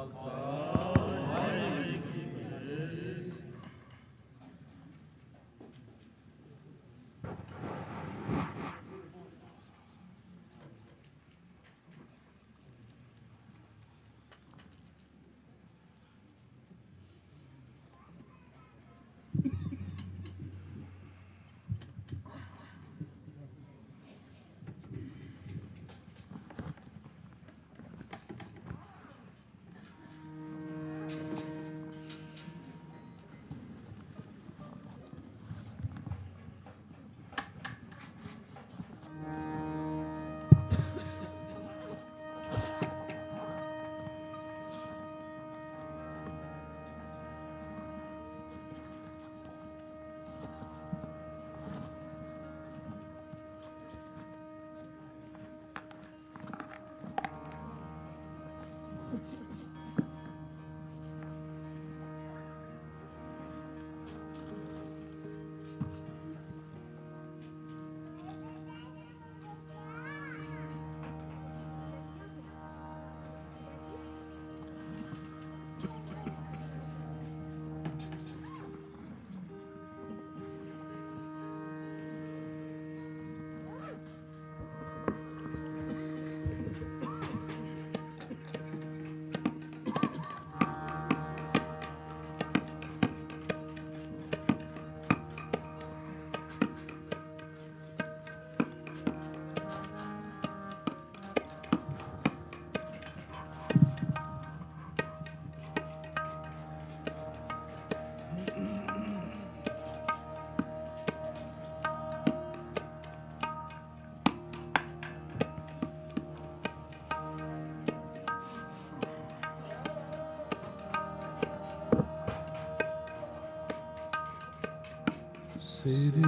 ਸ੍ਰੀ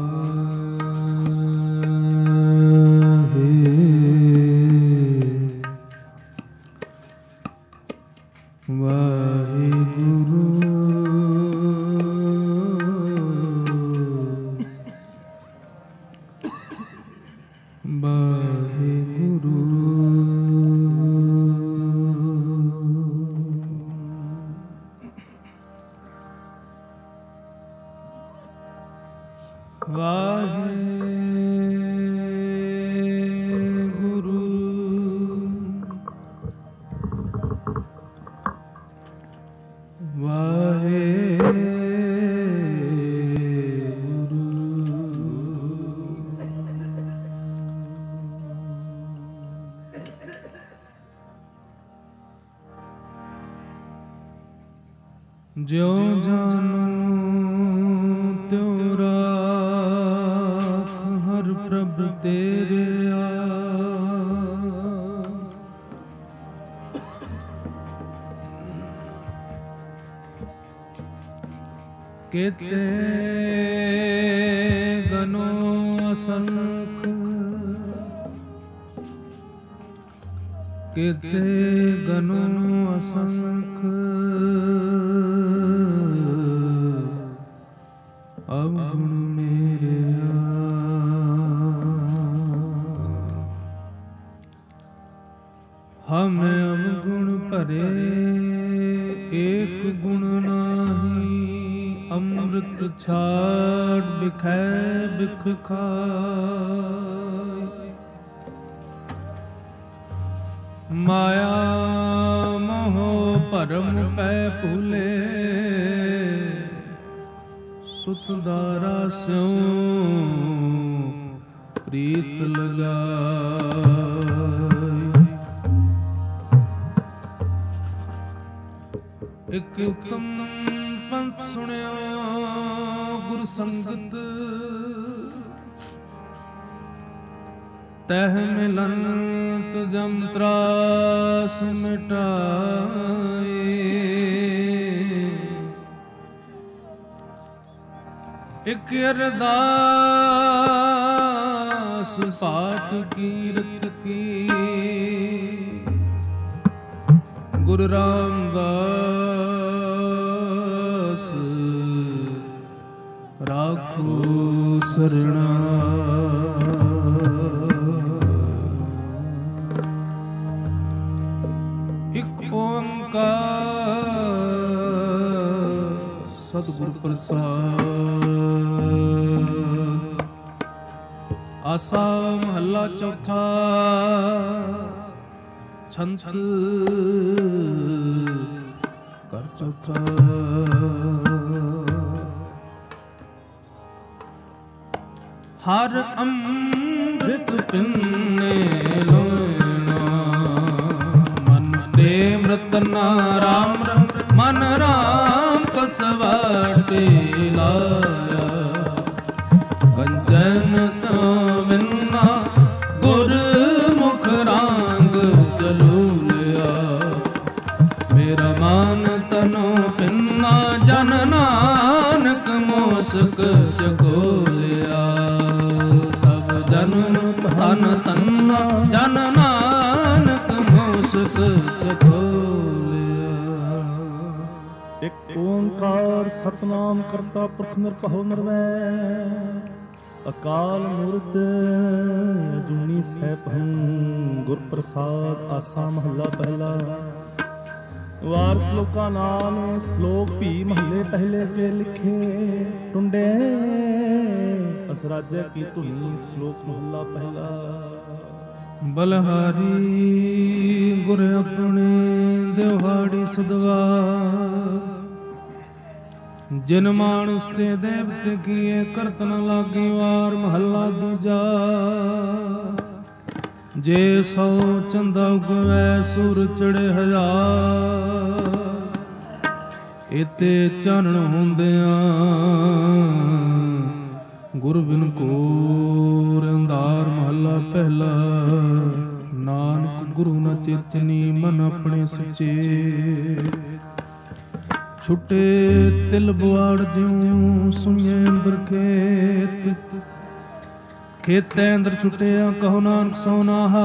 ਜਿਉ ਜਾਨੋ ਤਿਉ ਰਾਖ ਹਰ ਪ੍ਰਭ ਤੇਰਿਆ ਕਿਤੇ ਗਨੋ ਅਸੰਖ ਕਿਤੇ ਗਨੋ ਅਸੰਖ ਅਵਗੁਣ ਮੇਰਿਆ ਹਮ ਅਵਗੁਣ ਭਰੇ ਏਕ ਗੁਣ ਨਾਹੀ ਅੰਮ੍ਰਿਤ ਛਾੜ ਬਿਖੈ ਬਿਖ ਖਾਇ ਮਾਇਆ ਮੋਹ ਭਰਮ ਪੈ ਭੂਲੇ ਸੁਤਦਾਰਾ ਸਿਉ ਪ੍ਰੀਤ ਲਗਾਈ ਇਕ ਉਤਮ ਪੰਥ ਸੁਣਿਓ ਗੁਰ ਸੰਗਤ ਤਹ ਮਿਲਨ ਤੁਜਮ ਤਰਾਸ ਮਿਟਾਏ ਇਕ ਅਰਦਾਸ ਪਾਠ ਕੀਰਤ ਕੀ ਗੁਰੂ ਰਾਮਦਾਸ ਰਾਖੋ ਸਰਣਾ ਇਕ ਓੰਕਾਰ ਸਤਿਗੁਰ ਪ੍ਰਸਾਦ। ਆਸਾ ਮਹੱਲਾ ਚੌਥਾ। ਛੰਤ ਕਰ ਚੌਥਾ। ਹਰ ਅੰਮ੍ਰਿਤ ਪਿੰਨੇ ਲੋਇਣਾ, ਮਨ ਤੇ ਅੰਮ੍ਰਿਤ ਨਾ ਰਾਮ ਮਨ ਰਾਮ ਕਸਵਾਟੇ ਲਾਇਆ। ਕੰਚਨ ਸਵਿੰਨਾ ਗੁਰਮੁਖ ਰਾਂਗ ਚਲੂਲਿਆ। ਮੇਰਾ ਮਨ ਤਨੋ ਪਿੰਨਾ ਜਨ ਨਾਨਕ ਮੋਸਕ ਚਗੋਲਿਆ। ਸਭ ਜਨਮ ਧਨ ਤੰਨਾ ਜਨ ਨਾਨਕ ਮੋਸਕ ਚਗੋਲਿਆ। ਇੱਕ ਓੰਕਾਰ ਸਤਨਾਮ ਕਰਤਾ ਪੁਰਖ ਨਿਰਭਉ ਨਿਰਵੈਰ ਅਕਾਲ ਮੂਰਤ ਅਜੂਨੀ ਸੈਭੰ ਗੁਰ ਪ੍ਰਸਾਦ। ਆਸਾ ਮਹੱਲਾ ਪਹਿਲਾ। ਵਾਰ ਸ਼ਲੋਕਾਂ ਨਾਮ ਸ਼ਲੋਕ ਭੀ ਮਹੱਲੇ ਪਹਿਲੇ ਕੇ ਲਿਖੇ ਟੁੰਡੇ ਅਸਰਾਜੈ ਕੀ ਧੁਨੀ। ਸ਼ਲੋਕ ਮਹੱਲਾ ਪਹਿਲਾ। ਬਲਹਾਰੀ ਗੁਰ ਆਪਣੇ ਦਿਵਹਾੜੀ ਸਦਵਾਰ। ਜਿਨ ਮਾਨਸ ਤੇ ਦੇਵਤੇ ਕੀਏ ਕਰਤ ਨ ਲਾਗੀ ਵਾਰ। ਮਹੱਲਾ ਦੂਜਾ। ਜੇ ਸੌ ਚੰਦਾ ਉਗਵੈ ਸੂਰ ਚੜੇ ਹਜ਼ਾਰ। ਇਤੇ ਚਾਨਣ ਹੁੰਦਿਆਂ ਗੁਰ ਬਿਨ ਕੋਰ ਅੰਧਾਰ। ਮਹੱਲਾ ਪਹਿਲਾ। ਨਾਨਕ ਗੁਰੂ ਨ ਚੇਤਨੀ ਮਨ ਆਪਣੇ ਸੁਚੇ। ਛੁੱਟੇ ਤਿਲ ਬੁਆੜ ਜਿਉ ਸੁਣਿਐ ਅੰਦਰ ਖੇਤ। ਖੇਤੈ ਅੰਦਰ ਛੁੱਟਿਆ ਕਹੋ ਨਾਨਕ ਸੋਨਾਹਾ।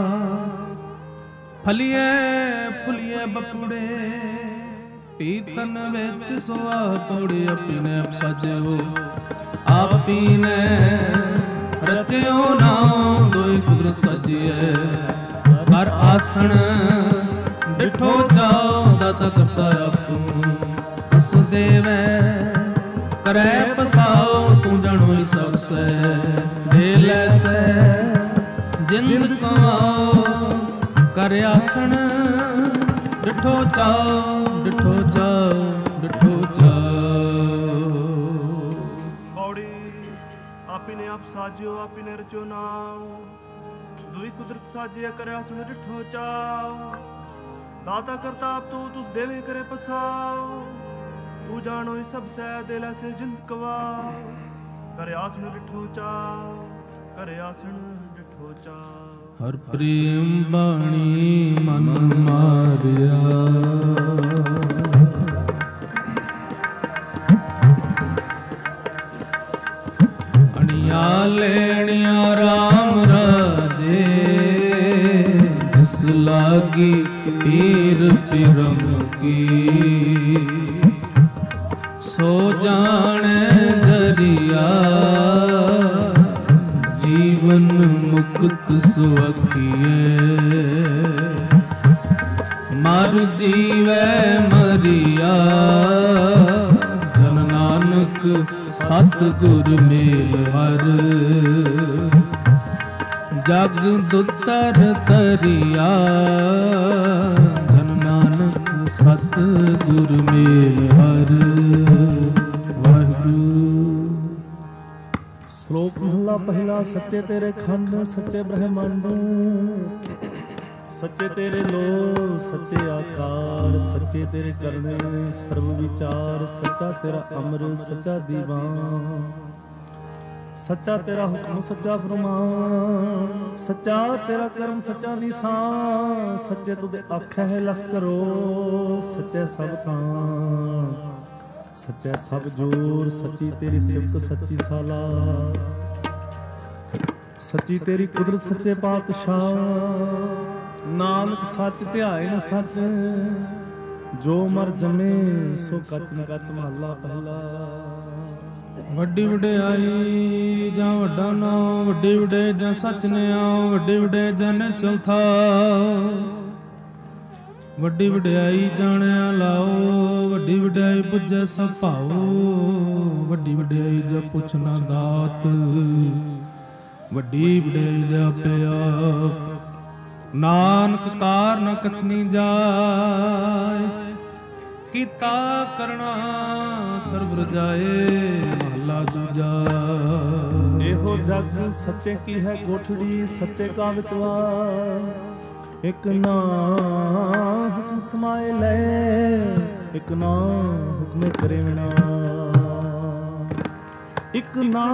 ਫਲੀਏ ਫੁਲੀਏ ਬਪੂੜੇ ਪੀਤਨ ਵਿੱਚ ਸੁਆ ਤੋੜੇ। ਆਪੀਨੇ ਆਪ ਸਾਜਿਓ ਆਪੀਨੇ ਰਚਿਓ ਨਾਮ ਦੋਇ ਕੁਦਰਤ ਸਾਜੀਐ। ਕਰ ਆਸਣ ਡਿਠੋ ਜਾਓ ਦਾਤਾ ਕਰਤਾ ਆਪੂ। ਉਸ ਦੇਵੈ ਕਰੈ ਪਸਾਓ ਤੂੰ ਜਾਣੋ ਸਭ ਸੈ। ਦੇ ਲੈਸੈ ਜਿੰਦ ਕਮਾਓ ਕਰ ਆਸਣ ਡਿਠੋ ਚਾਓ ਡਿਠੋ ਚਾਓ ਡਿਠੋ ਚਾਓ। ਪੌੜੀ ਆਪੀ ਨੇ ਆਪ ਸਾਜਿਓ ਆਪੀ ਨੇ ਰਚਿਓ ਨਾਮ ਦੁਈ ਕੁਦਰਤ ਸਾਜਿਆ ਕਰਿਆ ਸੁਣ ਡਿਠੋ ਚਾਓ। ਦਾਤਾ ਕਰਤਾ ਆਪ ਤੂੰ ਤੁਸ ਦੇਵੇ ਕਰੇ ਪਸਾਓ। ਤੂੰ ਜਾਣੋ ਸਭ ਸੈ ਦੇ ਲੈਸੇ ਜਿੰਦ ਕਵਾਓ। ਕਰਿਆ ਸੁਣ ਡਿਠੋ ਚਾਓ ਕਰਿਆ ਸੁਣ ਡਿਠੋ ਚਾਓ। ਹਰ ਪ੍ਰੇਮ ਬਾਣੀ ਮਨ ਮਾਰਿਆ। ਅਣੀਆਂ ਲੈਣੀਆਂ ਰਾਮ ਰਾਜੇ। ਜਿਸ ਲਾਗੀ ਪੀਰ ਪਿਰਮ ਕੀ। ਸੋ ਜਾਣੈ ਦਰਿਆ ਜੀਵਨ ਮੁਕਤ ਸੁਖੀਏ। ਮਰ ਜੀਵੈ ਮਰਿਆ ਜਨ ਨਾਨਕ ਸਤਿਗੁਰ ਮੇਲ ਹਰ। ਜਗ ਦੁਤਰ ਤਰਿਆ ਜਨ ਨਾਨਕ ਸਤਿਗੁਰ ਮੇਲ ਹਰ। ਵਾਹਿਗੁਰੂ। ਸ਼ਲੋਕ ਮਹੱਲਾ ਪਹਿਲਾ। ਸੱਚੇ ਤੇਰੇ ਖੰਡ ਸੱਚੇ ਬ੍ਰਹਮੰਡ। ਸੱਚੇ ਤੇਰੇ ਲੋ ਸੱਚੇ ਆਕਾਰ। ਸੱਚੇ ਤੇਰੇ ਕਰਨੇ ਸਰਬ ਵਿਚਾਰ। ਸੱਚਾ ਤੇਰਾ ਅੰਮ੍ਰਿਤ ਸੱਚਾ ਦੀਵਾਨ। ਸੱਚਾ ਤੇਰਾ ਹੁਕਮ ਸੱਚਾ ਫਰਮਾਨ। ਸੱਚਾ ਤੇਰਾ ਕਰਮ ਸੱਚਾ ਨਿਸ਼ਾਨ। ਸੱਚੇ ਤੁਧ ਆਖੈ ਲਖ ਕਰੋ। ਸੱਚੇ ਸਭ ਥਾਂ ਸੱਚਾ ਸਭ ਜੋਰ। ਸੱਚੀ ਤੇਰੀ ਸਿਫਤ ਸੱਚੀ ਸਾਲਾ। ਸੱਚੀ ਤੇਰੀ ਕੁਦਰਤ ਸੱਚੇ ਪਾਤਸ਼ਾਹ। ਨਾਨਕ ਸੱਚ ਧਿਆਏ ਨ ਸੱਚ। ਜੋ ਮਰ ਜਮੇ ਸੋ ਕੱਚ ਨ ਕੱਚ। ਮਹੱਲਾ ਪਹਿਲਾ। ਵੱਡੀ ਵਡਿਆਈ ਜਾਂ ਵੱਡਾ ਨਾਮ। ਵੱਡੀ ਵਡੇ ਜਾਂ ਸੱਚ ਨੇ ਆਓ। ਵੱਡੀ ਵਡੇ ਜਨ ਚੌਥਾ। ਵੱਡੀ ਵਡਿਆਈ ਜਾਣਿਆ ਲਾਓ, ਵੱਡੀ ਵਡਿਆਈ ਪੁੱਜੈ ਸਭ ਭਾਓ, ਵੱਡੀ ਵਡਿਆਈ ਜਾ ਪੁੱਛ ਨਾ ਦਾਤ, ਵੱਡੀ ਵਡਿਆਈ ਜਾਪੇ ਆਪ। ਨਾਨਕ ਕਾਰ ਨ ਕਥਨੀ ਜਾਏ, ਕੀਤਾ ਕਰਣਾ ਸਰਬ ਰਜਾਏ। ਮਹਲਾ ਦੂਜਾ। ਇਹੋ ਜਗ ਸੱਚੇ ਕੀ ਹੈ ਕੋਠੜੀ, ਸੱਚੇ ਕਾ ਵਿਚਵਾਰ। ਇਕ ਨਾ ਹੁਕਮ ਸਮਾਏ ਲੈ, ਇਕ ਨਾ ਹੁਕਮੇ ਕਰੇ ਵਿਣਾ। ਇਕ ਨਾ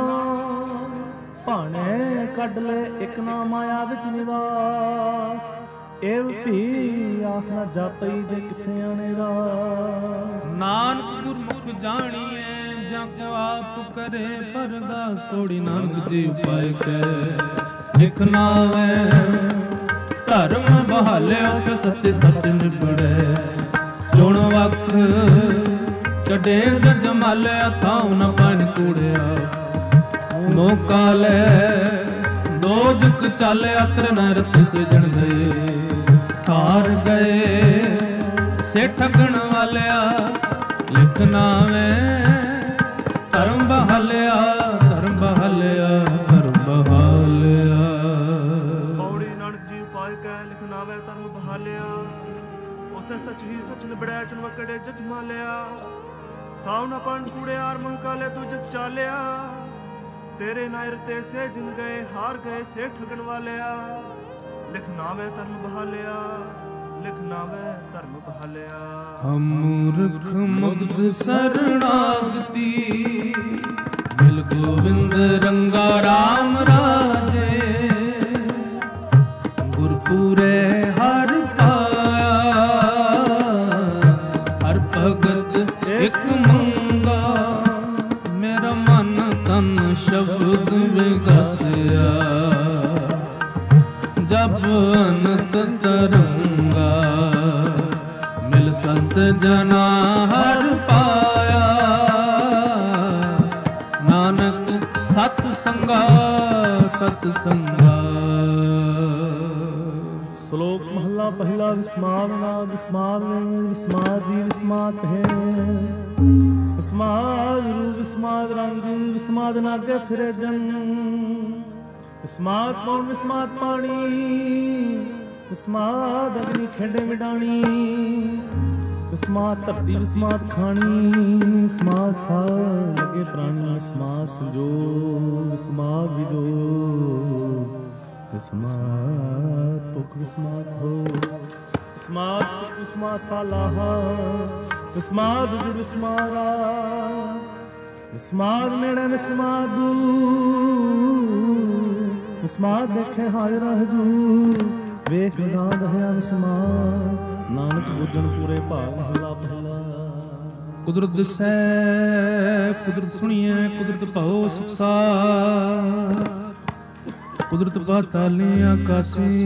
ਭਾਣੇ ਕੱਢ ਲੈ, ਇਕ ਨਾ ਮਾਇਆ ਵਿੱਚ ਨਿਵਾਸ। ਇਹ ਵੀ ਆਖ ਨਾ ਜਾਪਈ ਦੇ ਕਿਸੇ ਆਣੇ ਰਾਸ। ਨਾਨਕ ਗੁਰਮੁਖ ਜਾਣੀਏ, ਜਾਂ ਕੋ ਆਪ ਕਰੇ ਪਰਦਾਸ। ਪੌੜੀ ਨਾਨਕ ਜੀ ਉਪਾਇ ਕੈ ਲਿਖ ਨਾਵੈ, ਧਰਮ ਬਹਾਲਿਆ ਤੇ ਸੱਚੇ ਸੱਚ ਨਿਬੜੈ। ਚੁਣ ਵਖ ਕੱਢੇ ਜਮਾਲਿਆ, ਥਾਉ ਨ ਪਾਣ ਕੂੜਿਆ। ਮੌਕਾ ਲੈ ਦੋਜਕ ਚਾਲਿਆ, ਤਰ ਨਰ ਸਿਜਣ ਗਏ। ਹਾਰ ਗਏ ਸੇ ਠਗਣ ਵਾਲਿਆ, ਲਿਖ ਨਾਵੇਂ ਧਰਮ ਬਹਾਲਿਆ, ਧਰਮ ਬਹਾਲਿਆ, ਧਰਮ ਬਹਾਲਿਆ। ਪੌੜੀ ਨਾਨਕ ਜੀ ਉਪਾਇ ਕੈ ਲਿਖ ਨਾਵੇਂ ਧਰਮ ਬਹਾਲਿਆ। ਉਥੇ ਸੱਚ ਹੀ ਸੱਚ ਨਿਬੜਿਆ, ਚੁਣ ਵਕੜੇ ਜਗ ਮਾਲਿਆ। ਥਾਉ ਨ ਪਾਣ ਕੂੜਿਆ, ਮਹਕਾਲੇ ਤੂੰ ਜਗ ਚਾਲਿਆ। ਤੇਰੇ ਨਾਇਰ ਤੇ ਸੇ ਜਿਨ ਗਏ, ਹਾਰ ਗਏ ਸੇ ਠਗਣ ਵਾਲਿਆ। ਲਿਖ ਨਾਵੇਂ ਧਰਮ ਬਹਾਲਿਆ, ਲਿਖ ਨਾਵੇਂ ਧਰਮ ਬਹਾਲਿਆ। ਹਮ ਮੂਰਖ ਮੁਗਧ ਸਰਣਾਗਤੀ, ਮਿਲ ਗੋਬਿੰਦ ਰੰਗਾ ਰਾਮ ਰਾਜੇ। ਗੁਰਪੂਰੇ ਹਰ ਪਾਇਆ, ਹਰ ਭਗਤ ਇਕ ਮੰਗਾ। ਮੇਰਾ ਮਨ ਤਨ ਸ਼ਬਦ ਵਿਗਸਿਆ, ਜਬ ਅਨੰਤ ਤਰੰਗਾ। ਮਿਲ ਸੰਤ ਜਨਾ ਹਰ ਪਾਇਆ, ਨਾਨਕ ਸਤ ਸੰਗਾ, ਸਤ ਸੰਗਾ। ਸ਼ਲੋਕ ਮਹਲਾ ਪਹਿਲਾ। ਵਿਸਮਾਦ ਨਾਦ ਵਿਸਮਾਦ ਵੇ, ਵਿਸਮਾਦ ਜੀ ਵਿਸਮਾਦ ਹੈ। ਵਿਸਮਾਦ ਰੂਪ ਵਿਸਮਾਦ ਰੰਗ, ਵਿਸਮਾਦ ਨਾਗੇ ਫਿਰੇ ਜਨ। ਵਿਸਮਾਦ ਕੌਣ ਵਿਸਮਾਦ ਪਾਣੀ, ਵਿਸਮਾਦ ਅਗਨੀ ਖੇਡੇ ਵਿਡਾਣੀ। ਵਿਸਮਾਦ ਧਰਤੀ ਵਿਸਮਾਦ ਖਾਣੀ, ਵਿਸਮਾਦ ਸਾ ਲਗੇ ਪ੍ਰਾਣੀ। ਵਿਸਮਾਦ ਸੰਜੋਗ ਵਿਸਮਾਦ ਵਿਜੋ, ਵਿਸਮਾਦ ਭੁਖ ਵਿਸਮਾਦ ਹੋ। ਵਿਸਮਾਦ ਸੁਖ ਵਿਸਮਾਦ ਸਾਲਾਹਾ, ਵਿਸਮਾਦ ਜੁੜ ਵਿਸਮਾਰਾ। ਵਿਸਮਾਦ ਨੇੜੇ ਵਿਸਮਾਦ ਦੂਰ, ਵਿਸਮਾਦ ਦੇਖੇ ਹਾਜ਼ਰ ਹਜੂਰ। ਵੇਖ ਨਾਦ ਹੈ ਵਿਸਮਾਦ, ਨਾਨਕ ਬੁੱਝਣ ਪੂਰੇ ਭਾਗ। ਮਹਲਾ ਪਹਿਲਾ। ਕੁਦਰਤ ਦਿਸੈ ਕੁਦਰਤ ਸੁਣੀਐ, ਕੁਦਰਤ ਭਉ ਸੁਖਸਾਰ। ਕੁਦਰਤ ਪਾਤਾਲੇ ਆਕਾਸ਼ੀ,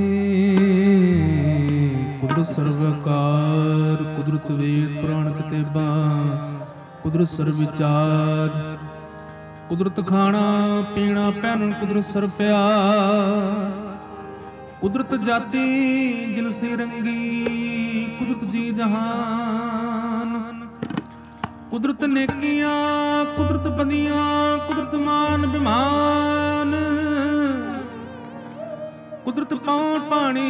ਕੁਦਰਤ ਸਰਵਕਾਰ। ਕੁਦਰਤ ਵੇਦ ਪੁਰਾਣ ਕਿਤਾਬਾਂ, ਕੁਦਰਤ ਸਰਬ ਵਿਚਾਰ। ਕੁਦਰਤ ਖਾਣਾ ਪੀਣਾ ਪਹਿਨਣ, ਕੁਦਰਤ ਸਰ ਪਿਆਰ। ਕੁਦਰਤ ਜਾਤੀ ਜਿਨਸੀ ਰੰਗੀ, ਕੁਦਰਤ ਜੀ ਜਹਾਨ। ਕੁਦਰਤ ਨੇਕੀਆਂ ਕੁਦਰਤ ਬੰਦੀਆਂ, ਕੁਦਰਤ ਮਾਨ ਬਿਮਾਨ। ਕੁਦਰਤ ਪਾਉਣ ਪਾਣੀ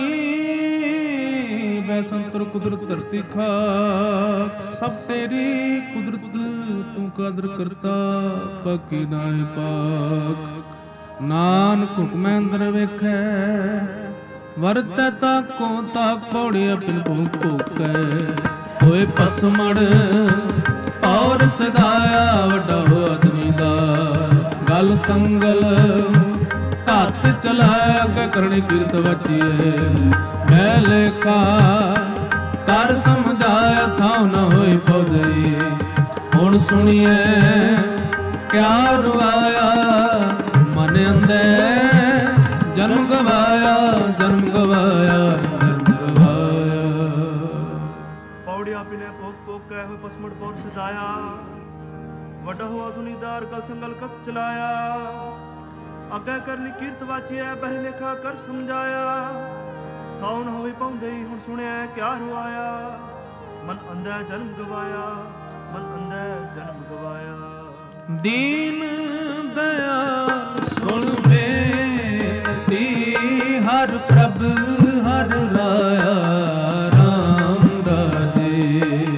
ਬੈਸੰਤਰ, ਕੁਦਰਤ ਧਰਤੀ ਖਾਕ। ਸਭ ਤੇਰੀ ਕੁਦਰਤ ਤੂੰ ਕਾਦਰ ਕਰਤਾ, ਬਾਕੀ ਨਾਏ ਪਾਕ। ਨਾਨਕ ਹੁਕਮੈ ਅੰਦਰ ਵੇਖੈ, ਵਰਤੈ ਤਾਕੋ ਤਾਕ। ਪੌੜੀ ਅਪਿਨ ਭੂਖ ਭੂਕੈ, ਹੋਏ ਪਸਮੜ ਔਰ ਸਦਾਇਆ। ਵੱਡਾ ਹੋ ਆਦਮੀ ਦਾ ਗਲ ਸੰਗਲ, ਧੱਤ ਚਲਾਇਆ ਅੱਗੇ ਕਰਨੀ ਕੀਰਤ ਵਚੀਏ। ਮੈਂ ਲੇਖਾ ਕਰ ਸਮਝਾਇਆ, ਥਾਉ ਨ ਹੋਈ ਪਉਦਈ। ਹੁਣ ਸੁਣੀਏ ਕਿਆ ਰਵਾਇਆ, ਮਨ ਅੰਦਰ ਜਨਮ ਗਵਾਇਆ, ਜਨਮ ਗਵਾਇਆ, ਜਨਮ ਗਵਾਇਆ। ਪੌੜੀ ਆਪੀ ਨੇ ਭੋਗ ਭੋਗ ਕੈ ਹੋਏ ਪਸਮੜ ਪੌਰ ਸਜਾਇਆ। ਵੱਡਾ ਹੋਆ ਦੁਨੀਦਾਰ ਗਲ ਸੰਗਲ ਕਤ ਚਲਾਇਆ। ਅੱਗੇ ਕਰਨੀ ਕੀਰਤ ਵਾਚੀਐ, ਬਹਿ ਲੇਖਾ ਕਰ ਸਮਝਾਇਆ। ਖਾਉ ਨਾ ਹੋਵੇ ਪਾਉਂਦੇ ਹੀ ਹੁਣ ਸੁਣਿਆ ਕਿਆ ਰੁਆਇਆ ਮਨ ਅੰਧਾ ਜਨਮ ਗਵਾਇਆ ਮਨ ਅੰਧਾ ਜਨਮ ਗਵਾਇਆ ਦੀਨ ਦਇਆਲ ਸੁਣ ਬੇਨਤੀ ਹਰ ਪ੍ਰਭ ਹਰ ਰਾਇਆ ਰਾਮ ਰਾਜੇ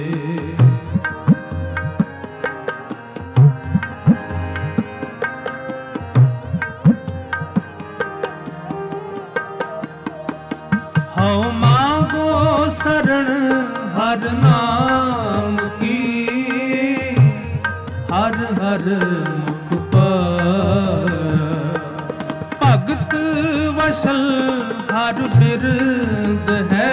ਹਉ ਮਾਂਗੋ ਸਰਣ ਹਰ ਨਾਮ ਕੀ ਹਰ ਹਰ ਮੁਖ ਪਾਇਆ ਭਗਤ ਵਸ਼ਲ ਹਰ ਬਿਰਦ ਹੈ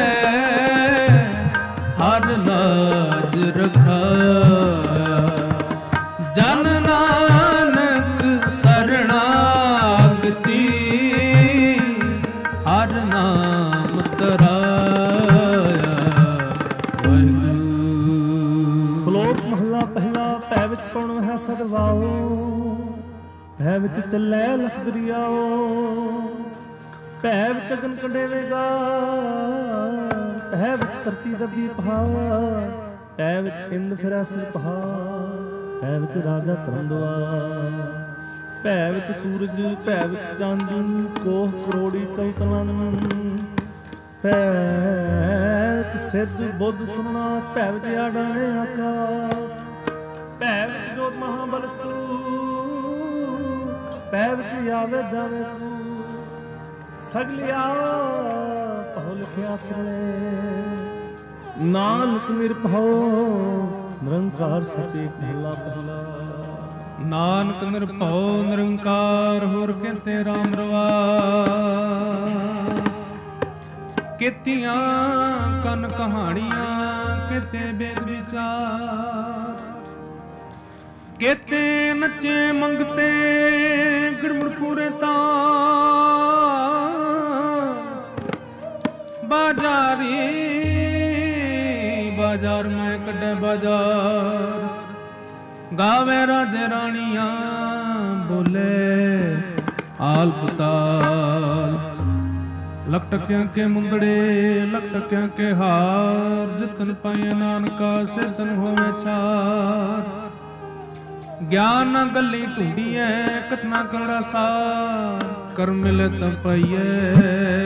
ਹਰ ਲਾਜ ਰਖਾਇਆ ਜਨ ਨਾਨਕ ਸਰਣਾਗਤੀ ਹਰ ਨਾਮ ਤਰਾਇਆ ਵਾਹਿਗੁਰੂ। ਸ਼ਲੋਕ ਮਹਲਾ ਪਹਿਲਾ। ਭੈ ਵਿੱਚ ਕੌਣ ਹੈ ਸਦਵਾਓ ਭੈ ਵਿੱਚ ਚੱਲੈ ਲਖ ਦਰਿਆਓ ਭੈ ਵਿੱਚ ਅਗਨ ਕੰਡੇਵੇਗਾ ਭੈ ਵਿੱਚ ਧਰਤੀ ਦੱਬੀ ਪਹਾੜ ਭੈ ਵਿੱਚ ਇੰਦ ਫਿਰੈ ਸਿਰ ਪਹਾੜ ਭੈ ਵਿੱਚ ਰਾਜਾ ਧਰਮ ਦੁਆਰ ਭੈ ਵਿੱਚ ਸੂਰਜ ਭੈ ਵਿੱਚ ਚੰਦ ਕੋਹ ਕਰੋੜੀ ਚੌਤਲਨ ਭੈ ਵਿੱਚ ਸਿੱਧ ਬੁੱਧ ਸੁਣਨਾ ਭੈ ਵਿੱਚ ਆਡਾਣੇ ਆਕਾਸ਼ ਭੈ ਵਿੱਚ ਜੋਤ ਮਹਾਬਲ ਸੂ ਭੈ ਵਿੱਚ ਆਵੇ ਜਾਵੇ ਸਗਲਿਆ ਪਹੁ ਲਿਖਿਆ ਸਰਲੇ ਨਾਨਕ ਨਿਰਭਉ ਨਿਰੰਕਾਰ ਸਤਿ ਮਹਲਾ ਪਹਿਲਾ। ਨਾਨਕ ਨਿਰਭਉ ਨਿਰੰਕਾਰ ਹੋਰ ਕਿਤੇ ਰਾਮ ਰਵਾਰ ਕੀਤੀਆਂ ਕਨ ਕਹਾਣੀਆਂ ਕਿਤੇ ਬੇਦ ਵਿਚਾਰ ਕਿਤੇ ਨੱਚੇ ਮੰਗਤੇ ਗੜਮੜ ਪੂਰੇ ਤਾਂ ਬਾਜ਼ਾਰੀ ਬਾਜ਼ਾਰ ਮੈਂ ਕੱਢੇ ਬਾਜ਼ਾਰ ਗਾਵੇ ਰਾਜੇ ਰਾਣੀਆਂ ਬੋਲੇ ਆਲ ਪੁਤਾਲ ਲਖ ਟਕਿਆਂ ਕੇ ਮੁੰਦੜੇ ਲਖ ਟਕਿਆਂ ਕੇ ਹਾਰ ਜਿਤਨ ਪਾਏ ਨਾਨਕਾ ਸਿਤਨ ਹੋਵੇ ਛਾਰ ਗਿਆਨ ਨਾ ਗੱਲੀ ਢੂੰਡੀਐ ਕਤਨਾ ਕਰੜਾ ਸਾਰ ਕਰ ਮਿਲੇ ਤਾਂ ਪਾਈਐ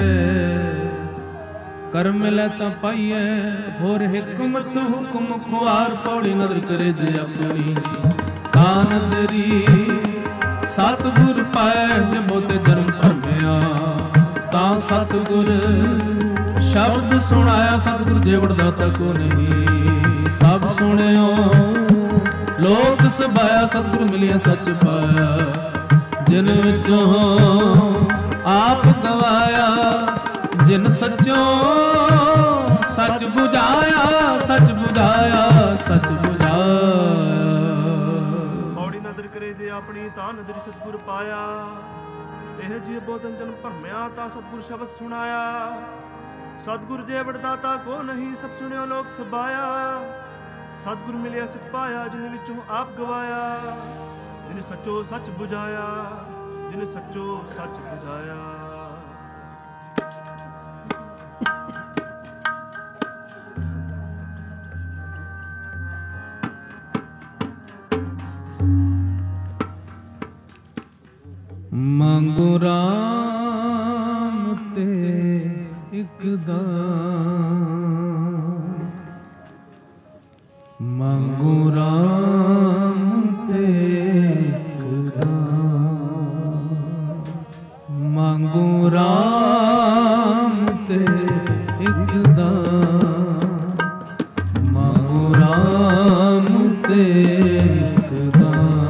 ਕਰ ਮਿਲੇ ਤਾਂ ਪਾਈਐ ਹੋਰ ਹਕਮਤ ਹੁਕਮ ਖੁਆਰ ਪੌੜੀ ਨਦਰ ਕਰੇ ਜੇ ਆਪਣੀ ਕਾਨ ਤੇਰੀ ਸਤਿਗੁਰ ਪਾਏ ਜਬੋ ਤੇ ਜਨਮ ਭਰਮਿਆ ਤਾਂ ਸਤਿਗੁਰ ਸ਼ਬਦ ਸੁਣਾਇਆ ਸਤਿਗੁਰ ਜੇਵੜ ਦਾਤਾ ਕੋ ਨਹੀਂ ਸਭ ਸੁਣਿਓ ਲੋਕ ਸਭਾਇਆ ਸਤਿਗੁਰ ਮਿਲਿਆ ਸੱਚ ਪਾਇਆ ਜਿਨ ਵਿੱਚੋਂ ਆਪ ਗਵਾਇਆ ਜਿਨ ਸੱਚੋਂ ਸੱਚ ਬੁਝਾਇਆ ਸੱਚ ਬੁਝਾਇਆ ਸੱਚ ਬੁਝਾਇਆ ਪੌੜੀ ਨਦਰ ਕਰੇ ਜੇ ਆਪਣੀ ਤਾਂ ਨਦਰੀ ਸਤਿਗੁਰ ਪਾਇਆ ਇਹ ਜੀ ਬੋਧਨ ਜਨ ਭਰਮਿਆ ਤਾਂ ਸਤਿਗੁਰ ਸ਼ਬਦ ਸੁਣਾਇਆ ਸਤਿਗੁਰ ਜੇ ਵਡਦਾਤਾ ਕੋ ਨਹੀਂ ਸਭ ਸੁਣਿਓ ਲੋਕ ਸਬਾਇਆ ਸਤਿਗੁਰ ਮਿਲਿਆ ਸਚ ਪਾਇਆ ਜਿਨ ਵਿੱਚੋਂ ਆਪ ਗਵਾਇਆ ਜਿਨ ਸੱਚੋ ਸੱਚ ਬੁਝਾਇਆ ਜਿਨ ਸੱਚੋ ਸੱਚ ਬੁਝਾਇਆ। ਮੰਗੂ ਰਾਮ ਤੇ ਇਕ ਦਾਨ ਮੰਗੂ ਰਾਮ ਤੇ ਇਕ ਦਾਨ ਮੰਗੂ ਰਾਮ ਤੇ ਇਕ ਦਾਨ ਮੰਗੂ ਰਾਮ ਤੇ ਇਕ ਦਾਨ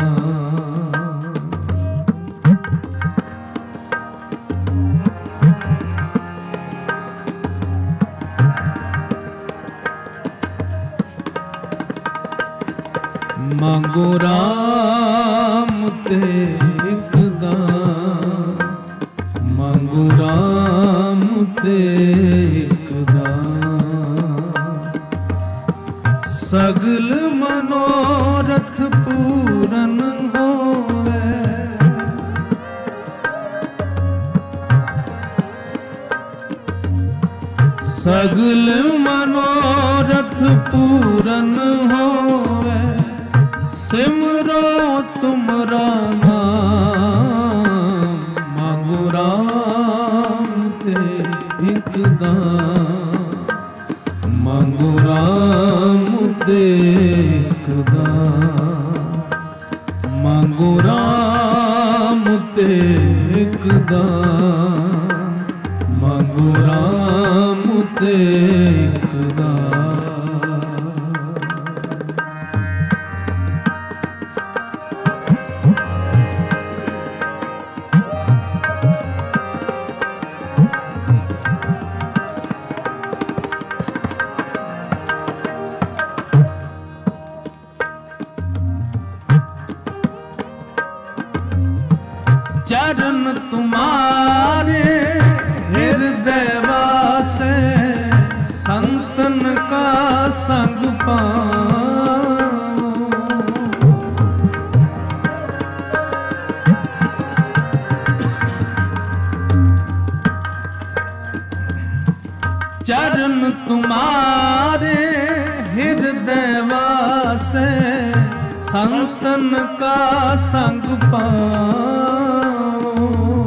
ਮੰਗੋ ਰਾਮ ਤੇ ਇਕ ਦਾਨ ਮੰਗੋ ਰਾਮ ਤੇ ਇਕ ਦਾਨ ਸਗਲ ਮਨੋਰਥ ਪੂਰਨ ਹੋਵੇ सगल मनोरथ पूरन होवे, सिमरो तुमरा नाम, मांगो राम ते एक दान, मांगो राम ते एक दान, मांगो राम ते एक दान, मांगो राम ते एक दान। चरण तुम्हारे हृदय वासे, संतन का संग पाऊं। चरण तुम्हारे हृदय वासे, संतन का संग पाऊं।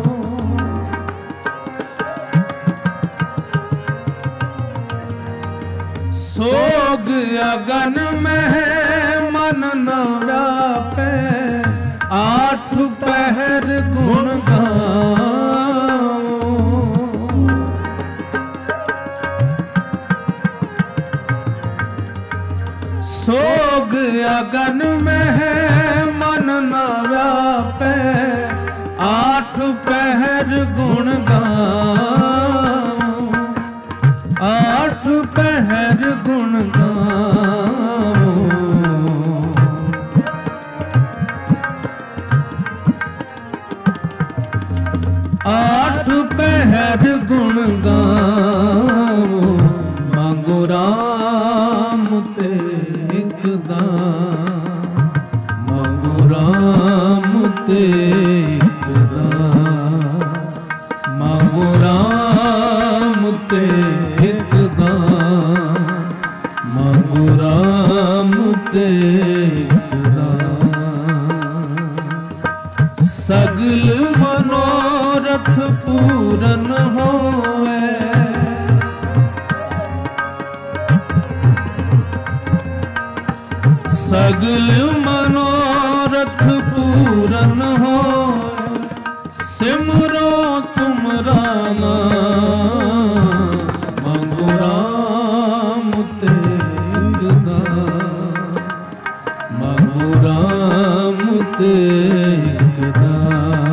सोग अगन में मन न व्यापे, आठ पहर गुण गाऊं। सोग अगन में मन न व्यापे, आठ पहर गुण गाऊं, आठ पहर गुण गाऊं। आठ पहर गुण गाऊं, मांगो राम ते एक दान, मांगो राम ते एक दान, मांगो राम ते एक दान, मांगो राम ते एक दान। सगल मनोरथ पूरन होवे, सगल मनोरथ पूरन होवे, सिमरो तुमरा नाम, मांगो राम ते एक दान, मांगो राम ते एक दान।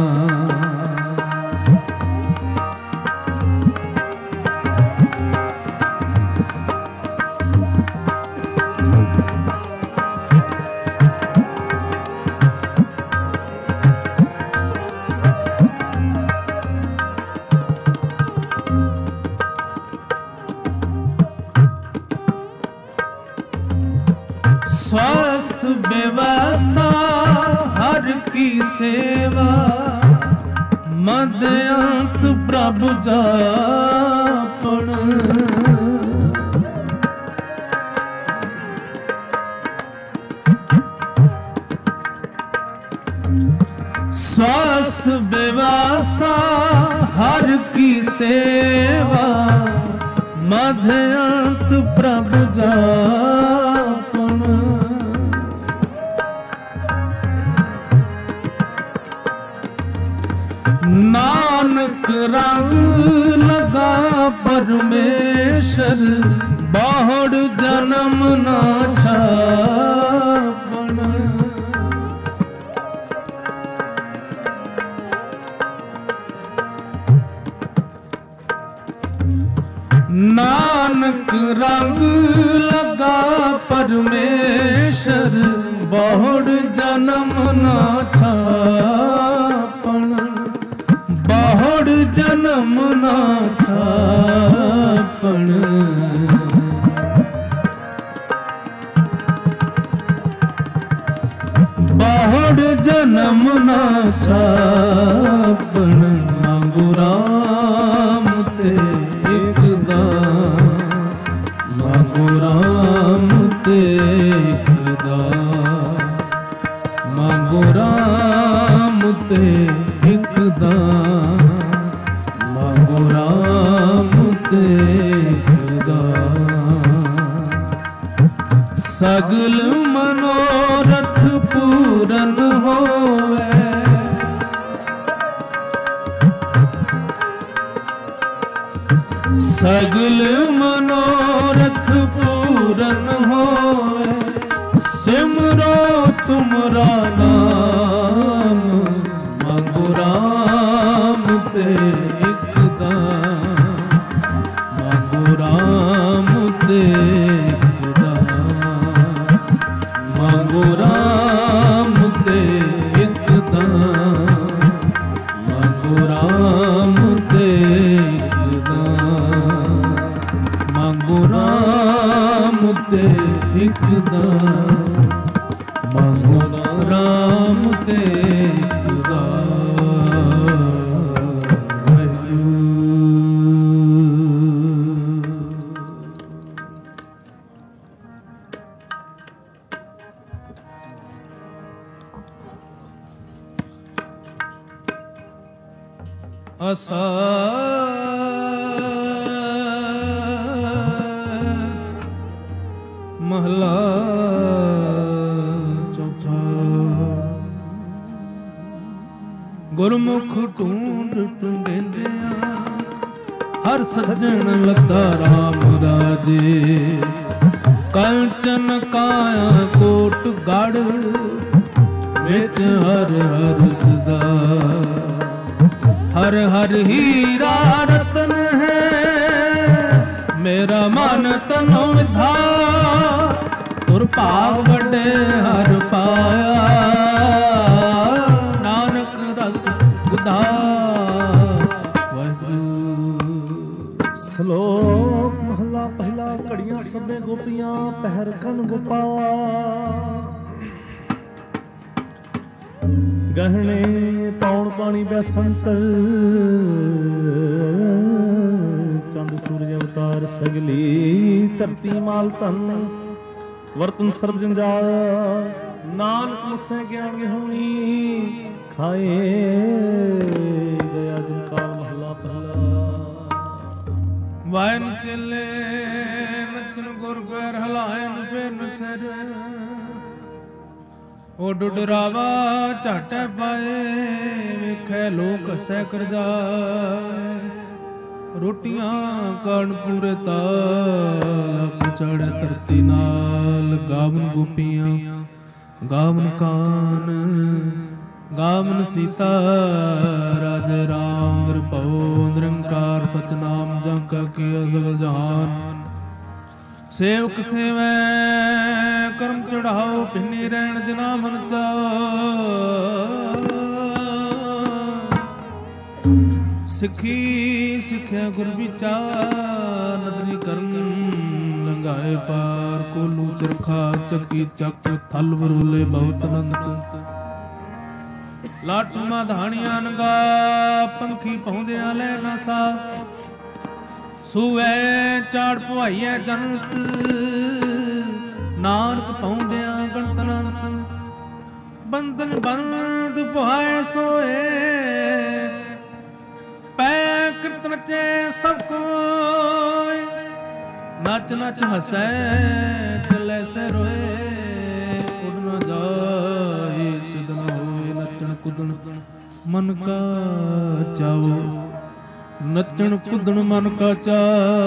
स्वस्थ व्यवस्था हर की सेवा, मध्यांत प्रभु जापन। स्वस्थ व्यवस्था हर की सेवा, मध्यांत प्रभु जापन। नानक रंग लगा परमेश्वर, बहुड़ जन्म ना छापन। नानक रंग लगा परमेश्वर, बहुड़ जन्म ना छापन, बहुड़ जन्म ना छापन। बहुड़ जन्म ना छापन, मांगो राम ते एक दान, ਤੇ ਦਾਨ, ਮੰਗੋ ਰਾਮ ਤੇ ਇੱਕ ਦਾਨ, ਮੰਗੋ ਰਾਮ ਤੇ ਇੱਕ ਦਾਨ। ਸਗਲ ਮਨੋਰਥ ਪੂਰਨ ਹੋਵੇ, ਸਗਲ ਮਨੋਰਥ ਪੂਰਨ ਹੋਵੇ, ਸਿਮਰੋ ਤੁਮਰਾ ਨਾਮ, ਮੰਗੋ ਰਾਮ ਤੇ ਇੱਕ ਦਾਨ, ਮੰਗੋ ਰਾਮ ਤੇ ਇੱਕ ਦਾਨ, ਮੰਗੋ ਰਾਮ ਤੇ ਇੱਕ ਦਾਨ, ਮੰਗੋ ਰਾਮ ਤੇ ਇੱਕ ਦਾਨ, ਮੰਗੋ ਰਾਮ ਤੇ ਇੱਕ ਦਾਨ, ਮੰਗੋ ਰਾਮ ਤੇ ਇੱਕ ਦਾਨ। ਅਸਾ ਮਹਲਾ ਚੌਥਾ। ਗੁਰਮੁਖ ਢੂੰਡ ਢੂੰਡਿਆਂ ਹਰ ਸੱਜਣ ਲੱਗਾ ਰਾਮ ਰਾਜੇ, ਕੰਚਨ ਕਾਇਆ ਕੋਟ ਗੜ ਵਿੱਚ ਹਰ ਹਰ ਸਦਾ, ਹਰ ਹਰ ਹੀਰਾ ਰਤਨ ਹੈ ਮੇਰਾ ਮਨ ਤਨੁ ਵਿਧਾ, ਤੁਰ ਭਾਗ ਵੱਡੇ ਹਰ ਪਾਇਆ, ਨਾਨਕ ਰਸ ਉਧਾਰ। ਵਾਹਿਗੁਰੂ। ਸ਼ਲੋਕ ਮਹਲਾ ਪਹਿਲਾ। ਘੜੀਆਂ ਸਭੇ ਗੋਪੀਆਂ ਪਹਿਰ ਕਨ ਗੋਪਾਲ, ਗਹਿਣੇ ਪੌਣ ਪਾਣੀ ਬੈਸੰਤਰ, ਚੰਦ ਸੂਰਜ ਅਵਤਾਰ ਸਗਲੀ ਧਰਤੀ ਮਾਲ ਧਨ, ਵਰਤਨ ਸਰਬ ਜੰਜਾਲ, ਨਾਨਕ ਮੁਸੇ ਗਿਆਨ ਗਹੁਣੀ, ਖਾਏ ਗਿਆ ਜਿਨ ਕਾਲ। ਮਹਲਾ ਪਹਿਲਾ। ਵਾਇਨ ਚਲੇ ਨਚਨ ਗੁਰ ਗਰ ਹਲਾਇਨ ਫੇਰ ਨਸਰ, ਓ ਡੁਡਰਾਵਾ ਝਾਟੇ ਪਾਏ, ਵੇਖੇ ਲੋਕ ਹਸੈ ਕਰ ਜਾਏ, ਰੋਟੀਆਂ ਕਾਣ ਪੂਰੇ ਤਾਲ, ਚੜ੍ਹ ਧਰਤੀ ਨਾਲ। ਗਾਵਨ ਗੋਪੀਆਂ ਗਾਵਨ ਕਾਨ, ਗਾਵਨ ਸੀਤਾ ਰਾਜੇ ਰਾਮ, ਨਿਰਭਉ ਨਿਰੰਕਾਰ ਸਤਨਾਮ ਜਾਂ ਕਾ ਕੀਆ ਸਗਲ ਜਹਾਨ। ਸੇਵਕ ਸੇਵੈ ਕਰਮ ਚੜਾਓ, ਭਿੰਨੀ ਰਹਿਣ ਜਿਨਾ ਮਨ ਚਾਓ, ਸਿੱਖੀ ਸਿੱਖਿਆ ਗੁਰ ਵਿਚਾਰ, ਨਦਰੀ ਕਰਨ ਲੰਘਾਏ ਪਾਰ, ਕੋਲੂ ਚਰਖਾ ਚੱਕੀ ਚੱਕ ਥਲ ਵਰੂਲੇ ਬਹੁਤ ਅਨੰਤ, ਲਾਟੂ ਮਾਧਾਣੀਆਂ ਨਗਾ ਪੰਖੀ ਪਾਉਂਦਿਆਂ ਲੈ ਨਾ ਸਾ, ਸੂਏ ਚਾੜ ਪੁਆਈਐ ਜਨਤ, ਨਾਨਕ ਪਾਉਂਦਿਆਂ ਗਣਤ ਅਨੰਤ, ਬੰਧਨ ਬੰਦ ਪੁਆਏ ਸੋਏ, ਪੈ ਕਿਰਤ ਨਚੇ ਸਭ ਸੋਏ, ਨਚ ਨਚ ਹਸੈ ਚੱਲੇ ਸੇ ਰੋਏ, ਉਡ ਨ ਜਾਏ ਸਿਧ ਨ ਹੋਏ, ਨੱਚਣ ਕੁੱਦਣ ਮਨ ਕਾ ਚਾਓ, ਨੱਚਣ ਕੁੱਦਣ ਮਨ ਕਾ ਚਾ,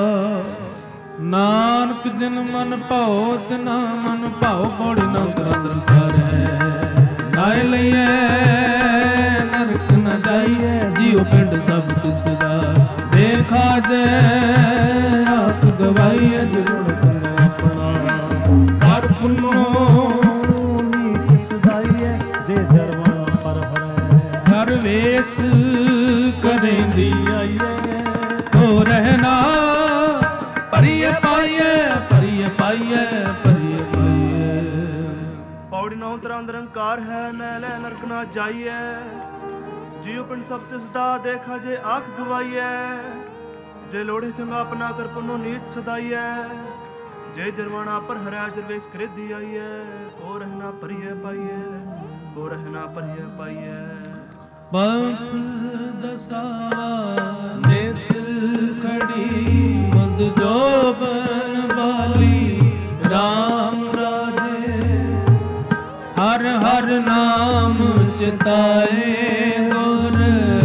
ਨਾਨਕ ਜਿਨ ਮਨ ਭਾਉ ਤਿਨਾ ਮਨ ਭਾਉ, ਪੌੜੀ ਨਾ ਦਰਦਰ ਕਰੈ, ਨਾਇ ਲਈਐ ਨਰਕ ਨ ਜਾਈਐ, ਜੀਉ ਪਿੰਡ ਸਭ ਤਿਸ ਦਾ, ਦੇਖਾ ਜੇ ਆਪ ਗਵਾਈਐ, ਜੁੜ ਆਪਣਾ ਕਰ ਪੁੰਨੋ ਨੀਤ ਸਦਾਈਐ, ਜੇ ਜਰਵਾ ਪਰ ਹਰੈ, ਹਰ ਵੇਸ ਕਰੇਂਦੀ ਆਈਐ, ਹੋ ਰਹਿਣਾ ਪਰਿਯ ਪਾਈਐ, ਪਰਿਯ ਪਾਈਐ, ਪਰਿਯ ਪਾਈਐ। ਪੌੜੀ ਨੌ ਤਰ੍ਹਾਂ ਨਿਰੰਕਾਰ ਹੈ, ਨੈ ਲੈ ਨਰਕ ਨਾ ਜਾਈਐ, ਜੀਉ ਪਿੰਡ ਸਭ ਤਿਸ ਦਾ, ਦੇਖਾ ਜੇ ਆਖ ਗਵਾਈਐ, ਜੇ ਲੋੜੇ ਚੰਗਾ ਆਪਣਾ ਕਰ ਪੁੰਨੋ ਨੀਤ ਸਦਾਈਐ, ਜੇ ਜਰਵਾਣਾ ਪਰ ਹਰਿਆ ਜਰਵੇਸ ਕ੍ਰਿਧੀ ਆਈਐ, ਕੋ ਰਹਿਣਾ ਭਰੀਏ ਪਾਈਐ, ਕੋ ਰਹਿਣਾ ਭਰੀਏ ਪਾਈਐ। ਪੰਥ ਦਸਾਵਾ ਨਿਤ ਖੜੀ, ਮਦ ਜੋਬਨ ਵਾਲੀ ਰਾਮ ਰਾਜੇ। ਹਰ ਹਰ ਨਾਮ ਚਿਤਾਏ ਗੁਰ,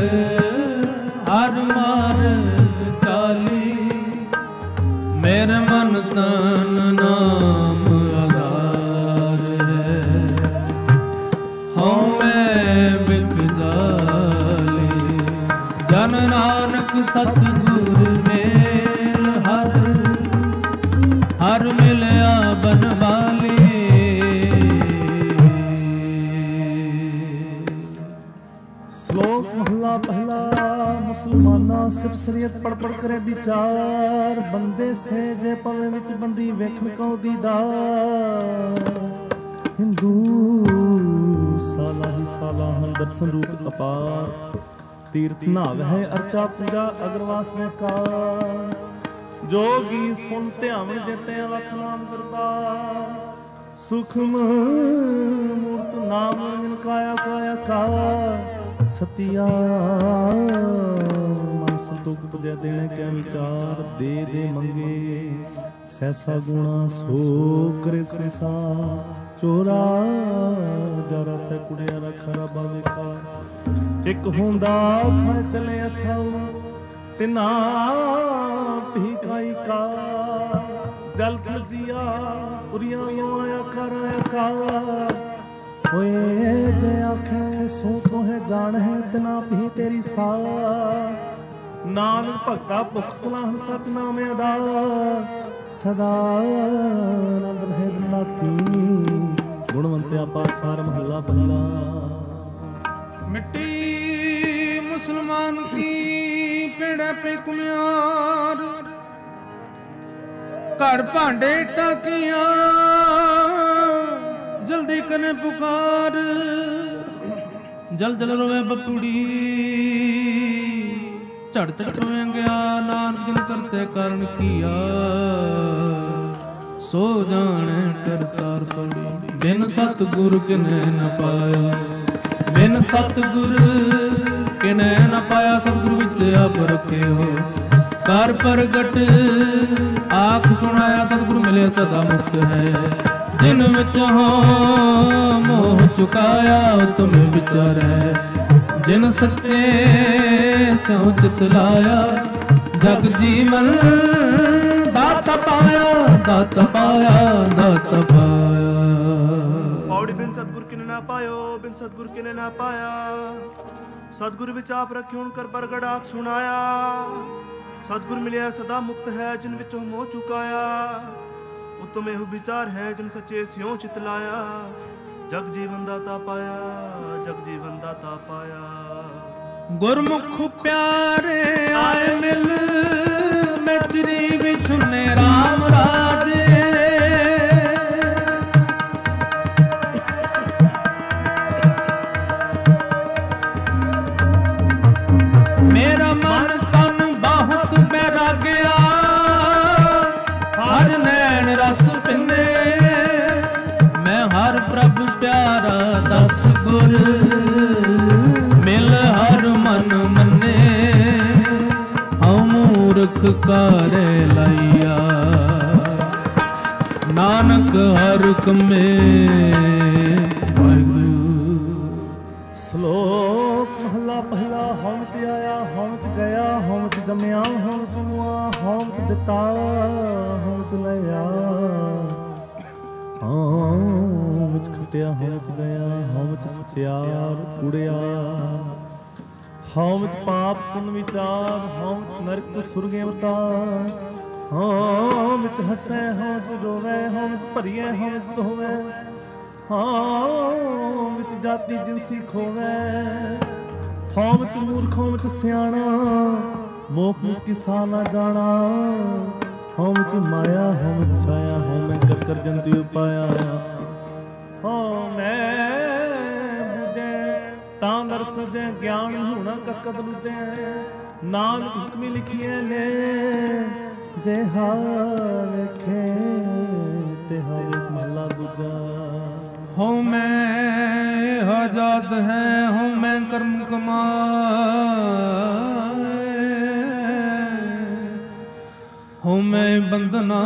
ਹਰ ਮਾਰਗ ਚਾਲੀ। ਮੇਰੇ ਮਨ ਤਨ ਨਾਮ ਆਧਾਰ ਹੈ, ਹਉ ਮੈਂ ਬਿਖ ਜਾਲੀ। ਜਨ ਨਾਨਕ ਸਤਿਗੁਰ ਮੇਲ ਹਰ, ਹਰ ਮਿਲਿਆ ਬਨਵਾਲੀ। ਸ਼ਲੋਕ ਮਹਲਾ ਪਹਿਲਾ। ਮੁਸਲਮਾਨਾ ਸਿਰ ਸਰੀਅਤ ਪੜ ਪੜ ਕਰੇ ਵਿਚਾਰ, ਬੰਦੇ ਸਹਿਜੇ ਪਵੇ ਵਿੱਚ ਬੰਦੀ ਵੇਖਣ ਕਉ ਦੀਦਾਰ। ਹਿੰਦੂ ਸਾਲਾ ਹੀ ਸਾਲਾ ਹਨ ਦਰਸ਼ਨ ਰੂਪ ਅਪਾਰ, ਤੀਰਥ ਨਾਵਹਿ ਅਰਚਾ ਪੂਜਾ ਅਗਰਵਾਸ ਮੈਂ ਕਾਰ। ਜੋਗੀ ਸੁਣ ਧਿਆਵਨ ਜੇਤੇ ਲਖ ਨਾਮ ਕਰਤਾਰ, ਸੁਖਮ ਮੂਰਤ ਨਾਮ ਜਿਨ ਕਾਇਆ ਕਾਇਆ ਕਾ। ਸਤਿਆ ਮਨ ਸੰਤੋਖ ਪੁਜੈ ਦੇਣੇ ਕੈ ਵਿਚਾਰ, ਦੇ ਦੇ ਮੰਗੇ ਸੈਸਾ ਗੁਣਾ ਸੋ ਕਰੇ ਸੰਸਾਰ। ਚੋਰਾ ਜਰਾ ਤੈ ਕੁੜਿਆ ਰਖਾ ਬਾਵੇ ਕਾ, ਇੱਕ ਹੁੰਦਾ ਖਾ ਚਲੇ ਅਥਾਉ ਤਿਨਾ ਭੀਕਾਈ ਕਾ। ਜਲ ਥਲ ਜੀਆ ਪੁਰੀਆਂ ਆਇਆ ਕਰ ਆਇਆ ਕਾ, ਹੋਏ ਜੇ ਆਖੇ ਸੋ ਤੋਹਿ ਜਾਣ ਹੈ ਤਿਨਾ ਭੀ ਤੇਰੀ ਸਾ। ਨਾਨਕ ਭਗਤਾ ਭੁਖ ਸਲਾਹ ਸਚ ਨਾਮ ਆਧਾਰ, ਸਦਾ ਆਨੰਦ ਰਹੇ ਨਾਤੀ। ਗੁਣਵੰਤਿਆ ਪਾਤਸ਼ਾਹ ਮਹੱਲਾ ਪਹਿਲਾ। ਮਿੱਟੀ ਮੁਸਲਮਾਨ ਕੀ ਪੇੜਾ ਪੇ ਕੁਮਿਆਰ, ਘੜ ਭਾਂਡੇ ਟਾਕੀਆਂ ਜਲਦੀ ਕਨੇ ਪੁਕਾਰ। ਜਲ ਜਲ ਰੋਵੇ ਬਪੂੜੀ ਝੜ ਝੜ ਪਵੇਂ ਗਿਆ, ਨਾਨਕ ਜਿਨ ਕਰਤੇ ਕਾਰਨ ਕੀਆ ਸੋ ਜਾਣੇ ਕਰਤਾਰ ਪੜੀ। ਬਿਨ ਸਤਿਗੁਰ ਕਿਨੈ ਨ ਪਾਇਆ, ਬਿਨ ਸਤਿਗੁਰ ਕਿਨੈ ਨ ਪਾਇਆ। ਸਤਿਗੁਰ ਵਿੱਚ ਆਪ ਰਖਿਓ ਕਰ ਪ੍ਰਗਟ ਆਖ ਸੁਣਾਇਆ। ਸਤਿਗੁਰ ਮਿਲੇ ਸਦਾ ਮੁਕਤ ਹੈ, ਜਿਨ ਵਿੱਚ ਹੋ ਮੋਹ ਚੁਕਾਇਆ। ਤੁਮ ਵਿਚਾਰੈ ਜਿਨ ਸੱਚੇ ਸਿਉ ਚਿਤ ਲਾਇਆ, ਜਗ ਜੀਵਨ ਦਾਤਾ ਪਾਇਆ, ਦਾਤਾ ਪਾਇਆ, ਦਾਤਾ ਪਾਇਆ। ਪੌੜੀ ਬਿਨ ਸਤਿਗੁਰ ਕਿਨੇ ਨਾ ਪਾਇਓ, ਬਿਨ ਸਤਿਗੁਰ ਕਿਨੇ ਨਾ ਪਾਇਆ। ਸਤਿਗੁਰ ਵਿੱਚ ਆਪ ਰਖਿਉਣ ਕਰ ਪ੍ਰਗਟ ਆਖ ਸੁਣਾਇਆ। ਸਤਿਗੁਰ ਮਿਲਿਆ ਸਦਾ ਮੁਕਤ ਹੈ, ਜਿਨ ਵਿੱਚੋਂ ਮੋਹ ਚੁਕਾਇਆ। ਉਤਮ ਇਹੋ ਵਿਚਾਰ ਹੈ, ਜਿਨ ਸੱਚੇ ਸਿਉ ਚਿਤ ਲਾਇਆ। ਜਗ ਜੀਵਨ ਦਾਤਾ ਪਾਇਆ, ਜਗ ਜੀਵਨ ਦਾਤਾ ਪਾਇਆ। ਗੁਰਮੁਖ ਪਿਆਰੇ ਆਏ ਮਿਲ, ਮੈਤਰੀ ਵਿਛੁਨੇ ਰਾਮ ਰਾਜੇ। ਮੇਰਾ ਮਨ ਤਨ ਬਹੁਤ ਬੈਰਾਗਿਆ, ਹਰ ਨੈਣ ਰਸ ਪਿੰਨੇ। ਮੈਂ ਹਰ ਪ੍ਰਭ ਪਿਆਰਾ ਦਸ ਗੁਰ, ਮਿਲ ਹਰ ਮਨ ਮੰਨੇ। ਹਉ ਮੂਰਖ ਕਾਰੇ ਲਾਈਆ, ਨਾਨਕ ਹਰ ਕਮੇ ਵਾਹਿਗੁਰੂ। ਸ਼ਲੋਕ ਮਹਲਾ ਪਹਿਲਾ। ਹਉ ਚ ਆਇਆ, ਹਉ ਚ ਗਿਆ, ਹਉ ਚ ਜੰਮਿਆ, ਹਉ ਚ ਮੁਆ, ਹਉ ਚ ਦਿੱਤਾ, ਹਉ ਚ ਲਿਆ। ਹਉ ਵਿੱਚ ਖਟਿਆ, ਹਉ ਚ ਗਿਆ, ਹਉ ਚ ਸਚਿਆਰ ਕੁੜਿਆ। ਹਉ ਵਿੱਚ ਪਾਪ ਪੁੰਨ ਵਿਚਾਰ, ਹਉ ਵਿੱਚ ਨਰਕ ਸੁਰਗ ਅਵਤਾਰ। ਹਉ ਵਿੱਚ ਹੱਸੈ, ਹਉ ਚ ਰੋਵੇ, ਹਉ ਵਿੱਚ ਭਰੀਏ, ਹਉ ਵਿੱਚ ਧੋਵੇ। ਹਉ ਵਿੱਚ ਜਾਤੀ ਜਿਨਸੀ ਖੋਵੇ। ਹਉ ਵਿੱਚ ਮੂਰਖ, ਹਉ ਵਿੱਚ ਸਿਆਣਾ, ਮੋਖ ਮੁਖ ਕਿਸਾ ਨਾ ਜਾਣਾ। ਹਉ ਵਿੱਚ ਮਾਇਆ, ਹਉ ਵਿੱਚ ਛਾਇਆ, ਹਉ ਮੈਂ ਕਰ ਕਰ ਜੰਤੀ ਉਪਾਇਆ। ਹਉ ਮੈਂ ਬੁਝੈ ਤਾਂ ਦਰ ਸੁਝੈ, ਗਿਆਨ ਹੋਣਾ ਕਦ ਲੁਝੈ। ਨਾਨਕ ਹੁਕਮੀ ਲਿਖੀਏ ਨੇ, ਜੇ ਹਾ ਵੇਖੇ ਤੇ ਹਾਵੇ ਮਹਲਾ ਦੂਜਾ। ਹਉ ਮੈਂ ਆਜ਼ਾਦ ਹੈ, ਹਉ ਮੈਂ ਕਰਮ ਕਮਾਏ, ਹਉ ਮੈਂ ਬੰਧਨਾ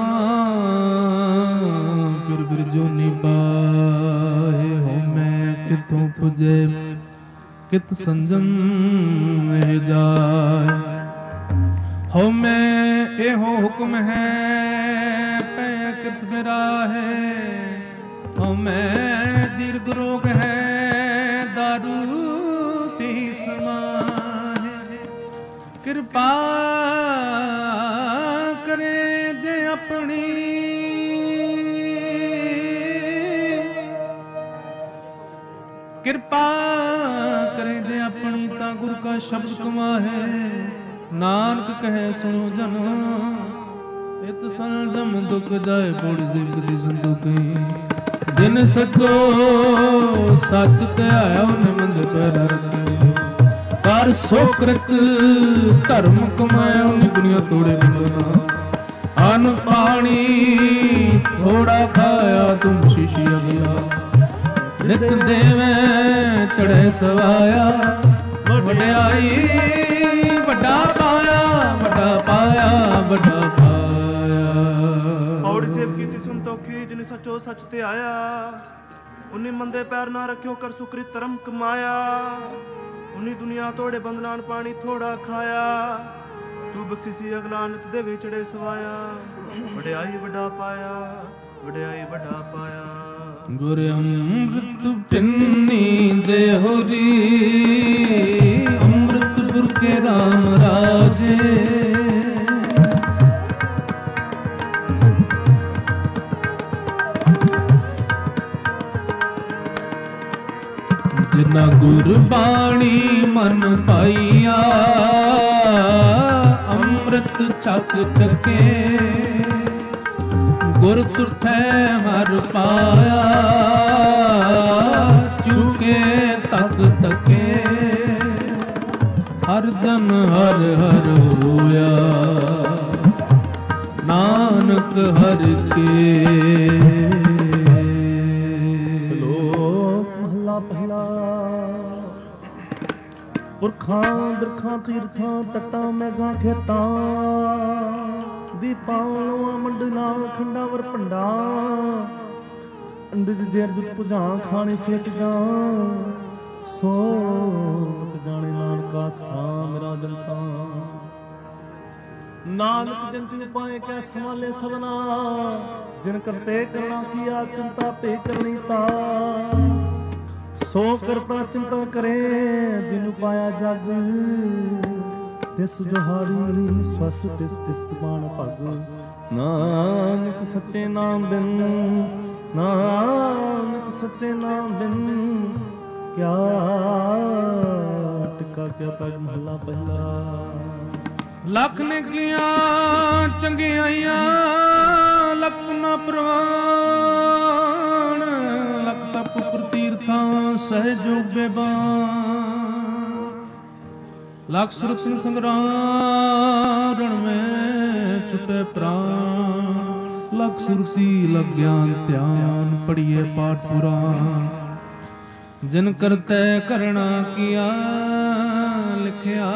ਫਿਰ ਫਿਰ ਜੋਨੀ ਪਾਏ, ਹਉ ਮੈਂ ਕਿਥੋਂ ਪੁਜੇ ਕਿਤ ਸੰਜਮ ਇਹ ਜਾਏ, ਹਉ ਮੈਂ ਇਹੋ ਹੁਕਮ ਹੈ ਪੈ ਕਿਤ ਮੇਰਾ ਹੈ, ਹਉ ਮੈਂ ਦੀਰਘ ਰੋਗ ਹੈ ਦਾਰੂ ਪੀ ਸਮਾਹੇ, ਕਿਰਪਾ ਕਰੇ ਜੇ ਆਪਣੀ, ਕਿਰਪਾ ਕਰੇ ਜੇ ਆਪਣੀ ਤਾਂ ਗੁਰ ਕਾ ਸ਼ਬਦ ਕਮਾਹੇ, ਨਾਨਕ ਕਹੇ ਸੁਣੋ ਜਨ ਇਤ ਸੰਜਮ ਦੁਖ ਜਾਏ ਬੋੜੀ ਜ਼ਿੰਦਗੀ ਸੰਦੁਖੀ, ਜਿਨ ਸਚੋ ਸੱਚ ਧਿਆਇਆ ਉਹਨੇ ਮੰਦ ਪੈਰ ਰੱਖੇ, ਕਰ ਸੋ ਕ੍ਰਿਤ ਧਰਮ ਕਮਾਇਆ ਉਹਨੇ ਦੁਨੀਆ ਤੋੜੇ ਬੰਦਨਾ, ਅਨ ਪਾਣੀ ਥੋੜਾ ਖਾਇਆ ਤੁਮ ਸ਼ੀਸ਼ੀ ਅਗਲਾ, ਨਿਤ ਦੇਵੇਂ ਚੜੇ ਸਵਾਇਆ, ਵਡਿਆਈ ਵੱਡਾ ਪਾਇਆ, ਵੱਡਾ ਪਾਇਆ, ਵੱਡਾ ਪਾਇਆ। ਪੌੜੀ ਸੇਵ ਕੀਤੀ ਸੰਤੋਖੀ, ਜਿਨ ਸੱਚੋ ਸੱਚ ਤੇ ਆਇਆ, ਉਨੀ ਮੰਦੇ ਪੈਰ ਨਾ ਰੱਖਿਓ ਕਰ ਸੁਕਰੀ ਧਰਮ ਕਮਾਇਆ, ਉਨੀ ਦੁਨੀਆ ਤੋੜੇ ਬੰਦਨਾਨ ਪਾਣੀ ਥੋੜਾ ਖਾਇਆ, ਤੂੰ ਬਖਸ਼ਿਸੀ ਅਗਲਾ ਨਿਤ ਦੇ ਵਿਚੜੇ ਸਵਾਇਆ, ਵਡਿਆਈ ਵੱਡਾ ਪਾਇਆ, ਵਡਿਆਈ ਵੱਡਾ ਪਾਇਆ। ਗੁਰ ਅੰਮ੍ਰਿਤ ਪਿੰਨੀ ਦੇਹੁਰੀ, ਅੰਮ੍ਰਿਤਪੁਰ ਕੇ ਰਾਮ ਰਾਜੇ, ਜਿਨਾ ਗੁਰਬਾਣੀ ਮਨ ਪਾਈਆ, ਅੰਮ੍ਰਿਤ ਛਕ ਛਕੇ, ਗੁਰ ਤੁਠੈ ਹਰ ਪਾਇਆ, ਚੁਕੇ ਤਕ ਤਕੇ, ਹਰ ਜਨ ਹਰ ਹਰ ਹੋਇਆ, ਨਾਨਕ ਹਰ ਕੇ। ਸ਼ਲੋਕ ਮਹਲਾ ਪਹਿਲਾ। ਪੁਰਖਾਂ ਬਿਰਖਾਂ ਤੀਰਥਾਂ ਤਟਾਂ ਮੈਗਾਂ ਖੇਤਾਂ, ਦੀਪਾਂ ਲੋਆਂ ਮੰਡਲਾਂ ਖੰਡਾਵਰ ਭੰਡਾ, ਅੰਡਜ ਜੇਰ ਦੁੱਧ ਭੁਜਾਂ ਖਾਣੇ ਸੇਕ ਜਾਂ, ਸੋ ਮਤ ਜਾਣੇ ਨਾਨਕਾ ਸਾ ਮੇਰਾ ਜਨਤਾ, ਨਾਨਕ ਜੰਤੀ ਉਪਾਏ ਕੈ ਸਮਾਲੇ ਸਭਨਾ, ਜਿਨ ਕਰਤੇ ਕਰਨਾ ਕੀਆ ਚਿੰਤਾ ਭੇ ਕਰਨੀ ਤਾ, ਸੋ ਕਰਤਾ ਚਿੰਤਾ ਕਰੇ ਜਿਨੁ ਪਾਇਆ ਜਗ, ਤਿਸ ਜੋਹਾਰੀ ਸਵਸ ਤਿਸ ਤਿਸ ਬਾਣ ਭਗ, ਨਾਨਕ ਸੱਚੇ ਨਾਮ ਬਿਨ, ਨਾਨਕ ਸੱਚੇ ਨਾਮ ਬਿਨ, ਕਿਆ ਟਿਕਾ ਕਿਆ ਤਜ ਮਹਲਾ ਪਹਿਲਾ। ਲੱਖ ਨੇਕੀਆਂ ਚੰਗਿਆਈਆਂ ਲੱਖ ਨਾ ਪ੍ਰਵਾਨ, ਲੱਖ ਤਪ ਪ੍ਰਤੀਰਥਾਂ ਸਹਿਜੋਗ ਬੇਬਾਨ, ਲੱਖ ਸੁਰਤ ਸੰਗਰਾਮ ਰਣ ਮੈਂ ਛੁਟੇ ਪ੍ਰਾਨ, ਲੱਖ ਸੁਰਸੀ ਲਗ ਗਿਆਨ ਧਿਆਨ ਪੜੀਏ ਪਾਠ ਪੁਰਾਨ, ਜਿਨ ਕਰਤੈ ਕਰਣਾ ਕੀਆ ਲਿਖਿਆ,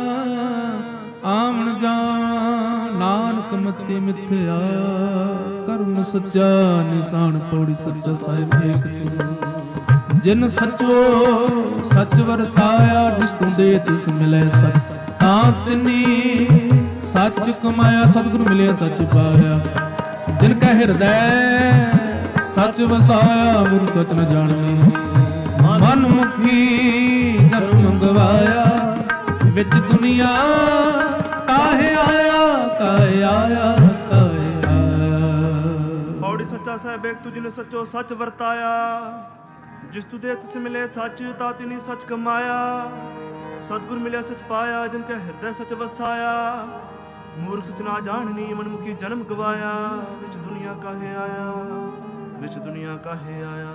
ਆਵਣ ਜਾਣ ਨਾਨਕ ਮਤੀ ਮਿਥਿਆ, ਕਰਮ ਸੱਚਾ ਨਿਸ਼ਾਨ ਪੌੜੀ ਸੱਚਾ ਸਾਹਿਬ ਏਕ ਤੂੰ, ਜਿਨ ਸਚੋ ਸਚ ਵਰਤਾਇਆ, ਜਿਸ ਤੂੰ ਦੇ ਤਿਸ ਮਿਲੇ ਸਚ, ਤਾਂ ਤਿਨੀ ਸੱਚ ਕਮਾਇਆ, ਸਤਿਗੁਰ ਮਿਲਿਆ ਸੱਚ ਪਾਇਆ, ਜਿਨ ਕਾ ਹਿਰਦੈ ਸੱਚ ਵਸਾਇਆ, ਗੁਰੂ ਸਚ ਨ ਜਾਣਨੀ, ਮਨ ਮੁਖੀ ਜਨਮ ਗਵਾਇਆ, ਵਿੱਚ ਦੁਨੀਆ ਕਾਹੇ ਆਇਆ, ਕਾਹੇ ਆਇਆ, ਕਾਹੇ ਆਇਆ। ਪੌੜੀ ਸੱਚਾ ਸਾਹਿਬ ਏਕ ਤੂੰ, ਜਿਨ ਸੱਚੋ ਸੱਚ ਵਰਤਾਇਆ, ਜਿਸ ਤੂ ਦੇ ਤਿਸ ਮਿਲੇ ਸੱਚ, ਤਾ ਤਿਨੀ ਸੱਚ ਕਮਾਇਆ, ਸਤਿਗੁਰ ਮਿਲਿਆ ਸੱਚ ਪਾਇਆ, ਜਿਨ ਕਾ ਹਿਰਦੈ ਸੱਚ ਵਸਾਇਆ, ਮੂਰਖ ਸੱਚ ਨਾ ਜਾਣਨੀ, ਮਨਮੁਖੀ ਜਨਮ ਗਵਾਇਆ, ਵਿੱਚ ਦੁਨੀਆ ਕਾਹੇ ਆਇਆ, ਵਿੱਚ ਦੁਨੀਆ ਕਾਹੇ ਆਇਆ।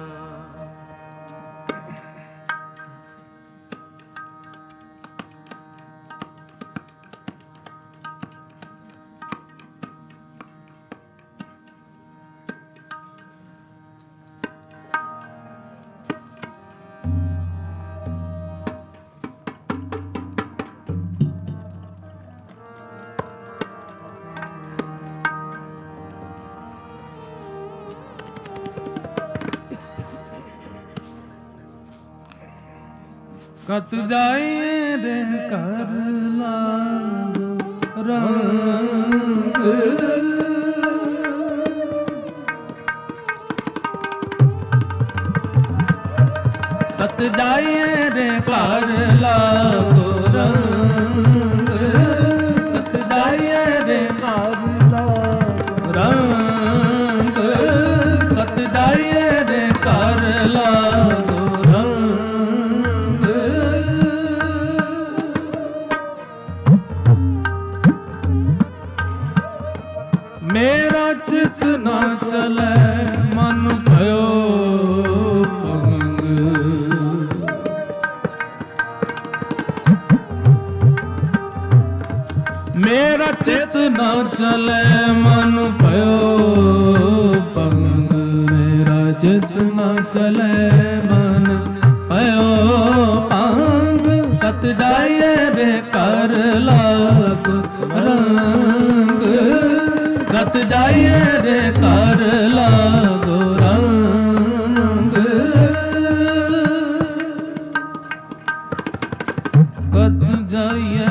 कत जाइए रे कर लागो रंग कत जाइए रे कर लागो रंग कत जाइए रे कर लागो रंग कत जाइए रे कर लागो रंग मेरा चित न चले मन भयो मेरा चित न चले मन भयो पंग मेरा चित न चले मन भयो पंग कत जाइए रे कर लागो रंग कत जाइए रे कर लागो रंग कत जाइए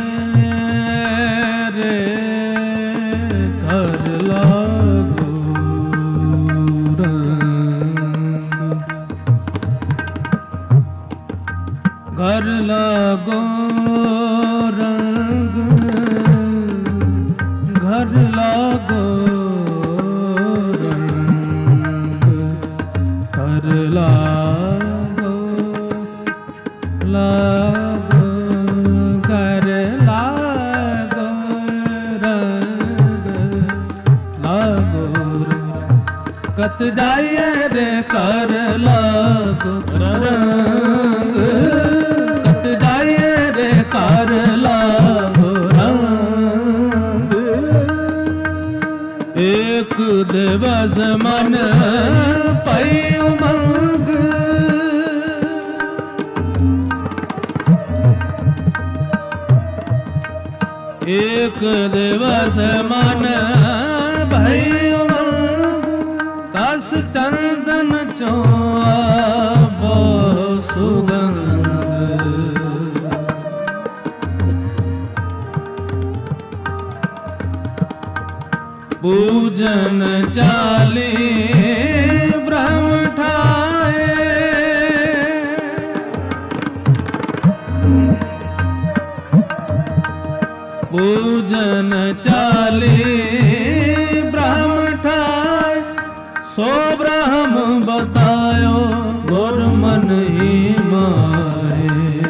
घर लागो रंग घर लागो रंग घर लागो लागो घर लागो रंग लागो कत जाइए रे कर लागो रंग कर लागो रंग एक दिवस मन पई उमंग एक दिवस मन भई उमंग कस चंदन चोआ सुगंध पूजन चाले ब्रह्म ठाए पूजन चाले ब्रह्म ठाए सो ब्रह्म बतायो गुर मन ही माए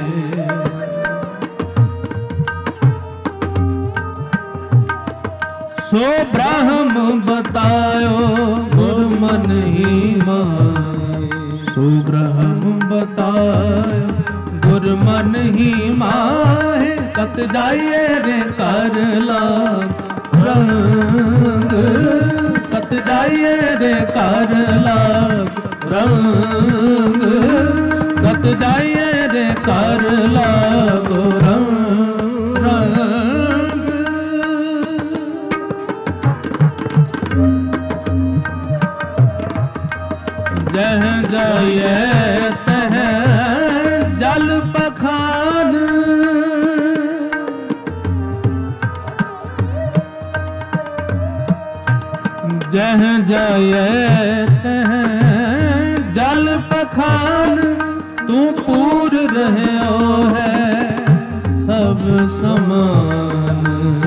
सो ब्रह्म बतायो गुर मन ही माए सो ब्रह्म बतायो गुर मन ही माहे कत जाइए रे कर लाग रंग कत जाइए रे कर लाग रंग कत जाइए रे कर लाग रंग जह जाइए तह जल पखान जह जाइए तह जल पखान तू पूर रहे है सब समान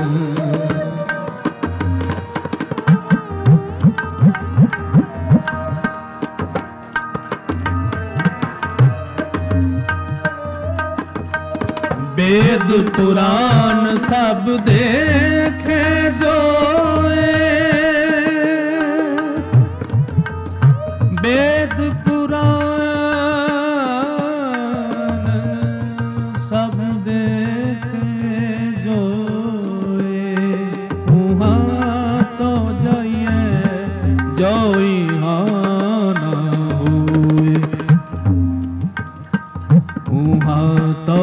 वेद पुराण सब देखे जोए वेद पुराण सब देखे जोए वहाँ तो जाइए जो यहाँ न हुए वहाँ तो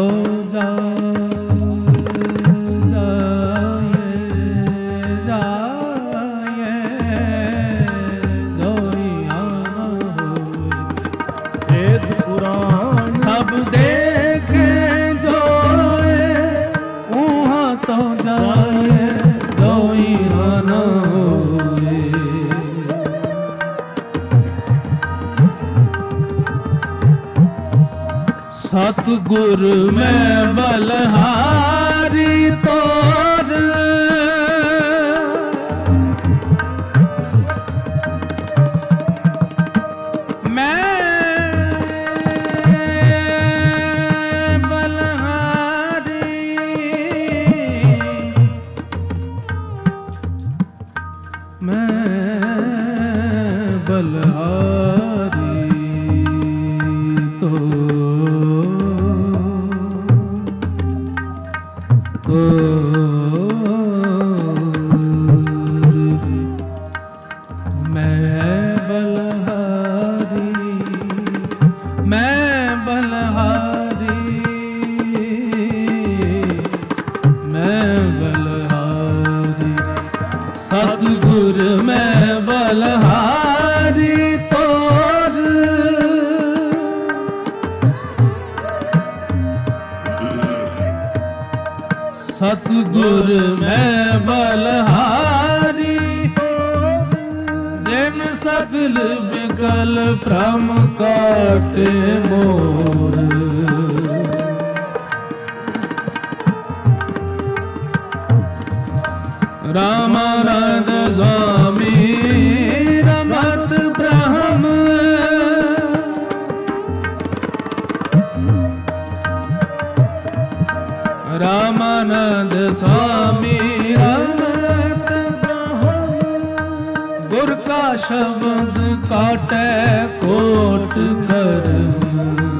ਸਤਿਗੁਰ ਮੈਂ ਬਲਹਾਰੀ ਤੋਰ, ਮੈਂ ਬਲਹਾਰੀ, ਮੈਂ ਬਲਹਾਰੀ ਸਤਿਗੁਰ ਮੈਂ ਬਲਹਾਰੀ, ਜਿਨ ਸਗਲ ਬਿਗਲ ਭ੍ਰਮ ਕਾਟੇ ਮੋਰ, ਰਾਮਾਨੰਦ ਸੁਆਮੀ ਰਮਤ ਬ੍ਰਹਮ, ਰਾਮਾਨੰਦ ਸੁਆਮੀ ਰਮਤ ਬ੍ਰਹਮ, ਗੁਰ ਕਾ ਸ਼ਬਦ ਕਾਟੈ ਕੋਟ ਕਰਮ,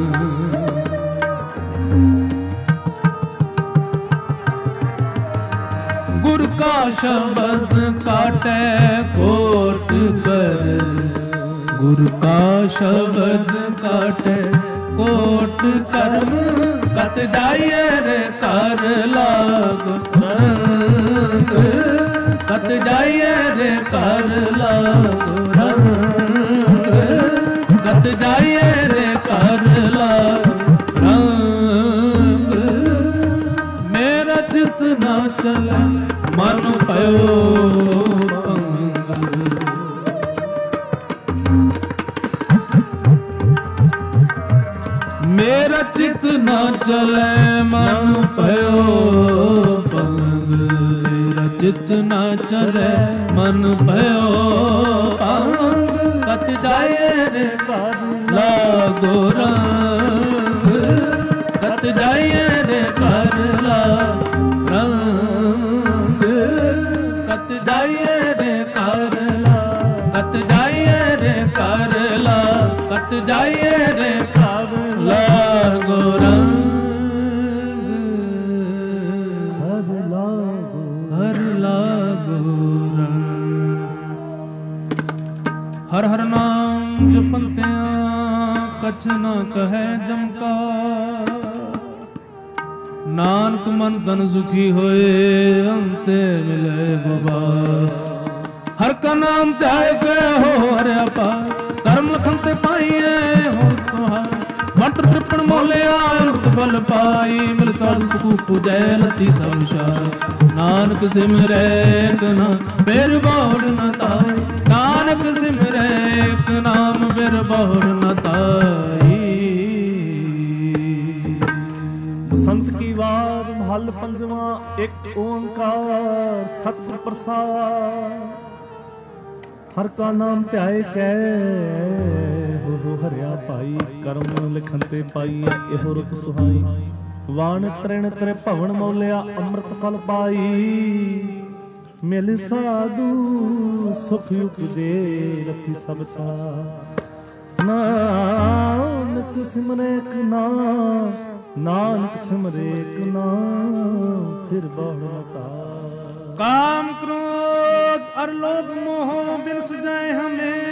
ਗੁਰ ਕਾ ਸ਼ਬਦ ਕਾਟੈ ਕੋਟ ਕਰਮ, ਗੁਰ ਕਾ ਸ਼ਬਦ ਕਾਟੈ ਕੋਟ ਕਰਮ, ਕਤ ਜਾਈਏ ਰੇ ਕਰ ਲਾਗ ਰੰਗ, ਕਤ ਜਾਈਏ ਰੇ ਕਰ ਲਾਗ ਰੰਗ, ਕਤ ਜਾਈਏ ਰੇ ਕਰ ਲਾਗ ਰੰਗ, ਮੇਰਾ ਚਿਤ ਨਾ ਚਲੇ ਮਨ ਪਇਓ ਭੰਗ, ਮੇਰਾ ਚਿਤ ਨਾ ਚਲੇ ਮਨ ਪਇਓ ਭੰਗ, ਮੇਰਾ ਚਿਤ ਨਾ ਚਲੇ ਮਨ ਪਇਓ ਭੰਗ, ਕਤ ਜਾਏ ਰੇ ਕਰ ਲਾਗੋ ਰੰਗ, ਕਤ ਜਾਏ ਰੇ ਕਰ ਲਾਗੋ ਰੰਗ, ਕਤ ਜਾਏ ਰੇ ਕਰ ਲਾਗੋ, ਕਤ ਜਾਏ ਰੇ ਕਰ ਲਾਗੋ, ਕਤ ਜਾਏ ਰੇ ਕਰ ਲਾਗੋ ਰੰਗ, ਹਰ ਲਾਗੋ, ਹਰ ਲਾਗੋ ਰੰਗ। ਹਰ ਹਰ ਨਾਮ ਜਪੰਤਿਆਂ ਕਛ ਨ ਕਹੈ ਜਮਕਾ, ਨਾਨਕ ਮਨ ਤਨ ਸੁਖੀ ਹੋਏ ਅੰਤੇ ਮਿਲੇ ਬਾਬਾ, ਹਰ ਕਾ ਨਾਮ ਧਿਆਏ ਗਏ ਹੋ ਹਰਿਆ ਪਾਰ, ਕਰਮ ਲਖਨ ਤੇ ਪਾਈਏ ਹੋ ਸੁਹਾਰ, ਮੰਤਰ ਤ੍ਰਿਪਣ ਮੋਲਿਆ ਅੰਮ੍ਰਿਤ ਫਲ ਪਾਈ, ਮਿਲ ਸਾਧੂ ਸੁਖ ਪੁਜੈ ਲਤੀ ਸੰਸਾਰ, ਨਾਨਕ ਸਿਮਰੈ ਇਕ ਨਾਮ ਫਿਰ ਬੋੜ ਨ ਤਾਈ, ਨਾਨਕ ਸਿਮਰੈ ਇਕ ਨਾਮ ਫਿਰ ਬੋੜ ਨ ਤਾਈ। ਬਸੰਤ ਕੀ ਵਾਰ ਮਹੱਲ ਪੰਜਵਾਂ, ਇੱਕ ਓੰਕਾਰ ਸਤਿ ਪ੍ਰਸਾਦ, ਹਰ ਕਾ ਨਾਮ ਧਿਆਏ ਕੈ ਹੋ ਹਰਿਆ ਭਾਈ, ਕਰਮ ਲਿਖਨ ਤੇ ਪਾਈਏ ਇਹੋ ਰੁਤ ਸੁਹਾਈ, ਵਾਣ ਤ੍ਰਿਣ ਤ੍ਰਿ ਭਵਨ ਮੌਲਿਆ ਅੰਮ੍ਰਿਤ ਫਲ ਪਾਈ, ਮਿਲ ਸਾਧੂ ਸੁਖ ਉਪਜੇ ਰਤੀ ਸਭ ਸਾ, ਨਾਨਕ ਸਿਮਰੈ ਇਕ ਨਾਮ, ਨਾਨਕ ਸਿਮਰੈ ਇਕ ਨਾਮ ਫਿਰ ਬਹੁਤਾ, काम क्रोध और लोभ मोह बिन सजाए हमें,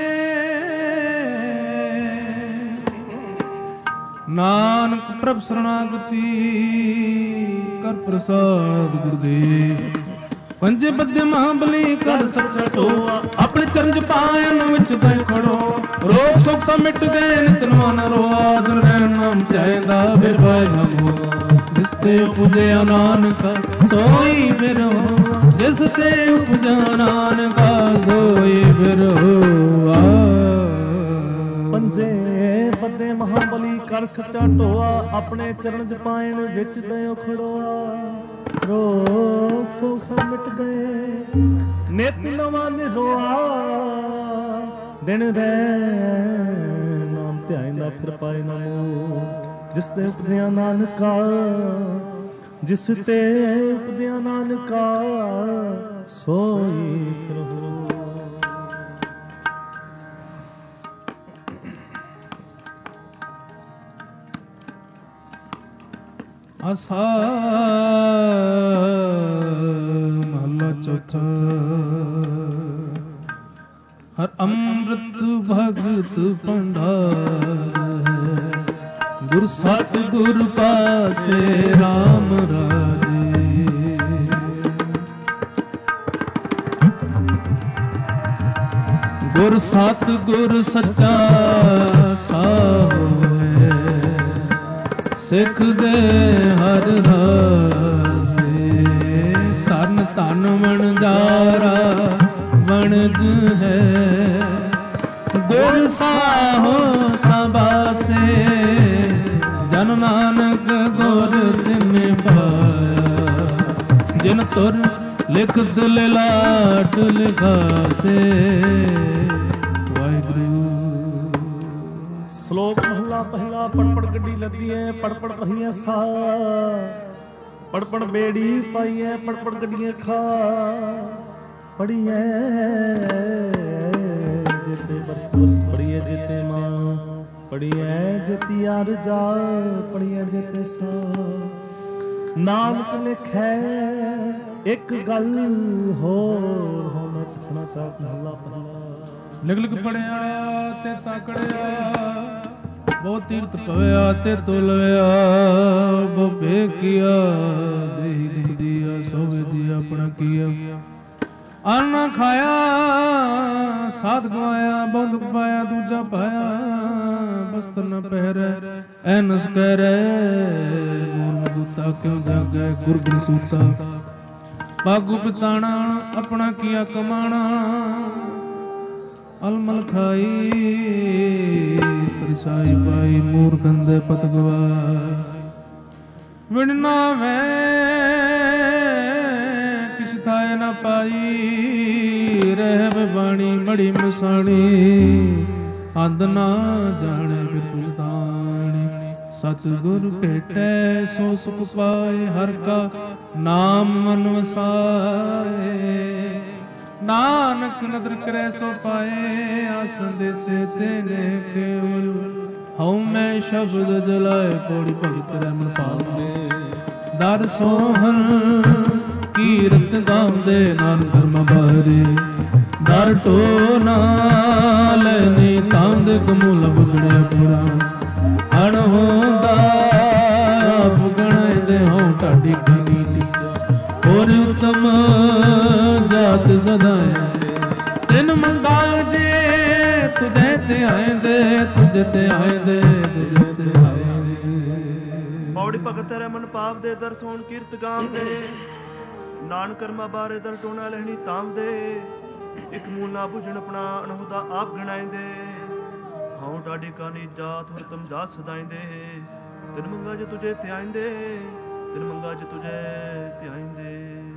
नानक प्रभ शरणागति कर प्रसाद गुरुदेव, पंजे बद्दे महाबली कर सच्चा टोआ, अपने चरण पायन विच गए खड़ो, रोग शोक सब मिट गए नित मन रोआ, दुर नाम ध्यायदा बिरभाय हमो, जिसते पूजे नानका सोई बिरो, जिसते पूजा नानका सोई बिरो। पंजे ਬੱਦੇ ਮਹਾਬਲੀ ਕਰ ਸੱਚਾ ਢੋਆ, ਆਪਣੇ ਚਰਨ ਚ ਪਾਇਣ ਵਿੱਚ ਦਿਓ ਖੜੋਆ। ਰੋਗ ਸੋਗ ਸਭ ਮਿਟ ਗਏ, ਨਿਤ ਨਵਾਂ ਨਿਰੋਆ। ਦਿਨ ਰਹਿ ਨਾਮ ਧਿਆਇਂਦਾ ਫਿਰ ਪਾਏ ਨਾ ਮੋਹ। ਜਿਸ ਤੇ ਉਪਜਿਆ ਨਾਨਕਾ, ਜਿਸ ਤੇ ਉਪਜਿਆ ਨਾਨਕਾ, ਸੋਈ ਫਿਰ ਹੋ। ਆਸਾ ਮਹਲਾ ਚੌਥਾ। ਹਰ ਅੰਮ੍ਰਿਤ ਭਗਤ ਭੰਡਾਰ ਹੈ, ਗੁਰ ਸਤ ਗੁਰ ਪਾਸੇ RAM ਰਾਜੇ। ਗੁਰ ਸਤ ਗੁਰ ਸੱਚਾ ਸਾਹਿਬ ਹੈ, ਸਿੱਖ ਦੇ ਹਰ ਰਾਸੇ। ਧਨ ਧਨ ਵਣਜਾਰਾ ਵਣਜ ਹੈ, ਗੁਰ ਸਾਹੋ ਸਬਾਸੇ। ਜਨ ਨਾਨਕ ਗੁਰ ਤਿਨਿ ਪਾਇਆ, ਜਿਨ ਤੁਰ ਲਿਖਤ ਲਿਲਾਟ ਲਿਖਾਸੇ। ਵਾਹਿਗੁਰੂ। ਸ਼ਲੋਕ ਮਹਲਾ ਪਹਿਲਾ। ਪੜ ਪੜ ਗੱਡੀ ਲੱਦੀਐ, ਪੜ ਪੜ ਪਹੀਐ ਸਾ। ਪੜ ਪੜ ਬੇੜੀ ਪਾਈਐ, ਪੜ ਪੜ ਗੱਡੀਆਂ ਖਾ। ਪੜੀਐ ਜਿਤੇ ਬਰਸ ਬਰਸ, ਪੜੀਐ ਜਿਤੇ ਮਾਂ। ਪੜੀਐ ਜਿਤੀ ਅਰਜਾ, ਪੜੀਐ ਜਿਤੇ ਸਾ। ਨਾਨਕ ਲਿਖੈ ਇੱਕ ਗੱਲ ਹੋਰ, ਹੋਣਾ ਚੱਕਣਾ ਚਾਕ। ਮਹਲਾ ਪਹਿਲਾ। ਲਿਖ ਲਿਖ ਪੜਿਆ ਤੇ ਤਾਕੜਿਆ, ਬਹੁ ਤੀਰਥ ਪਵਿਆ ਤੇ ਤੁਲਵਿਆ। ਬਹੁ ਬੇਕੀਆ ਦੇਹੀ ਦਿੰਦੀਆ, ਸੋਵੇ ਦੀ ਆਪਣਾ ਕੀਆ। ਅੰਨ ਖਾਇਆ ਸਾਧ ਗਵਾਇਆ, ਬਹੁ ਦੁਖ ਪਾਇਆ ਦੂਜਾ ਪਾਇਆ। ਬਸਤਰ ਨ ਪਹਿਰੈ ਐਨਸ ਕਰੈ, ਮੋਨ ਦੂਤਾ ਕਿਉ ਜਾਗੈ ਗੁਰ ਗੁਰ ਸੂਤਾ। ਬਾਗੂ ਪਿਤਾਣਾ ਆਪਣਾ ਕੀਆ ਕਮਾਣਾ। ਅਲਮਲ ਖਾਈ ਸਰਸਾਈ ਪਾਈ, ਮੂਰ ਕੰਦੇ ਪਤ ਗਵਾਈ। ਵਿਣਨਾ ਮੈਂ ਕਿਛ ਥਾਇ ਨ ਪਾਈ, ਰਹਿ ਬਾਣੀ ਮੜੀ ਮਸਾਣੀ। ਅੰਧ ਨਾ ਜਾਣੇ ਬਿਰਤਾਣੀ, ਸਤਿਗੁਰ ਭੇਟੈ ਸੋ ਸੁਖ ਪਾਏ। ਹਰ ਕਾ ਨਾਮ ਮਨ ਵਸਾਏ, ਨਾਨਕ ਨਦਰ ਕਰੈ ਸੋ ਪਾਏ। ਆਸਨ ਦੇਸੇ ਤੇਨੇ ਕੇਵਲ, ਹਉ ਮੈਂ ਸ਼ਬਦ ਜਲਾਏ। ਪੌੜੀ ਭਗਤ ਰਮਨ ਪਾਉਂਦੇ, ਦਰ ਸੋਹਨ ਕੀਰਤ ਗਾਉਂਦੇ। ਨਾਨਕ ਧਰਮ ਬਾਰੇ ਦਰ ਟੋ ਨਾਲੈ, ਤਾਂਦੇ ਕਮੂਲ ਬਗੜਿਆ ਪੁਰਾ। ਅਣ ਹੁੰਦਾ ਆਪ ਗਣਾਇਦੇ, ਹੋ ਢਾਡੀ ਕਨੀ ਚੀਜ਼ਾਂ। ਹੋਰ ਉਤਮ ਜਾਤ ਸਦਾਇਆ, ਤਿਨ ਮੰਗਾਏ ਦੇ ਤੁਝੇ ਤੇ ਆਏਂਦੇ। ਤੁਝੇ ਤੇ ਆਏਂਦੇ, ਤੁਝੇ ਤੇ ਆਏਂਦੇ। ਪੌੜੀ ਭਗਤ ਰਮਨ ਪਾਪ ਦੇ ਦਰ ਸੋਣ ਕੀਰਤ ਗਾਉਂਦੇ। ਨਾਨਕ ਕਰਮਾ ਬਾਰੇ ਦਰ ਟੋਣਾ ਲੈਣੀ ਤਾਂਦੇ। ਇੱਕ ਮੂਲ ਨਾ ਬੁਝਣ ਆਪਣਾ ਅਣਹੁਦਾ ਆਪ ਗਣਾਇਂਦੇ। ਹਉ ਟਾਡੀ ਕਾਨੀ ਜਾਤ ਹਰ ਤਮ ਜਾਤ ਸਦਾਇਂਦੇ। ਤਿਨ ਮੰਗਾ ਜੇ ਤੁਝੇ ਤੇ ਆਇਂਦੇ, ਤਿਨ ਮੰਗਾ ਜੇ ਤੁਝੇ ਤੇ ਆਇਂਦੇ।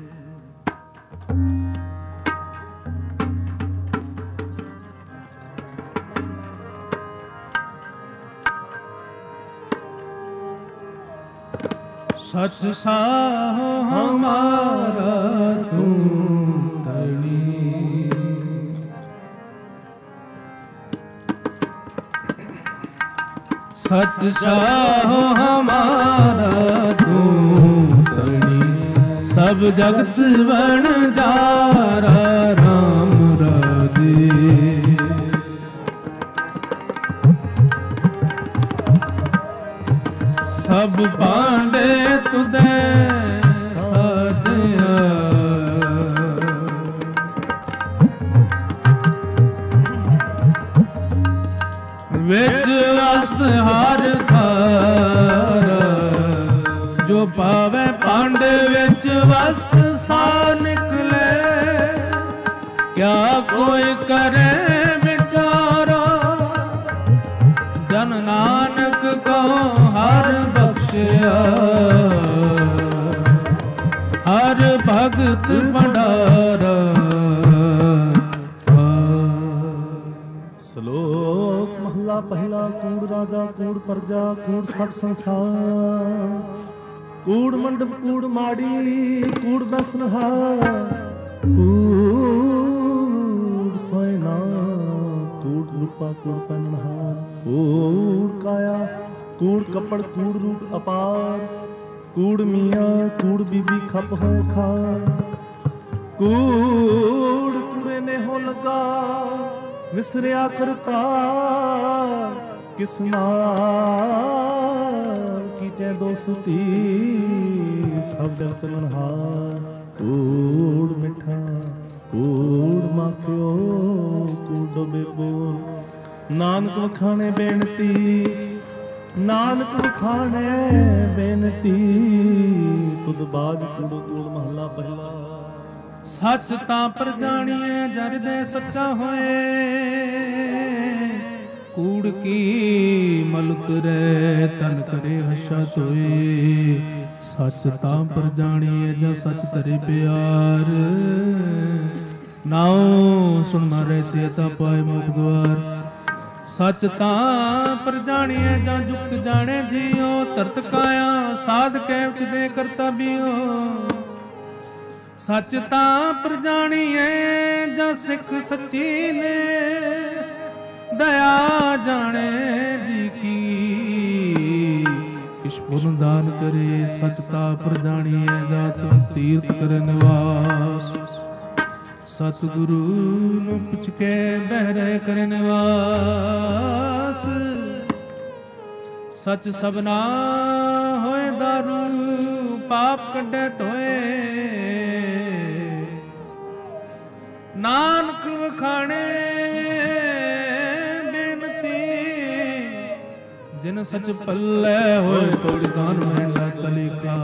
ਸਚ ਸਾਹੁ ਹਮਾਰਾ ਤੂੰ ਧਣੀ। ਸਚ ਸਾਹੁ ਹਮਾਰਾ ਤੂੰ ਧਣੀ। ਸਭ ਜਗਤ ਬਣ ਜਾਰਾ RAM ਰਾਜੇ। ਸਭ ਭਾਂਡੇ ਤੁਧੇ ਸਾਜਿਆ। ਵਿੱਚ ਵਸਤ ਹਰ ਥਾਰਾ, ਜੋ ਪਾਵੇ ਭਾਂਡੇ ਵਿੱਚ ਵਸਤ ਸਾ ਨਿਕਲੇ। ਕਿਆ ਕੋਈ ਕਰੇ ਵਿਚਾਰਾ, ਜਨ ਨਾਨਕ ਕੋ ਹਰ ਬਖਸ਼ਿਆ, ਹਰ ਭਗਤ ਭੰਡਾਰਾ। ਸ਼ਲੋਕ ਮਹਲਾ ਪਹਿਲਾ। ਕੂੜ ਰਾਜਾ ਕੂੜ ਪਰਜਾ ਕੂੜ ਸਭ ਸੰਸਾਰ, ਕੂੜ ਮੰਡਪ ਕੂੜ ਮਾੜੀ ਕੂੜ ਬਸਨਹਾਰ, ਕੂੜ ਸੋਇਨਾ ਕੂੜ ਰੂਪਾ ਕੂੜ ਪਨਹਾਰ, ਕੂੜ ਕਾਇਆ ਕੂੜ ਕੱਪੜ ਕੂੜ ਰੂਪ ਅਪਾਰ, ਕੂੜ ਮੀਆਂ ਕੂੜ ਬੀਬੀ ਖੱਪ ਹੋਏ ਖਾਰ, ਕੂੜ ਕੂੜੇ ਨੇ ਹੋ ਲੱਗਾ ਵਿਸਰਿਆ ਕਰਤਾਰ, ਕਿਸ ਨਾਲ ਕੀਤੇ ਦੋਸਤੀ ਸਭ ਦਿਨ ਚਲਨਹਾਰ, ਕੂੜ ਮਿੱਠਾ ਕੂੜ ਮਾਖਿਓ ਕੂੜ ਡੋਬੇ ਬੋਲ, ਨਾਨਕ ਵਖਾਣੇ ਬੇਨਤੀ ਨਾਨਕ ਵਖਾਣੇ ਬੇਨਤੀ, ਤੁਧ ਬਾਜ ਕੂੜ ਕੂੜ ਮਹਲਾ ਪਹਿਲਾ। ਸੱਚ ਤਾਂ ਪਰ ਜਾਣੀਏ ਜਰ ਦੇ ਸੱਚਾ ਹੋਏ, ਕੂੜ ਕੀ ਮਲ ਉਤਰੈ ਤਨ ਕਰੇ ਹਸ਼ਾ ਧੋਏ, ਸੱਚ ਤਾਂ ਪਰ ਜਾਣੀਏ ਜਾਂ ਸੱਚ ਤਰੇ ਪਿਆਰ, ਨਾਉ ਸੁਣ ਮਾਰੇ ਸੇ ਤਾਂ ਪਾਏ ਮੁਖ ਦੁਆਰ, ਸੱਚ ਤਾਂ ਪਰ ਜਾਣੀਏ ਜਾਂ ਜੁਗਤ ਜਾਣੇ ਜੀਓ, ਧਰਤ ਕਾਇਆ ਸਾਧ ਕੈ ਵਿੱਚ ਦੇ ਕਰਤਾ ਬੀਓ, ਸੱਚ ਤਾਂ ਪਰ ਜਾਣੀਏ ਜਾਂ ਸਿੱਖ ਸੱਚੀ ਨੇ, ਦਇਆ ਜਾਣੇ ਜੀ ਕੀ ਕਿਛ ਪੁੰਨ ਦਾਨ ਕਰੇ, ਸੱਚ ਤਾਂ ਪਰ ਜਾਣੀਏ ਜਾਂ ਤੁਮ ਤੀਰਥ ਕਰਨ ਨਿਵਾਸ, ਸਤਿਗੁਰੂ ਨੂੰ ਪੁੱਛ ਕੇ ਬਹਿਰੇ ਕਰਨ ਨਿਵਾਸ, ਸੱਚ ਸਭਨਾ ਹੋਏ ਦਾਰੂ ਪਾਪ ਕੱਢੇ ਧੋਏ, ਨਾਨਕ ਵਖਾਣੇ ਬੇਨਤੀ, ਜਿਨ ਸੱਚ ਪੱਲੇ ਹੋਏ ਤੋੜੀ ਦਾਨ ਮਹਿਲਾ ਤਲਿਕਾ,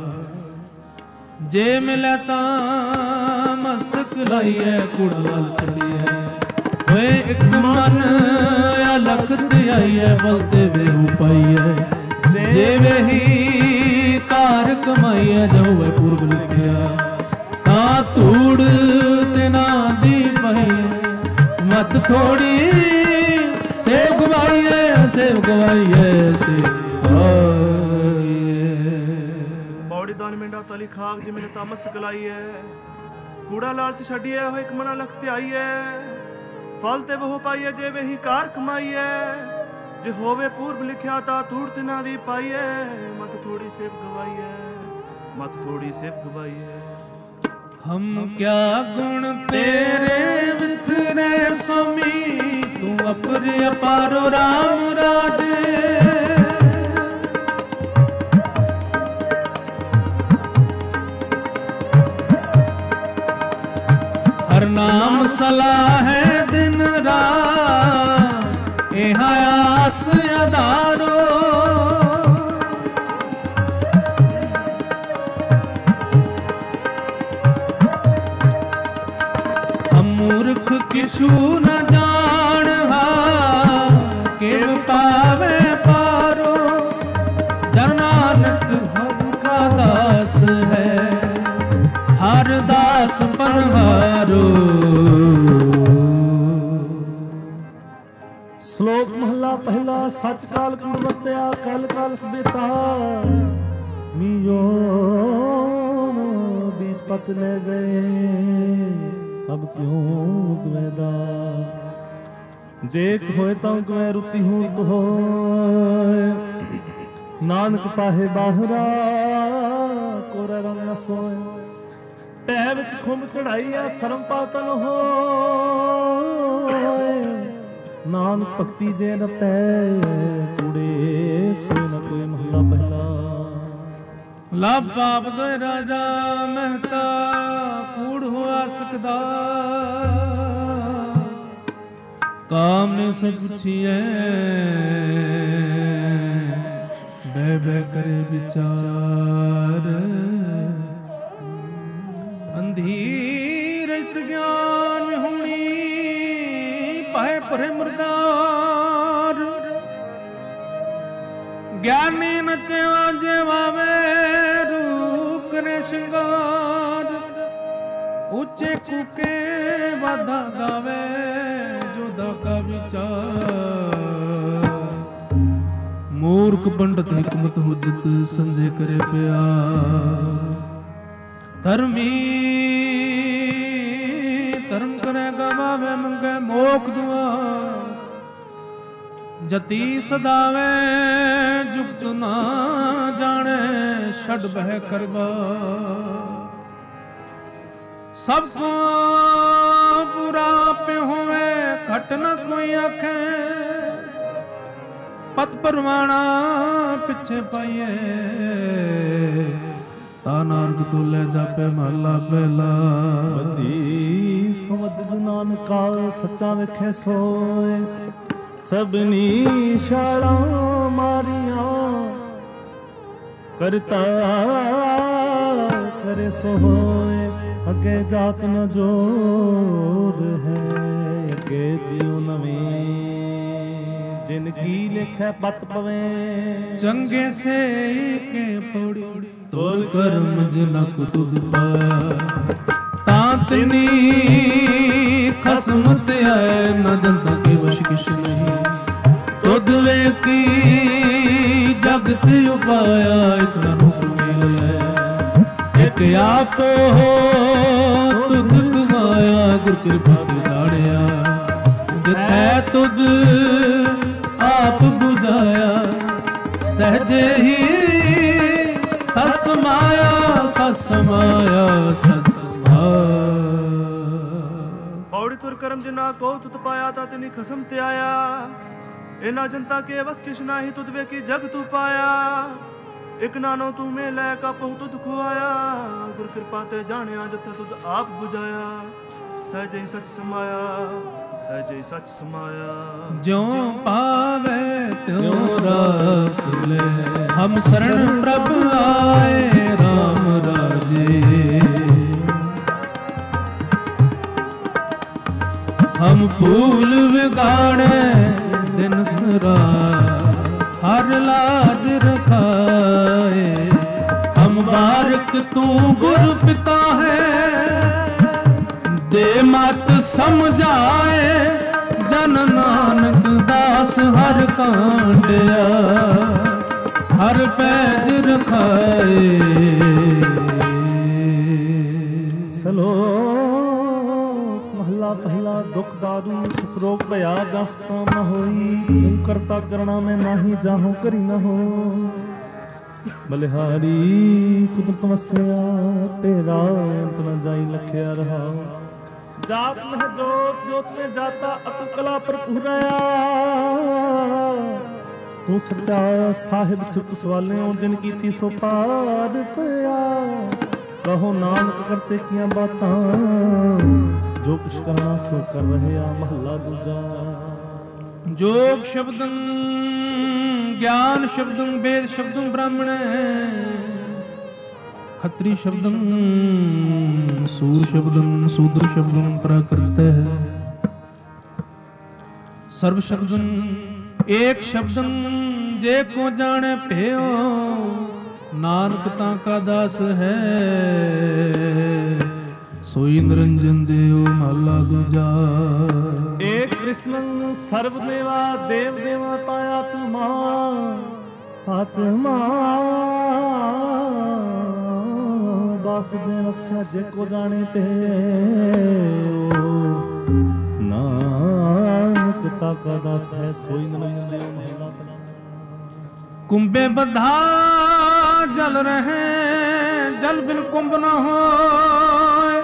ਜੇ ਮਿਲੇ ਤਾਂ ਮਸਤਕ ਲਾਈਐ ਕੂੜ ਲਾਲ ਚਲੀਐ, ਹੋਏ ਇੱਕ ਮਨ ਅਲਖ ਧਿਆਈਐ, ਬਲ ਤੇ ਵੇਹੂ ਪਾਈਐ, ਜੇ ਵੇਹੀ ਕਾਰ ਕਮਾਈਐ, ਜਉਐ ਪੁਰਬ ਲਿਖਿਆ, ਤਾਂ ਧੂੜ ਤਿਨਾ ਦੀ ਪਈ, ਮਤ ਥੋੜੀ ਸੇਵ ਗਵਾਈਐ, ਸੇਵ ਗਵਾਈਐ, ਸੇਵ ਪੌੜੀ ਦਾਨ ਮਿੰਡਾ ਤਲੀ ਖਾਕ ਜਿ ਮੇਰੇ ਤਾਮਸਤ ਕਲਾਈਐ, ਕੂੜਾ ਲਾਲਚ ਛੱਡੀਐ ਹੋਏ ਇੱਕ ਮਨਾ ਲਖ ਧਿਆਈਐ, ਫਲ ਤੇ ਬਹੁ ਪਾਈਐ ਜੇ ਵੇਹੀ ਕਾਰ ਕਮਾਈਐ, ਜੇ ਹੋਵੇ ਪੂਰਬ ਲਿਖਿਆ ਤਾਂ ਧੂੜ ਤਿਨਾ ਦੀ ਪਾਈਐ, ਮਤ ਥੋੜੀ ਸੇਵ ਗਵਾਈਐ, ਮਤ ਥੋੜੀ ਸੇਵ ਗਵਾਈਐ। ਹਮ ਕਿਆ ਗੁਣ ਤੇਰੇ ਵਿਖਰੇ ਸੁਮੀ, ਤੂੰ ਅਪਰ ਅਪਾਰੋ ਰਾਮ ਰਾਜੇ, ਹਰ ਨਾਮ ਸਲਾਹੈ ਦਿਨ ਰਾਤ, ਇਹ ਆਸ ਅਧਾਰੋ, ਮੂਰਖ ਕਿਛੂ ਨ ਜਾਣਹਾ, ਕਿਵ ਪਾਵੇ ਪਾਰੋ, ਜਨ ਨਾਨਕ ਹਰਿ ਕਾ ਦਾਸ ਹੈ, ਹਰ ਦਾਸ ਪਰਵਾਰੋ। ਸ਼ਲੋਕ ਮਹਲਾ ਪਹਿਲਾ। ਸੱਚ ਕਾਲ ਕੂੜ ਵਰਤਿਆ ਕਲ ਕਾਲ ਬੇਤਾ, ਮੀਓ बीच पत ले गए अब क्यों गवेदा, जेक होए तां गवे रुती हूं तो होए, नानक पाहे बाहरा कोरा रंग न सोए, पै विच खुंब चढ़ाई है सरम पातन होए, नानक भक्ति जे न पै कूड़े सोए न कोई। महला पहला। ਲਾਭ ਪਾਪ ਦੇ ਰਾਜਾ ਮਹਿਤਾ ਕੂੜ ਹੋਆ ਸਕਦਾ, ਕਾਮ ਨੇ ਸਭ ਪੁੱਛੀਐ ਬਹਿ ਬਹਿ ਕਰੇ ਵਿਚਾਰ, ਅੰਧੀਰ ਰਜਤ ਗਿਆਨ ਹੋਣੀ ਪਾਏ ਭਰੇ ਮਰਦਾਰ, ਗਿਆਨੀ ਨਚੇਵਾ ਜੇਵਾਵੇ ਰੂਪ ਕਰੇ ਸ਼ਿੰਗਾਰ ਉੱਚੇ ਕੂਕੇ ਵਾਦਾ ਗਾਵੇ ਜੋਦਾ ਕਾ ਵਿਚਾਰ ਮੂਰਖ ਪੰਡਤ ਹਕਮਤ ਹੁਜਤ ਸੰਜੇ ਕਰੇ ਪਿਆਰ ਧਰਮੀ ਧਰਮ ਕਰੇ ਗਵਾਵੇ ਮੰਗੇ ਮੋਖ ਦੁਆ ਜਤੀ ਸਦਾਵੇ ਜੁਗਤ ਨਾ ਜਾਣੇ ਛੱਡ ਬਹਿ ਕਰਵਾ ਸਭ ਕੋ ਬੁਰਾ ਪਿ ਹੋਵੇ ਘਟ ਨ ਕੋਈ ਆਖੇ ਪਤ ਪਰਵਾਣਾ ਪਿੱਛੇ ਪਾਈਏ ਤਾ ਨਾਨਕ ਤੋਂ ਲੈ ਜਾਪੇ ਮਹਲਾ ਪਹਿਲਾ ਬਤੀ ਸਮਝ ਨਾਨਕਾ ਸੱਚਾ ਵੇਖੇ ਸੋਏ ਸਭਨੀ ਛਾਲਾਂ ਮਾਰੀਆਂ ਕਰਤਾ ਕਰੇ ਸੋ ਹੋਏ ਅੱਗੇ ਜਾਤ ਨ ਜੋੜ ਹੈ ਅੱਗੇ ਜਿਉ ਨਵੇਂ ਜਿਨ ਕੀ ਲਿਖੈ ਪਤ ਪਵੇ ਚੰਗੇ ਸੇ ਕੇ ਪੌੜੀ ਤੋਰ ਕਰਮ ਜਨਾ ਕੁਤੁਬ ਪਾਇਆ ਤਾਂ ਤਿਨੀ ਖਸਮ ਤੇ ਆਏ ਨ ਜਨਤਾ ਕੇ ਵਸ਼ ਕਿਛ ਨਹੀਂ ਤੁਧ ਵੇਖੀ ਜਗਤ ਉਪਾਇਆ ਇਤਨਾ ਹੁਕਮ ਲੈ ਇੱਕ ਆਪ ਤੁਧ ਕਮਾਇਆ ਗੁਰ ਕਿਰਪਾ ਤੇ ਦਾੜਿਆ ਜਿਥੈ ਤੁਧ ਆਪ 부ਝਾਇਆ ਸਹਜੇ ਹੀ ਸਸ ਮਾਇਆ ਸਸ ਮਾਇਆ ਸਸ ਪੌੜੀ ਤੁਰ ਕਰਮ ਜਿਨਾ ਕੋ ਤੁਤ ਪਾਇਆ ਤਾ ਤਿਨੀ ਖਸਮ ਤੇ ਆਇਆ ਇਨਾ ਜਨਤਾ ਕੇ ਵਸ ਕਿਛ ਨਾਹੀ ਤੁਧ ਵੇਖੀ ਜਗ ਤੂ ਪਾਇਆ ਇਕ ਨਾਨੋ ਤੂੰ ਮੇ ਲੈ ਕਾ ਪਹੁ ਤੁਧ ਖੁਆਇਆ ਗੁਰ ਕਿਰਪਾ ਤੇ ਜਾਣਿਆ ਜਿੱਥੇ ਤੁਧ ਆਪ 부ਝਾਇਆ ਸਹਜੇ ਹੀ ਸਚ ਸਮਾਇਆ ਸਹਜੇ ਸਚ ਸਮਾਇਆ ਜਿਉ ਪਾਵੇ ਤਿਉ ਰਾਖ ਲੈ ਹਮ ਸਰਣ ਪ੍ਰਭ ਆਏ RAM ਰਾਜੇ ਹਮ ਫੂਲ ਵਿਗਾੜੇ ਦਿਨ ਰਾਤ ਹਰ ਲਾਜ ਰਖਾਏ ਹਮ ਬਾਰਕ ਤੂੰ ਗੁਰ ਪਿਤਾ ਹੈ ਦੇ ਮਤ ਸਮਝਾਏ ਜਨ ਨਾਨਕ ਦਾਸ ਹਰ ਕਾਂਡਿਆ ਹਰ ਪੈਜ ਰਖਾਏ ਸਲੋਕ ਮਹਲਾ ਪਹਿਲਾ ਦੁਖ ਦਾਰੂ ਸੁਖ ਰੋਗ ਭਇਆ ਜਸ ਕਾਮ ਨ ਹੋਈ ਤੂੰ ਕਰਤਾ ਕਰਣਾ ਮੈਂ ਨਾਹੀ ਜਾਹੋ ਕਰੀ ਨ ਹੋ ਬਲਿਹਾਰੀ ਕੁਦਰਤ ਵਸਿਆ ਤੇਰਾ ਅੰਤ ਨ ਜਾਈ ਲਖਿਆ ਰਹਾ ਜਾਤ ਮਹਿ ਜੋਤ ਜੋਤ ਮੇ ਜਾਤਾ ਅਤੁ ਕਲਾ ਭਰਪੂਰਿਆ ਤੂੰ ਸੱਚਾ ਸਾਹਿਬ ਸਿਫਤ ਸਵਾਲਿਓ ਜਿਨ ਕੀਤੀ ਸੋ ਪਾਰ ਪਿਆ ਕਹੋ ਨਾਨਕ ਕਰਤੇ ਕੀਆਂ ਬਾਤਾਂ ਜੋ ਕੁਛ ਕਰਨਾ ਸੋ ਕਰ ਰਹਿਆ ਮਹੱਲਾ ਦੂਜਾ ਜੋਗ ਸ਼ਬਦੰ ਗਿਆਨ ਸ਼ਬਦੰ ਵੇਦ ਸ਼ਬਦੰ ਬ੍ਰਾਹਮਣ ਖੱਤਰੀ ਸ਼ਬਦੰ ਸੂਰ ਸ਼ਬਦੰ ਸੂਦਰ ਸ਼ਬਦੰ ਪ੍ਰਾਕ੍ਰਿਤ ਸਰਬ ਸ਼ਬਦੰ ਏਕ ਸ਼ਬਦੰ ਜੇ ਕੋ ਜਾਣੇ ਭਿਓ ਨਾਨਕ ਤਾਂ ਕਾ ਦਾਸ ਹੈ ਸੋਈ ਨਿਰੰਜਨ ਦੇਉ ਮਹਲਾ ਦੂਜਾ ਏਕ ਕ੍ਰਿਸ਼ਨ ਸਰਬ ਦੇਵਾ ਦੇਵ ਦੇਵਾ ਪਾਇਆ ਤੁਮਾ ਆਤਮਾ ਵਾਸੁਦੇਵ ਵਸਿਆ ਜੇ ਕੋ ਜਾਣੇ ਤੇ ਨਾਨਕ ਤਾ ਕਾ ਦਾਸ ਹੈ ਸੋਈ ਨਿਰੰਜਨ ਦੇਉ ਮਹਲਾ ਕੁੰਭੇ ਬੱਧਾ ਜਲ ਰਹੇ ਜਲ ਬਿਨ ਕੁੰਭ ਨ ਹੋਏ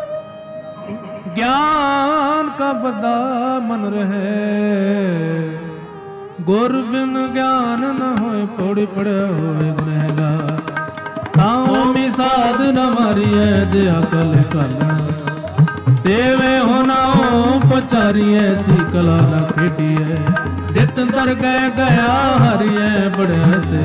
ਗਿਆਨ ਕਾ ਬੱਧਾ ਮਨ ਰਹੇ ਗੁਰ ਬਿਨ ਗਿਆਨ ਨ ਹੋਏ ਪੌੜੀ ਪੜਿਆ ਹੋਏ ਗੁਰੇਗਾ ਤਾਉ ਮੀ ਸਾਧ ਨ ਮਾਰੀਐ ਜੇ ਅਕਲ ਕਲ ਦੇਵੇ ਹੋ ਨਾਉ ਪਚਾਰੀਐ ਸੀ ਕਲਾ ਨ ਖੇਡੀਐ ਜਿਤ ਦਰ ਗਏ ਗਿਆ ਹਰੀਐ ਬੜਿਆ ਤੇ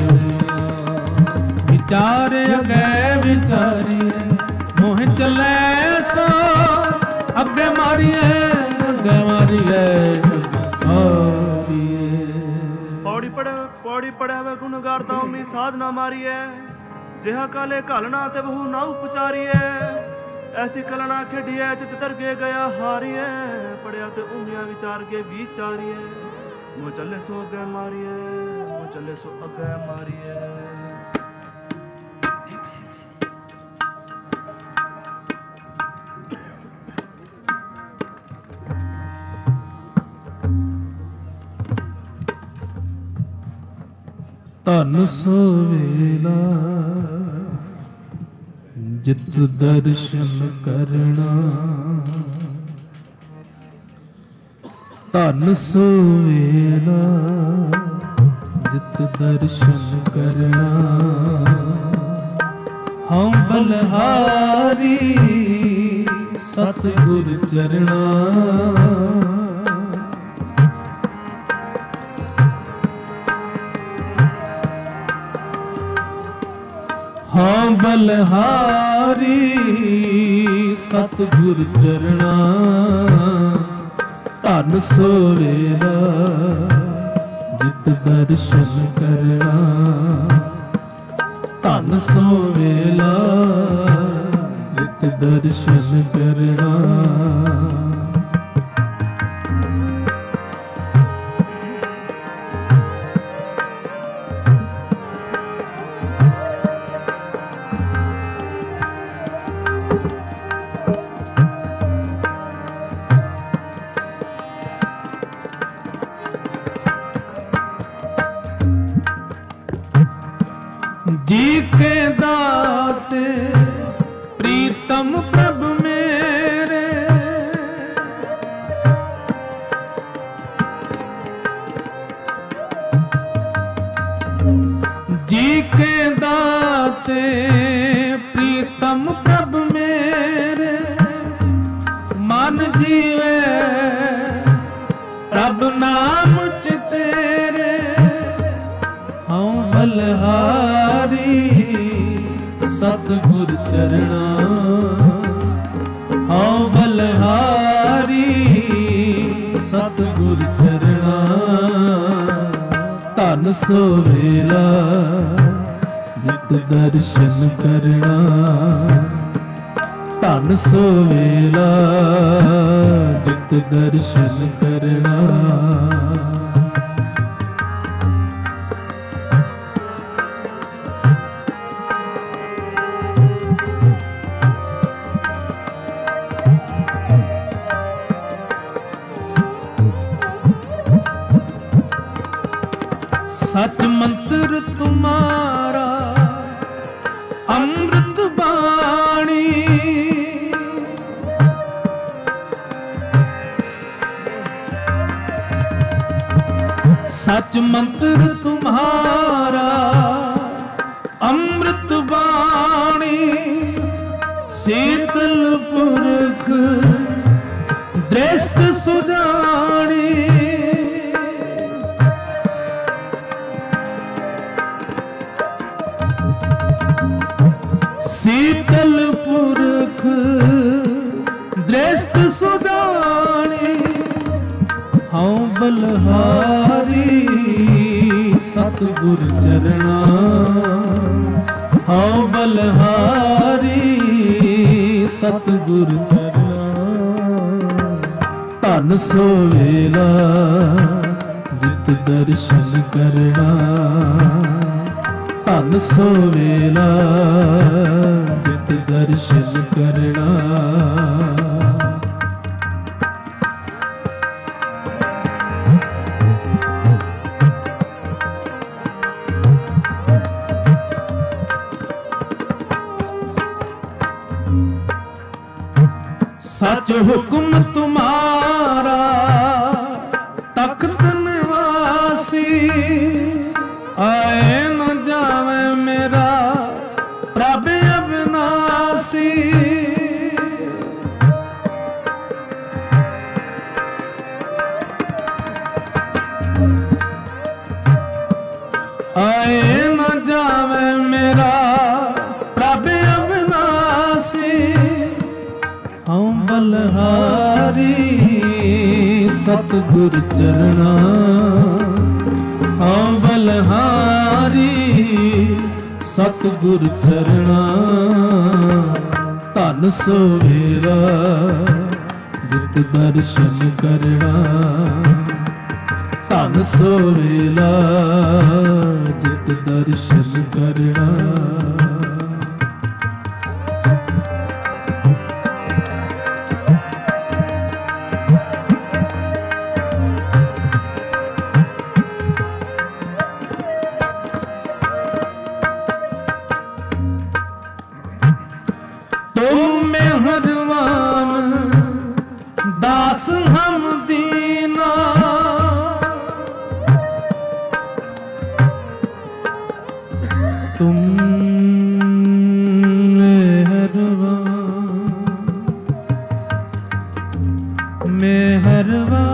ਵਿਚਾਰ ਅਗੇ ਵਿਚਾਰੀਐ ਮੋਹ ਚੱਲੇ ਸੋ ਅੱਗੇ ਮਾਰੀਐ ਅੱਗੇ ਮਾਰੀਐ पौड़ी पड़े वे गुण गारता उमी साधना मारी है जिहा काले घालना ते बहु ना उपचारी है ऐसी कलना खेडी है चित तर के गया हारी है पढ़िया ते उमिया विचार के विचारी है मो चले सो अगे मारी है मो चले सो अगे मारी है। ਧਨ ਸੋਵੇਲਾ ਜਿਤ ਦਰਸ਼ਨ ਕਰਨਾ ਧਨ ਸੋਵੇਲਾ ਜਿਤ ਦਰਸ਼ਨ ਕਰਨਾ ਹਉ ਬਲਹਾਰੀ ਸਤਿਗੁਰ ਚਰਣਾ ਹਾਂ ਬਲਹਾਰੀ ਸਤਿਗੁਰ ਚਰਣਾ ਧਨ ਸੋਵੇਲਾ ਜਿਤ ਦਰਸ਼ਨ ਕਰਨਾ ਧਨ ਸੋਵੇਲਾ ਜਿਤ ਦਰਸ਼ਨ ਕਰਨਾ। जी के दाते प्रीतम प्रभु मेरे जी के दाते प्रीतम प्रभु मेरे मन जीवे प्रभु नाम चितेरे हूँ बलहारी सतगुर चरना हूँ बलहारी सतगुर चरना धन सोवेला जित दर्शन करना धन सोवेला जित दर्शन करना। सच मंत्र तुम्हारा अमृत बाणी सच मंत्र तुम्हारा अमृत बाणी शीतल पुरख दृष्ट सुजानी शीतल पुरख दृष्ट सुजानी हूँ बलहारी सतगुर चरना हूँ बलहारी सतगुर चरना धन सोवेला जित दर्शन करना धन सोवेला जित दर्शन करना। सच हुक्म तुम्हारा तख्त निवासी आए न जावे मेरा प्रभ अविनाशी आए न जावे मेरा प्रभ अविनाशी हूँ बलहारी सतगुर चरना हूँ ਸਤਿਗੁਰ ਚਰਣਾ ਧਨ ਸੋਵੇਰਾ ਜਿਤ ਦਰਸ਼ਨ ਕਰਣਾ ਧਨ ਸੋਵੇਲਾ ਜਿਤ ਦਰਸ਼ਨ ਕਰਣਾ। तुम मेहरबान दास हम दीना तुम मेहरबान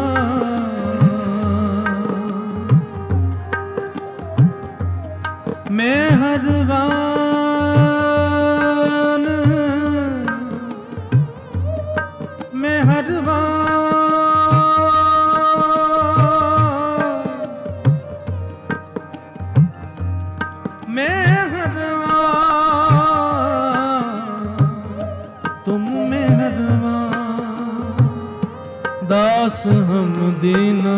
दास हम दीना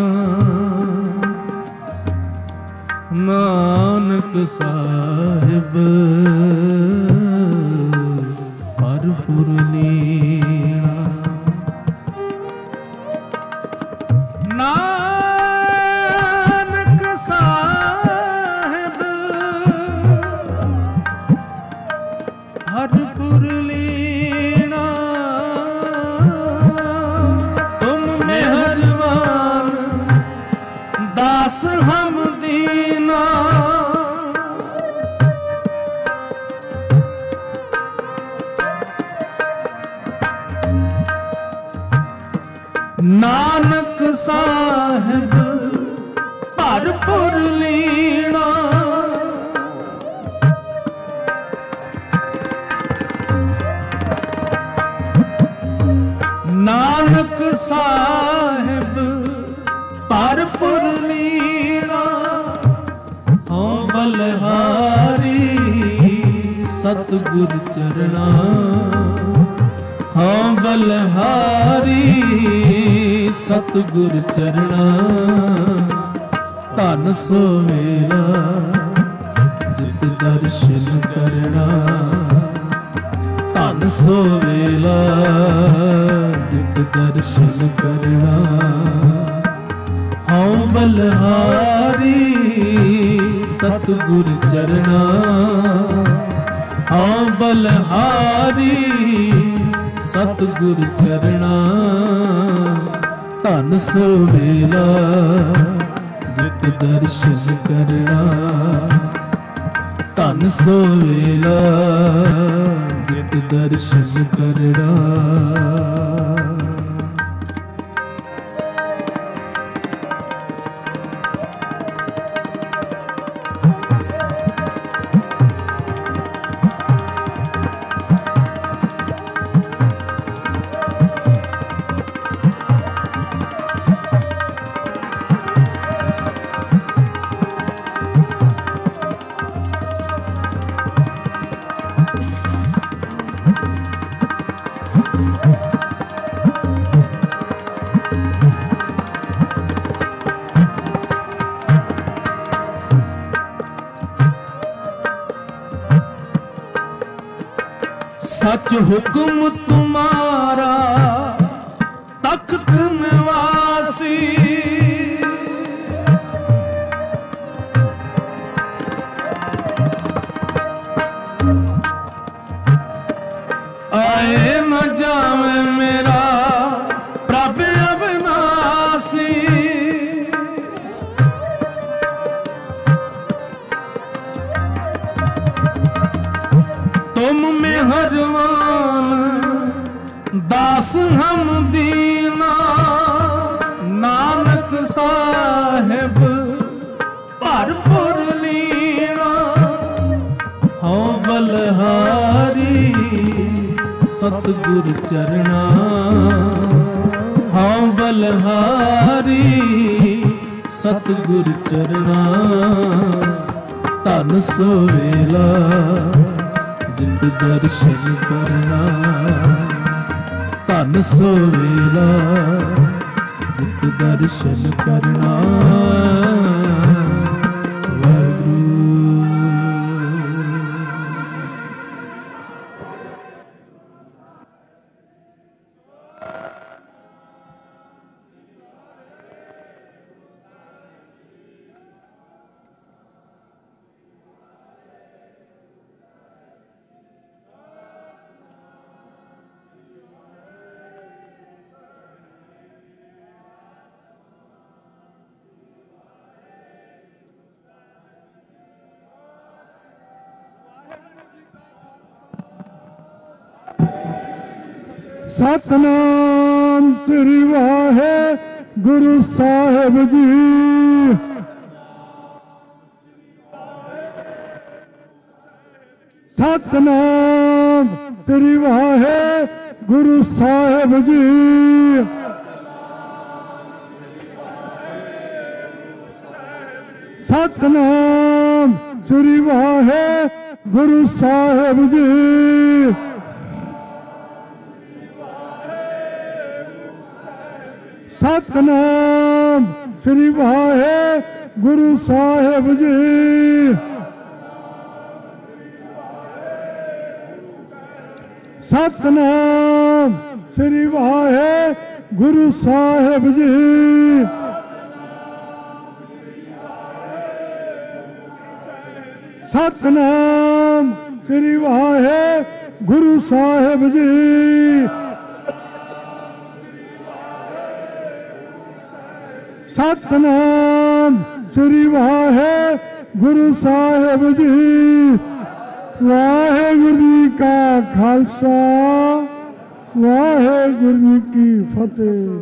नानक साहिब हरपुर लीना। नानक साहिब हरपुर लीना दास हम दीना नानक साहिब भरपुर लीना। नानक साहिब भरपुर लीना हों बलहारी सतगुर चरना हों बलहारी सतगुर चरना। धन सोवेला जित दर्शन करना धन सोवेला जित दर्शन करना। हों बलहारी सतगुर चरना हों बलहारी सतगुर चरना। धन सोवेला जित दर्शन करना धन सोवेला जित दर्शन करना। सच हुक्म तुम्हारा तख्त निवासी आए न जावे मेरा प्रभ अविनाशी। तुम मेहरबान दास हम दीना नानक साहिब भरपुर लीना। हों बलहारी सतगुर चरना हों बलहारी सतगुर चरना। ਧਨ ਸੋ ਵੇਲਾ ਜਿਤ ਦਰਸ਼ਨ ਕਰਨਾ, ਧਨ ਸੋ ਵੇਲਾ ਜਿਤ ਦਰਸ਼ਨ ਕਰਨਾ। ਸਤਨਾਮ ਸ੍ਰੀ ਵਾਹਿਗੁਰੂ ਸਾਹਿਬ ਜੀ। ਸਤਨਾਮ ਸ੍ਰੀ ਵਾਹਿਗੁਰੂ ਸਾਹਿਬ ਜੀ। ਸਤਨਾਮ ਸ੍ਰੀ ਵਾਹਿਗੁਰੂ ਸਾਹਿਬ ਜੀ। ਸਤਨਾਮ ਸ੍ਰੀ ਵਾਹਿਗੁਰੂ ਸਾਹਿਬ ਜੀ। ਸਤਨਾਮ ਸ੍ਰੀ ਵਾਹਿਗੁਰੂ ਸਾਹਿਬ ਜੀ। ਸਤਨਾਮ ਸ੍ਰੀ ਵਾਹਿਗੁਰੂ ਸਾਹਿਬ ਜੀ। ਸਤਨਾਮ ਸ੍ਰੀ ਵਾਹਿਗੁਰੂ ਸਾਹਿਬ ਜੀ। ਵਾਹਿਗੁਰੂ ਜੀ ਕਾ ਖਾਲਸਾ, ਵਾਹਿਗੁਰੂ ਜੀ ਕੀ ਫਤਿਹ।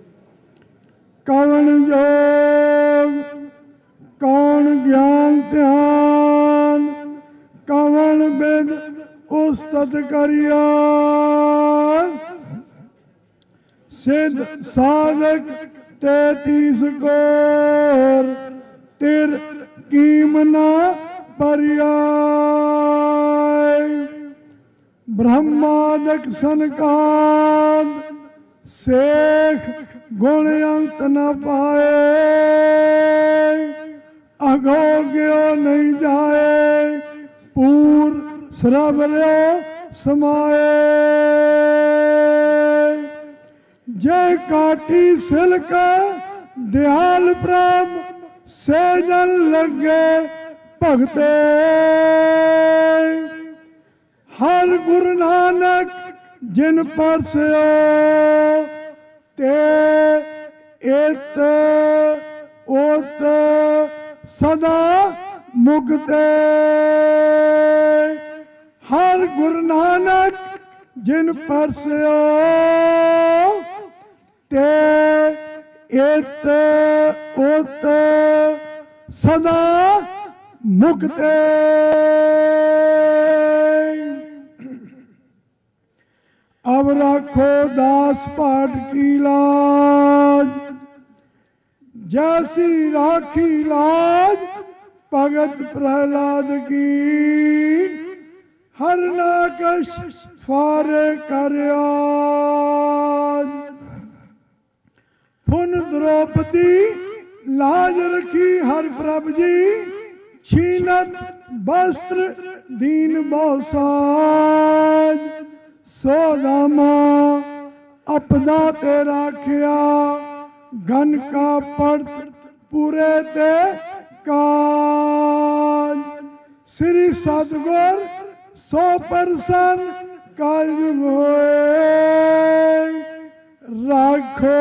ਕਵਣ ਜੋਗ ਕੌਣ ਗਿਆਨ ਧਿਆਨ, ਕਵਣ ਬਿਦ ਉਸਤਤ ਕਰਿਆ। ਸਿੱਧ ਸਾਧਕ 33 ਕੋਰ ਤਿਰ ਕੀਮ ਨਾ ਪਰਿਆਇ। ਬ੍ਰਹਮਾਦਿਕ ਸੰਕਾਦ ਸੇਖ ਗੁਣ ਅੰਤ ਨ ਪਾਏ। ਅਗੋ ਗਿਓ ਨਹੀਂ ਜਾਏ ਪੂਰ ਸਰਬ ਰਿਓ ਸਮਾਏ। ਜੈ ਕਾਟੀ ਸਿਲਕ ਦਿਆਲ ਪ੍ਰਭ ਸੇਜਨ ਲੱਗੇ ਭਗਤੇ। ਹਰ ਗੁਰੂ ਨਾਨਕ ਜਿਨ ਪਰਸਿਓ ਤੇ ਇਤ ਉਤ ਸਦਾ ਮੁਕਤੇ। ਹਰ ਗੁਰੂ ਨਾਨਕ ਜਿਨ ਪਰਸਿਓ ਤੇ ਇਤ ਉਤ ਸਦਾ ਮੁਕਤੇ। अब रखो दास पाठ की लाज, जैसी राखी लाज भगत प्रहलाद की। हर नाकश फारे कर आज। पुन द्रौपदी लाज रखी हर प्रभ जी। छीनत वस्त्र दीन बहुसाज। सोदामा अपना ते राखिया। घन का पर्त पूरे ते काज। श्री सतगुर 100% कालयुग होए। राखो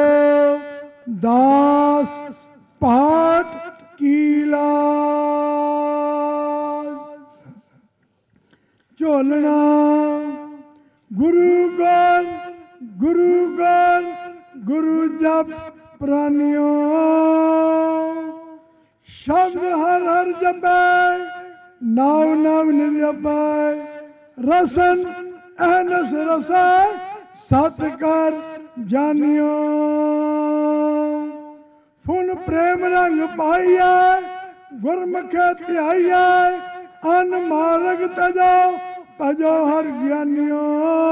दास पाठ की लाज। झोलना गुरुगण गुरुगण गुरु जप प्राणियों। शब्द हर हर जपै नाव नाव निर्जपै। रसन अहनस रसै सत कर जानियो। फुन प्रेम रंग पाइया गुरमुखे ध्याइए अन मार्ग तजो भजो हर ज्ञानियो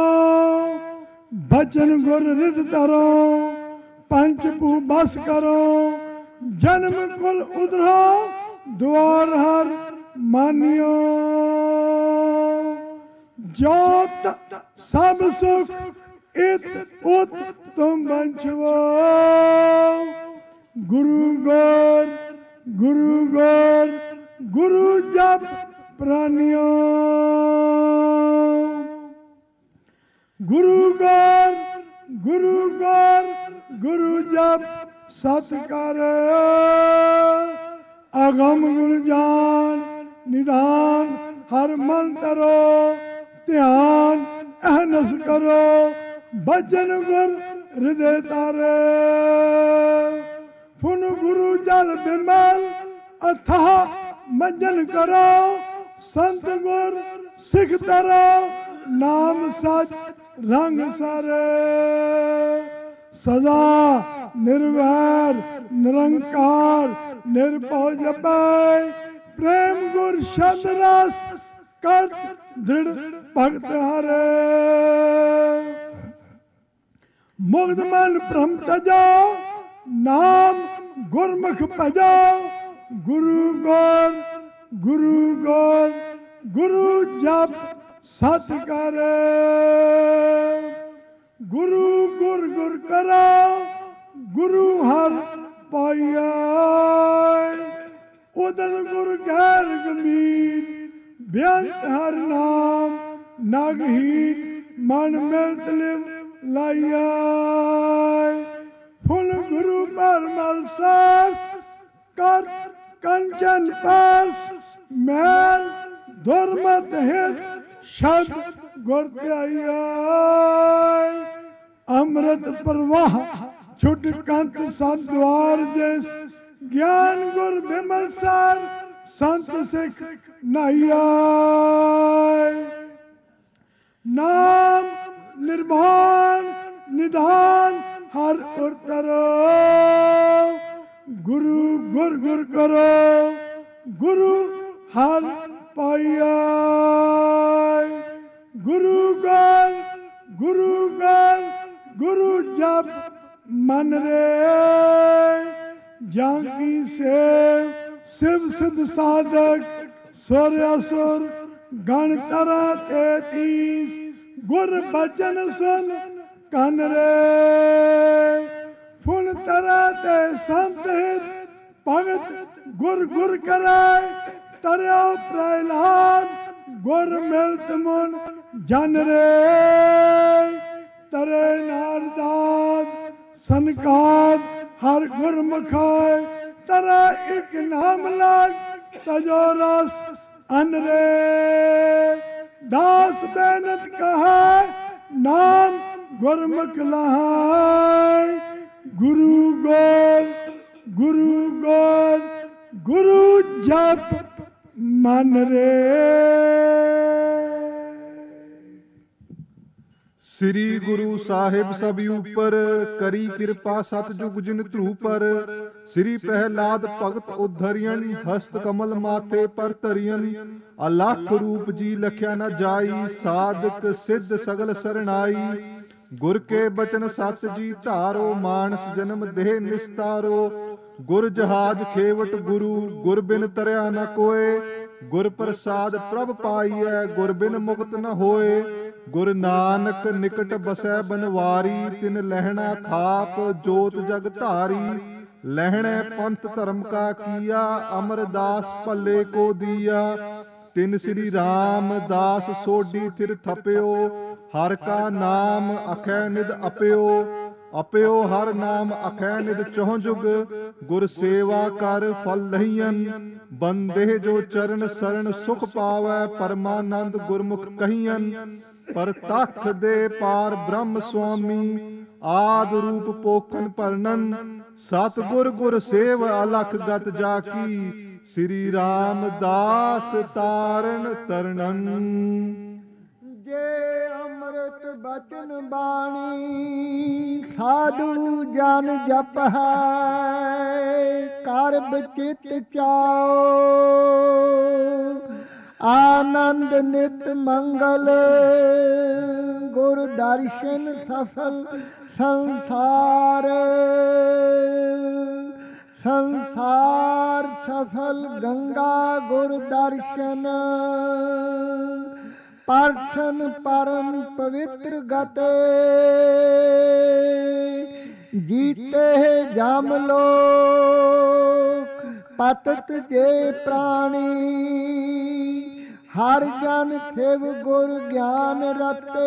बचन गुर रिद धरो पंच पू बस करो जन्म कुल उधरो द्वार हर मानियो जोत सब सुख इत उत तुम बंचवो गुरु गोर गुरु गोर गुरु जप प्राणियो गुरु गोर गुरु गोर गुरु जप सत्कार अगम गुण जान निधान हर मन करो ध्यान अहनस करो भजन गुर हृदय तारे फुन गुरु जल बिमल अथाह मंजन करो संत गुर सिख तरो नाम सच रंग सारे सदा निर्वैर निरंकार निर्भय जपै प्रेम गुर शब्द रस कर दृढ़ भक्त हरे मुग्ध मन भ्रम तजो नाम गुरमुख भजो गुरु गोर गुरु गोर गुरु जप सत करे गुरु गुर गुर करो गुरु हर पाइए उदन गुर गैर गंभीर बेअंत हर नाम नागहीन मन मिलत लिव लाइए फुल गुरु पर मलसास कर कंचन पास मैल दुर्मत हित शब्द गुरत्याई अमृत प्रवाह छुट कंत सद्वार जिस ज्ञान गुर विमल सार संत सिख नहिया नाम निर्माण निधान हर उतरो गुरु गुर गुर करो गुरु हर पाइए गुरु गान गुरु गान गुरु जप मन रे जानकी से शिव सिद्ध साधक सूर्यासुर गण तरा 33 गुर बचन सुन कन रे फुन तरा ते संत हित भगत गुर गुर कराय तरयो प्रहलाद गुर मिलत मुन जन रे तरे नारदाद सनकाद हर गुर मुखाय तरा एक नाम लाग तजो रस अन रे दास बेनत कहा नाम गुरमुख लहाय गुरु गोर गुरु गोर गुरु जप मन रे श्री गुरु साहिब सभी ऊपर करी कृपा सतजुग जिन ध्रुव पर श्री प्रहलाद भगत उद्धरियन हस्त कमल माथे पर धरियन अलख रूप जी लख्या न जाई साधक सिद्ध सगल सरनाई गुर के बचन सत जी धारो मानस जन्म देह निस्तारो गुर जहाज खेवट गुरु गुर बिन तरया न कोय गुर प्रसाद प्रभ पाईਐ गुर बिन मुक्त न होए गुर नानक निकट बसै बनवारी तिन लहना थाप जोत जग धारी लहणे पंथ धर्म का किया अमरदास भले को दिया तिन श्री राम दास सोडी थिर थप्यो हर का नाम अखै निद अप्यो अप्यो हर नाम अखै निद चौं जुग गुर सेवा कर फल लहियन बंदे जो चरण शरण सुख पावै परमानंद गुरमुख कहियन पर तख दे पार ब्रह्म स्वामी आद रूप पोखन परनन सतगुर गुर सेव अलख गत जाकी श्री राम दास तारण तरनन जे अमृत ਬਚਨ ਬਾਣੀ ਸਾਧੂ ਜਨ ਜਪ ਹੈ ਕਰ ਬਚਿਤ ਚਾਓ ਆਨੰਦ ਨਿਤ ਮੰਗਲ ਗੁਰ ਦਰਸ਼ਨ ਸਫਲ ਸੰਸਾਰ ਸੰਸਾਰ ਸਫਲ ਗੰਗਾ ਗੁਰ ਦਰਸ਼ਨ ਪਰਸ਼ਨ ਪਰਮ ਪਵਿੱਤਰ ਗਤੇ ਜੀਤੇ ਜਮ ਲੋਕ ਪਤਤ ਜੇ ਪ੍ਰਾਣੀ ਹਰ ਜਨ ਸੇਵ ਗੁਰ ਗਿਆਨ ਰਤੇ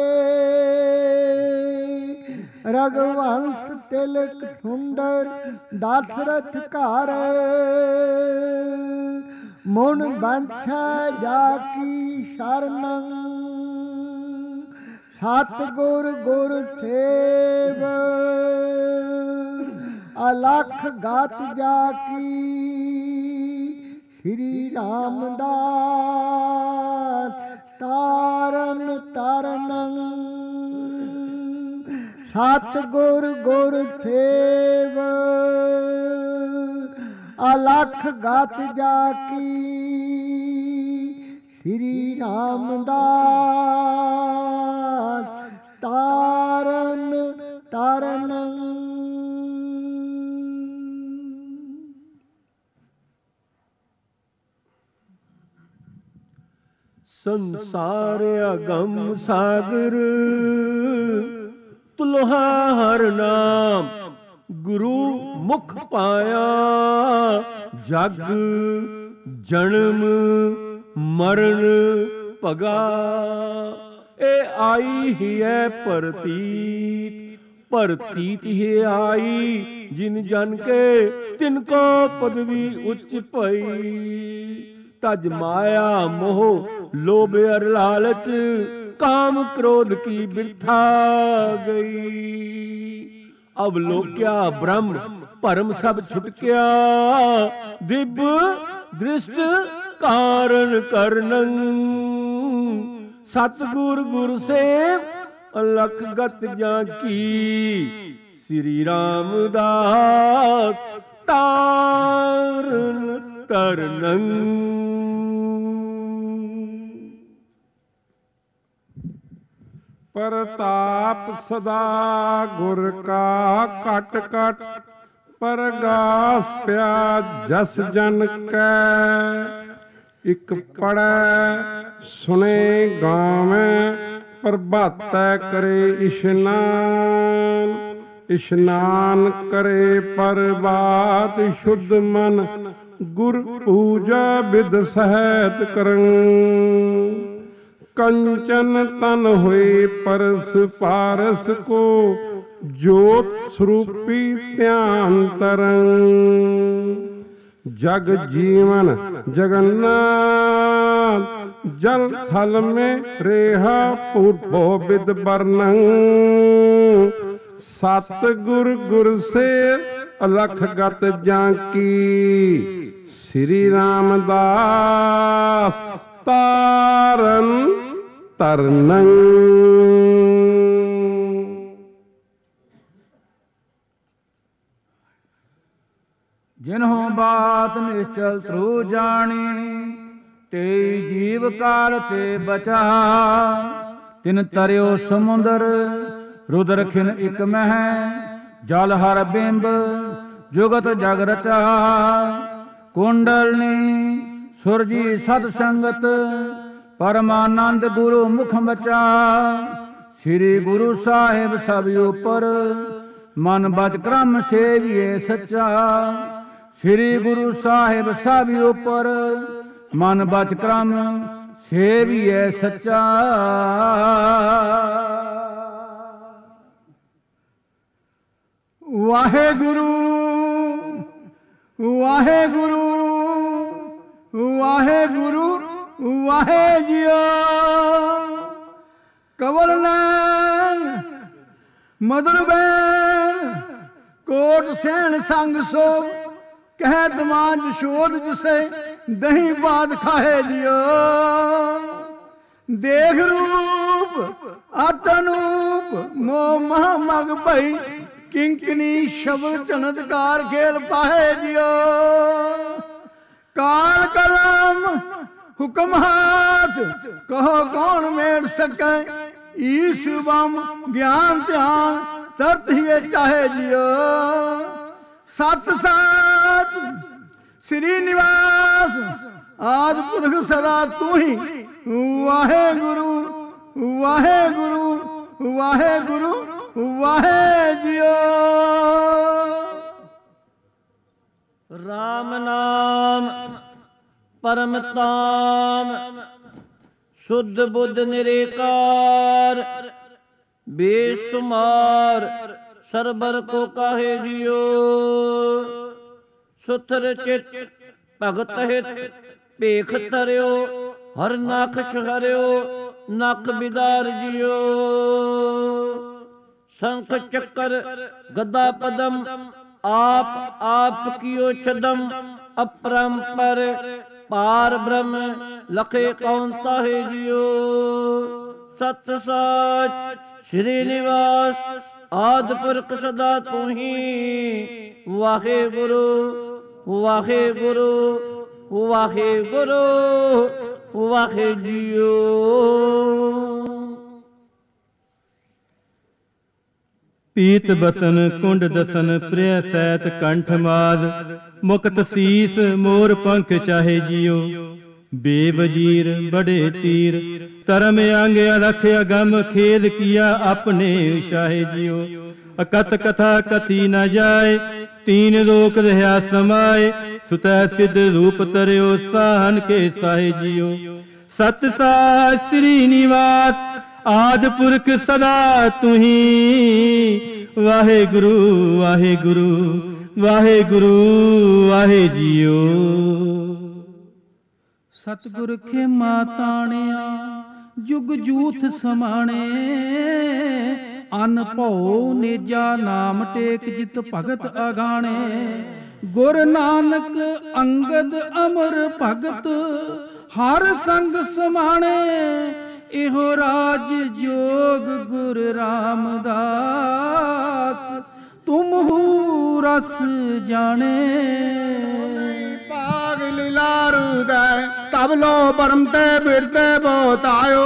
ਰਘੁਵੰਸ਼ ਤਿਲਕ ਸੁੰਦਰ ਦਸ਼ਰਥ ਘਰ ਮੁਨ ਬੰਛਾ ਜਾ ਕੀ ਸ਼ਰਨੰ ਸਤਿਗੁਰ ਗੁਰ ਸੇਵ ਅਲਖ ਗਾਤ ਜਾ ਕੀ ਸ਼੍ਰੀ ਰਾਮਦਾਸ ਤਾਰਨ ਤਰਨੰ ਸਤਿਗੁਰ ਗੁਰ ਸੇਵ ਅਲਖ ਗਾਤ ਜਾ ਕੀ ਸ਼੍ਰੀ ਰਾਮਦਾਸ ਤਾਰਨ ਤਰਨੰ। ਸੰਸਾਰ ਅਗਮ ਸਾਗਰ ਤੁਲਹਾ ਹਰ ਨਾਮ ਗੁਰੂ ਮੁਖ ਪਾਇਆ ਜਗ ਜਨਮ ਮਰਨ ਭਗਾ ਇਹ ਆਈ ਹੀ ਹੈ ਪ੍ਰਤੀਤ ਹੀ ਆਈ ਜਿਨ ਜਨ ਕੇ ਤਿਨ ਕੋ ਪਦਵੀ ਉੱਚ ਭਈ ਤਜ ਮਾਇਆ ਮੋਹ ਲੋਭ ਅਰ ਲਾਲਚ ਕਾਮ ਕ੍ਰੋਧ ਕੀ ਬਿਰਥਾ ਗਈ ਅਵਲੋਕਿਆ ਬ੍ਰਹਮ ਭਰਮ ਸਭ ਛੁਟਕਿਆ ਦਿਵ ਦ੍ਰਿਸ਼ਟ ਕਾਰਨ ਕਰਨੰ ਸਤਿਗੁਰ ਗੁਰ ਸੇਵ ਅਲਖ ਗਤ ਜਾਂ ਕੀ ਸ੍ਰੀ ਰਾਮਦਾਸ ਤਾਰਨ ਤਰਨੰ। ਪ੍ਰਤਾਪ ਸਦਾ ਗੁਰ ਕਾ ਘਟ ਘਟ ਪਰਗਾਸ ਪਿਆ ਜਸ ਜਨ ਕੈ ਇਕ ਪੜੈ ਸੁਣੇ ਗਾਵੇਂ ਪ੍ਰਭਾਤੈ ਕਰੇ ਇਸ਼ਨਾਨ ਕਰੇ ਪ੍ਰਭਾਤ ਸ਼ੁੱਧ ਮਨ ਗੁਰ ਪੂਜਾ ਬਿਦ ਸਹਿਤ ਕਰੰ ਕੰਚਨ ਤਨ ਹੋਏ ਪਰਸ ਪਾਰਸ ਕੋ ਜੋਤ ਸਰੂਪੀ ਧਿਆਨ ਤਰੰ ਜਗ ਜੀਵਨ ਜਗन्नाथ जल थल में रेहा पूर्वो विद वर्णं सतगुर गुर से अलख गत जाकी श्री रामदास तारन तरनं। जिन्हों बात निश्चल त्रु जानी ते जीव काल ते बचा तिन तरियो समुंदर रुद्र खिन इक मह जल हर बिंब जुगत जग रचा कुंडलनी सुरजी सत संगत परमानंद गुरु मुख बचा श्री गुरु साहिब सब ऊपर मन बच क्रम सेविए सच्चा श्री गुरु साहिब सब ऊपर मन बच क्रम सेविए सच्चा। वाहे गुरु वाहे गुरु वाहे गुरु वाहे जियो कवल नैन मधुर बैन कोट सैन संग सो कह दमाज शोध जिसे दही बाद खाए जियो देख रूप ਆਤਨੂਪ ਮੋਹ ਮਹਾ ਮਗ ਭਈ ਕਿੰਕਨੀ ਸ਼ਬਦ ਚਮਤਕਾਰ ਖੇਲ ਪਾਹੇ ਜਿਓ ਕਾਲ ਕਲਮ ਹੁਕਮ ਹਾਥ ਕਹੋ ਕੌਣ ਮੇੜ ਸਕੈ ਈਸ ਬਮ ਗਿਆਨ ਧਿਆਨ ਤਰਤ ਹੀ ਚਾਹੇ ਜਿਓ ਸਤ ਸਾਚ ਸ੍ਰੀ ਨਿਵਾਸ ਆਦ ਪੁਰਖ ਸਦਾ ਤੂੰ ਹੀ ਵਾਹਿਗੁਰੂ ਵਾਹਿਗੁਰੂ ਵਾਹਿਗੁਰੂ ਵਾਹਿ ਜਿਓ ਰਾਮ ਨਾਮ ਪਰਮ ਤਾਮ ਸੁਧ ਬੁੱਧ ਨਿਰੇਕਾਰ ਬੇਸੁਮਾਰ ਸਰਬਰ ਕੋ ਕਾਹੇ ਜਿਓ ਸੁਥਰ ਚਿਤ ਭਗਤ ਹਿਤ ਭੇਖ ਧਰਿਓ ਹਰ ਨਖਸ਼ ਹਰਿਓ ਨਖ ਬਿਦਾਰ ਜਿਓ ਸ਼ੰਖ ਚੱਕਰ ਗਦਾ ਪਦਮ ਆਪ ਕੀਓ ਛਦਮ ਅਪਰੰਪਰ ਪਾਰ ਬ੍ਰਹਮ ਲਖੇ ਕੌਣ ਤਾਹੇ ਜਿਓ ਸਤ ਸਾਚ ਸ੍ਰੀ ਨਿਵਾਸ ਆਦ ਪੁਰਖ ਸਦਾ ਤੂੰ ਹੀ ਵਾਹਿਗੁਰੂ ਵਾਹਿਗੁਰੂ ਵਾਹਿਗੁਰੂ ਵਾਹਿ ਜਿਓ ਪੀਤ ਬਸਨ ਕੁੰਡ ਦਸਨ ਪ੍ਰਿਯ ਸੈਤ ਕੰਠ ਮਾਦ ਮੁਕਤ ਸੀਸ ਮੋਰ ਪੰਖ ਚਾਹੇ ਜਿਓ ਬੇਵਜੀਰ ਬੜੇ ਤੀਰ ਧਰਮ ਅੰਗ ਅਲਖ ਅਗਮ ਖੇਦ ਕੀਆ ਆਪਣੇ ਸ਼ਾਹੇ ਜਿਓ ਅਕਤ ਕਥਾ ਕਥੀ ਨ ਜਾਏ ਤੀਨ ਲੋਕ ਰਹਾ ਸਮਾਏ ਸੁਤੈ ਸਿਧ ਰੂਪ ਤਰਿਓ ਸਾਹਨ ਕੇ ਸਾਹੇ ਜਿਓ ਸਤ ਸਾਚ ਸ੍ਰੀ ਨਿਵਾਸ ਆਦ ਪੁਰਖ ਸਦਾ ਤੂੰ ਹੀ ਵਾਹਿਗੁਰੂ ਵਾਹਿਗੁਰੂ ਵਾਹਿਗੁਰੂ ਵਾਹਿ ਜਿਓ ਸਤਿਗੁਰ ਖੇਮਾ ਤਾਣਿਆ ਜੁਗ ਜੂਥ ਸਮਾਣੇ ਅਨ ਭਉ ਨੇਜਾ ਨਾਮ ਟੇਕ ਜਿਤ ਭਗਤ ਅਗਾਣੇ ਗੁਰ ਨਾਨਕ ਅੰਗਦ ਅਮਰ ਭਗਤ ਹਰ ਸੰਗ ਸਮਾਣੇ ਇਹੋ ਰਾਜ ਜੋਗ ਗੁਰ ਰਾਮਦਾਸ ਤੁਮਹੂ ਰਸ ਜਾਣੇ ਭਾਗ ਲੀਲਾਰੂ ਗਏ ਤਬ ਲੋ ਪਰਮ ਤੇ ਬਿਰਤੇ ਬਹੁਤ ਆਇਓ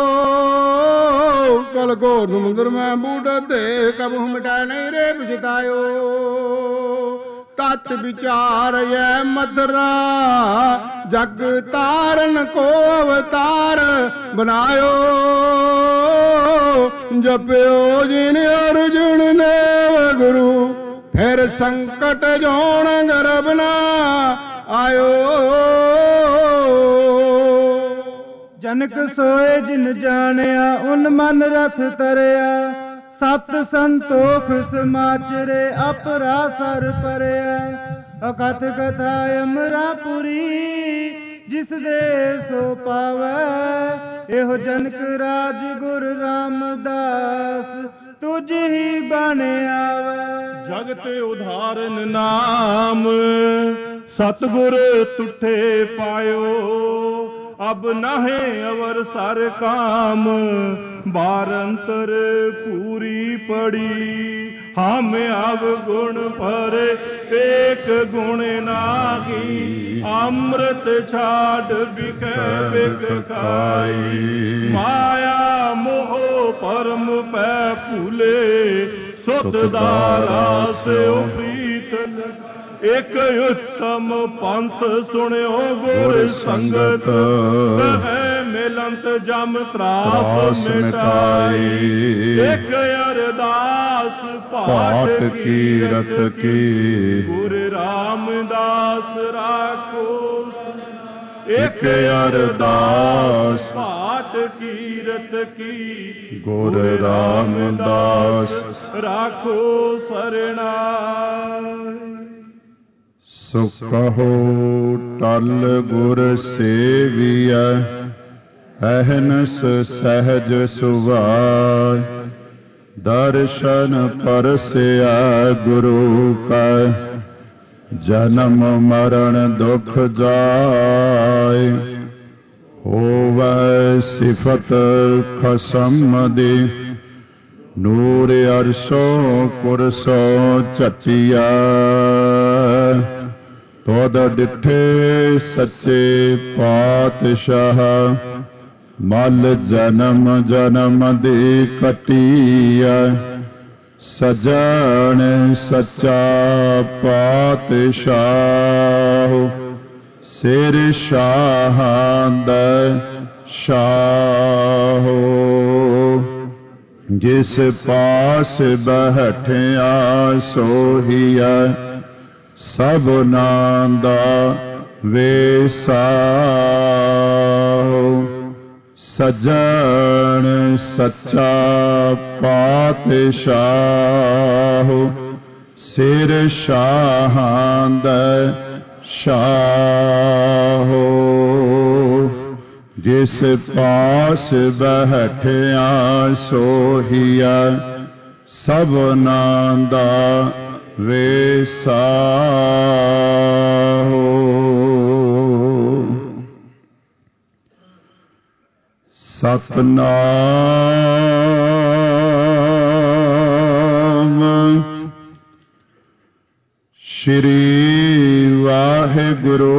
ਕਲ ਘੋਰ ਸਮੁੰਦਰ ਮੈਂ ਬੂਢ ਤੇ ਕਬਹੁ ਮਿਟਾਇ ਨਹੀਂ ਰੇ ਪਛਤਾਇਓ ਤਤ ਵਿਚਾਰੈ ਮਧਰਾ ਜਗ ਤਾਰਨ ਕੋ ਅਵਤਾਰ ਬਨਾਇਓ ਜਪਿਓ ਜਿਨ ਅਰਜੁਨ ਦੇਵ ਗੁਰੂ ਫਿਰ ਸੰਕਟ ਜੋਣ ਗਰਬ ਨਾ ਆਇਓ ਜਨਕ ਸੋਏ ਜਿਨ ਜਾਣਿਆ ਉਨ ਮਨ ਰਥ ਤਰਿਆ ਸਤ ਸੰਤੋਖ ਸਮਾਚਰੇ ਅਪਰਾ ਸਰ ਪਰਿਆ ਅਕਥ ਕਥਾ ਅਮਰਾਪੁਰੀ ਜਿਸ ਦੇ ਸੋ ਪਾਵੈ ਇਹੋ ਜਨਕ ਰਾਜ ਗੁਰ ਰਾਮਦਾਸ ਤੁਝ ਹੀ ਬਣ ਆਵੈ ਜਗਤ ਉਧਾਰਨ ਨਾਮ ਸਤਿਗੁਰ ਤੁਠੇ ਪਾਇਓ ਅਬ ਨਾਹੇ ਅਵਰ ਸਰ ਕਾਮ ਬਾਰੰਤਰ ਪੂਰੀ ਪੜੀ ਹਮ ਅਬ ਗੁਣ ਪਰ ਏਕ ਗੁਣ ਨਾਹੀ ਅੰਮ੍ਰਿਤ ਛਾੜ ਬਿਖੈ ਬਿਖ ਖਾਈ ਮਾਇਆ ਮੋਹ ਪਰਮ ਪੈ ਭੂਲੇ ਸੁਤ ਦਾ ਰਾਸ ਪ੍ਰੀਤ ਇਕ ਉਤਮ ਪੰਥ ਸੁਣਿਓ ਗੁਰ ਸੰਗਤ ਕਹੈ ਮਿਲੰਤ ਜਮ ਤਰਾਸ ਮਿਟਾਈ ਇਕ ਅਰਦਾਸ ਪਾਠ ਕੀਰਤ ਕੀ ਗੁਰ ਰਾਮਦਾਸ ਰਾਖੋ ਇਕ ਅਰਦਾਸ ਪਾਠ ਕੀਰਤ ਕੀ ਗੁਰ ਰਾਮਦਾਸ ਰਾਖੋ ਸਰਣਾਈ ਸੁਖੋ ਟਲ ਗੁਰ ਸੇਵੀਐ ਅਹਨਸ ਸਹਿਜ ਸੁਭਾਇ ਦਰਸ਼ਨ ਪਰਸਿਆ ਗੁਰੂ ਕਾ ਜਨਮ ਮਰਨ ਦੁਖ ਜਾਏ ਹੋਵੈ ਸਿਫਤ ਖਸਮ ਦੀ ਨੂਰ ਅਰਸ਼ੋ ਕੁਰਸੋ ਝਚੀਆ ਤੋਦ ਡਿਠੇ ਸੱਚੇ ਪਾਤਸ਼ਾਹ ਮਲ ਜਨਮ ਜਨਮ ਦੀ ਕਟੀਆ ਸਜਣ ਸੱਚਾ ਪਾਤਸ਼ਾਹ ਸਿਰ ਸ਼ਾਹਾਂ ਦਾ ਸ਼ਾਹ ਜਿਸ ਪਾਸ ਬੈਠਿਆ ਸੋਹੀਆ ਸਭਨਾਂ ਦਾ ਵੇਸਾ ਸਜਣ ਸੱਚਾ ਪਾਤਸ਼ਾਹ ਸਿਰ ਸ਼ਾਹਾਂ ਦਾ ਸ਼ਾਹ ਜਿਸ ਪਾਸ ਬੈਠਿਆ ਸੋਹੀਆ ਸਭਨਾਂ ਦਾ ਵੇਸਾ ਸਤਨਾਮ ਸ਼੍ਰੀ ਵਾਹਿਗੁਰੂ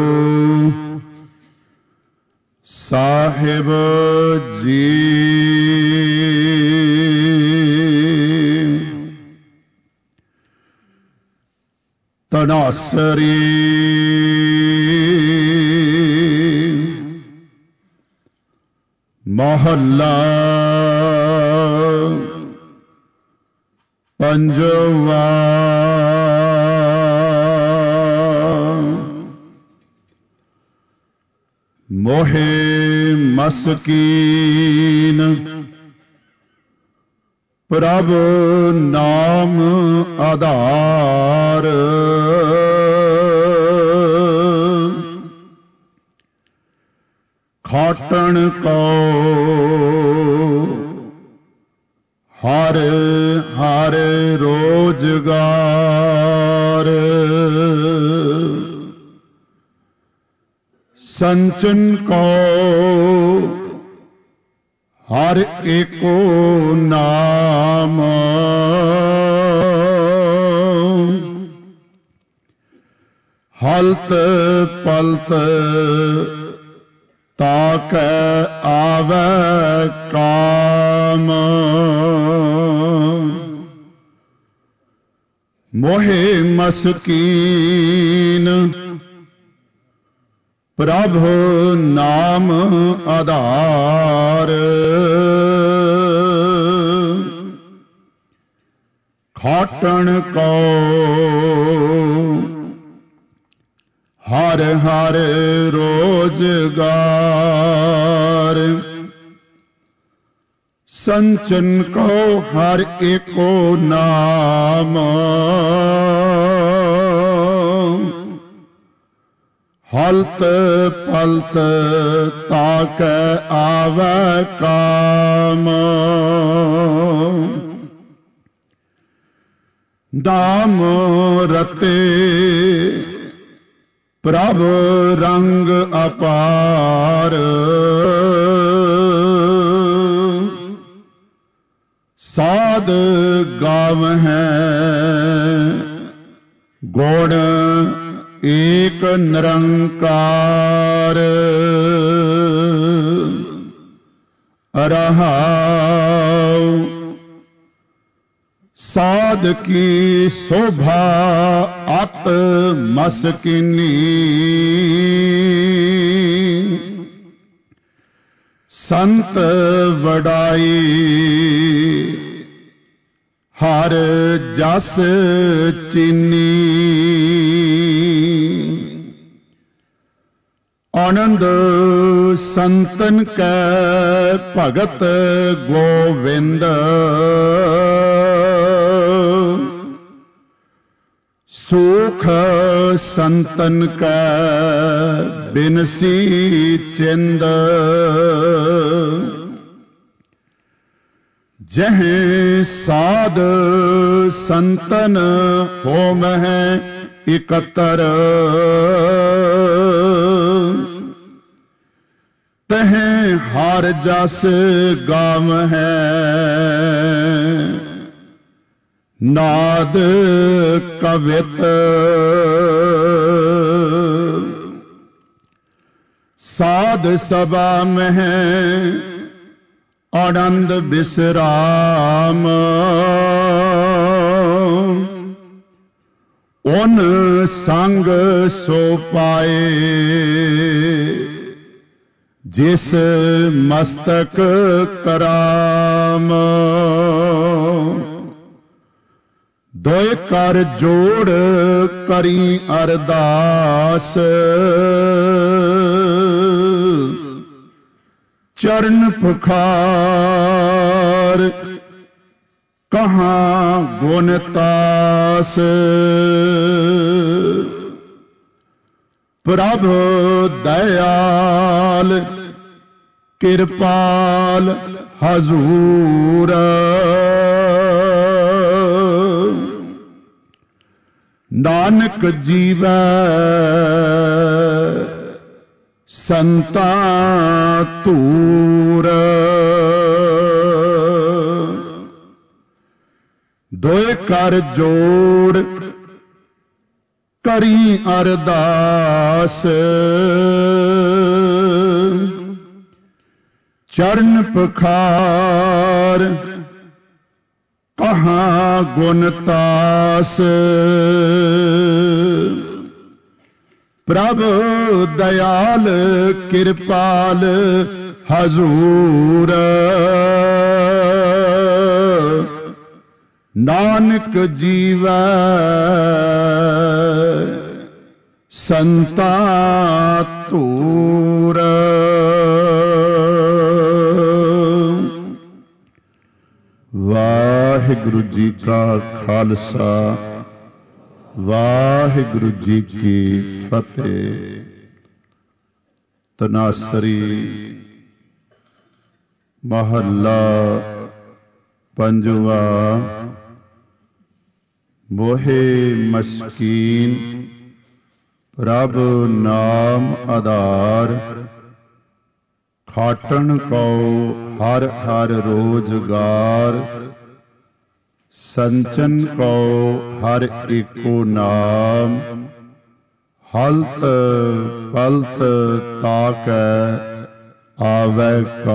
ਸਾਹਿਬ ਜੀ। ਤਨਾਸਰੀ ਮਹੱਲਾ ਪੰਜਵਾ। ਮੋਹੇ ਮਸਕੀਨ ਪ੍ਰਭ ਨਾਮ ਆਧਾਰ ਖਾਟਣ ਕੋ ਹਰ ਹਰ ਰੋਜਗਾਰ ਸੰਚਨ ਕੋ ਹਰ ਏਕੋ ਨਾਮ ਹਲਤ ਪਲਤ ਤਾਕੈ ਆਵੈ ਕਾਮ ਮੋਹੇ ਮਸਕੀਨ ਪ੍ਰਭ ਨਾਮ ਆਧਾਰ ਖਾਟਣ ਕੋ ਹਰ ਹਰ ਰੋਜਗਾਰ ਸੰਚਨ ਕੋ ਹਰ ਏਕੋ ਨਾਮ ਹਲਤ ਪਲਤ ਤਾਕੈ ਆਵੈ ਕਾਮ ਨਾਮ ਰਤੇ ਪ੍ਰਭ ਰੰਗ ਅਪਾਰ ਸਾਧ ਗਾਵਹਿ ਗੁਣ ਏਕ ਨਿਰੰਕਾਰ ਰਹਾਉ ਸਾਧ ਕੀ ਸ਼ੋਭਾ ਅਤ ਮਸਕਿਨੀ ਸੰਤ ਵਡਾਈ ਹਰ ਜਸ ਚੀਨੀ ਆਨੰਦ ਸੰਤਨ ਕੈ ਭਗਤ ਗੋਵਿੰਦ ਸੁਖ ਸੰਤਨ ਕੈ ਬਿਨਸੀ ਚਿੰਦ ਜਹ ਸਾਧ ਸੰਤਨ ਹੋਮਹਿ ਇਕਤਰ तह हर जस गाम है नाद कवित साध सभा में आनंद विश्राम उन संग सो पाए जिस मस्तक कराम दोए कर जोड़ करी अरदास चरण पुखार कहाँ गुणतास प्रभु दयाल कृपाल हजूर नानक जीवै संता तूर दोए कर जोड़ करी अरदास चरण पखार कहाँ गुणतास प्रभु दयाल कृपाल हजूर नानक जीवै संता तूर वाहिगुरु जी का खालसा वाहिगुरु जी की फतेह। तनासरी महला पंजवा। मोहे मस्कीन प्रभ नाम आधार खाटन को हर हर रोजगार संचन को हर एको नाम हलत पलत ताक आवे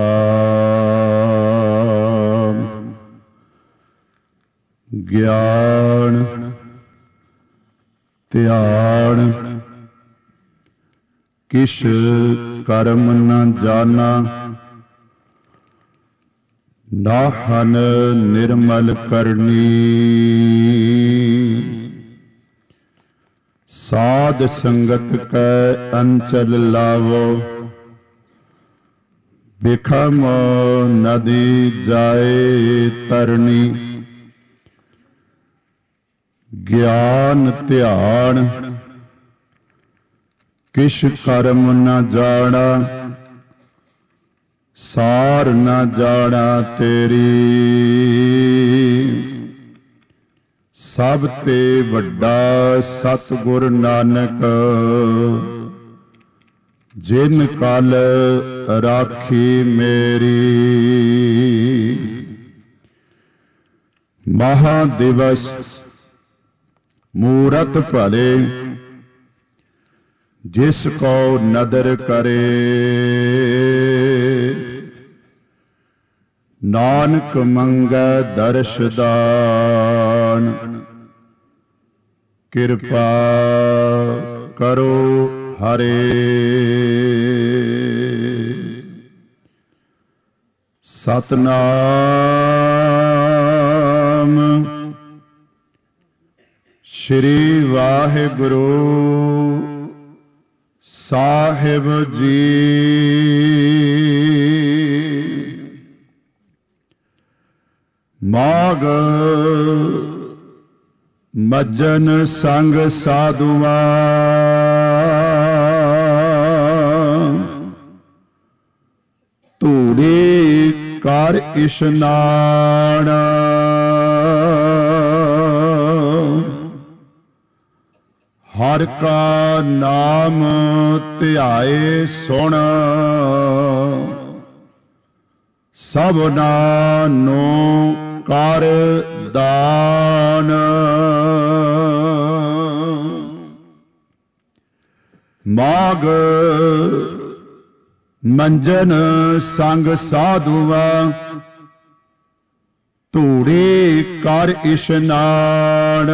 काम ज्ञान ध्यान किश कर्म न जाना नाहन निर्मल करनी साध संगत कै अंचल लावो बिखम नदी जाए तरनी ज्ञान ध्यान किश कर्म न जाना सार न जाना तेरी सब ते वड्डा सतगुर नानक जिन कल राखी मेरी महादिवस मूरत भले जिसको नदर करे नानक मंगै दर्श दान कृपा करो हरे सतनाम श्री वाहिगुरु साहिब जी। माग मज्जन संग साधुआ धूड़ी कर इशनान हर का नाम ध्याए सुन ਸਭਨਾ ਨੂੰ ਕਰ ਦਾਨ। ਮਾਗ ਮੰਜਨ ਸੰਗ ਸਾਧੂਆਂ ਧੂੜੀ ਕਰ ਇਸ਼ਨਾਨ।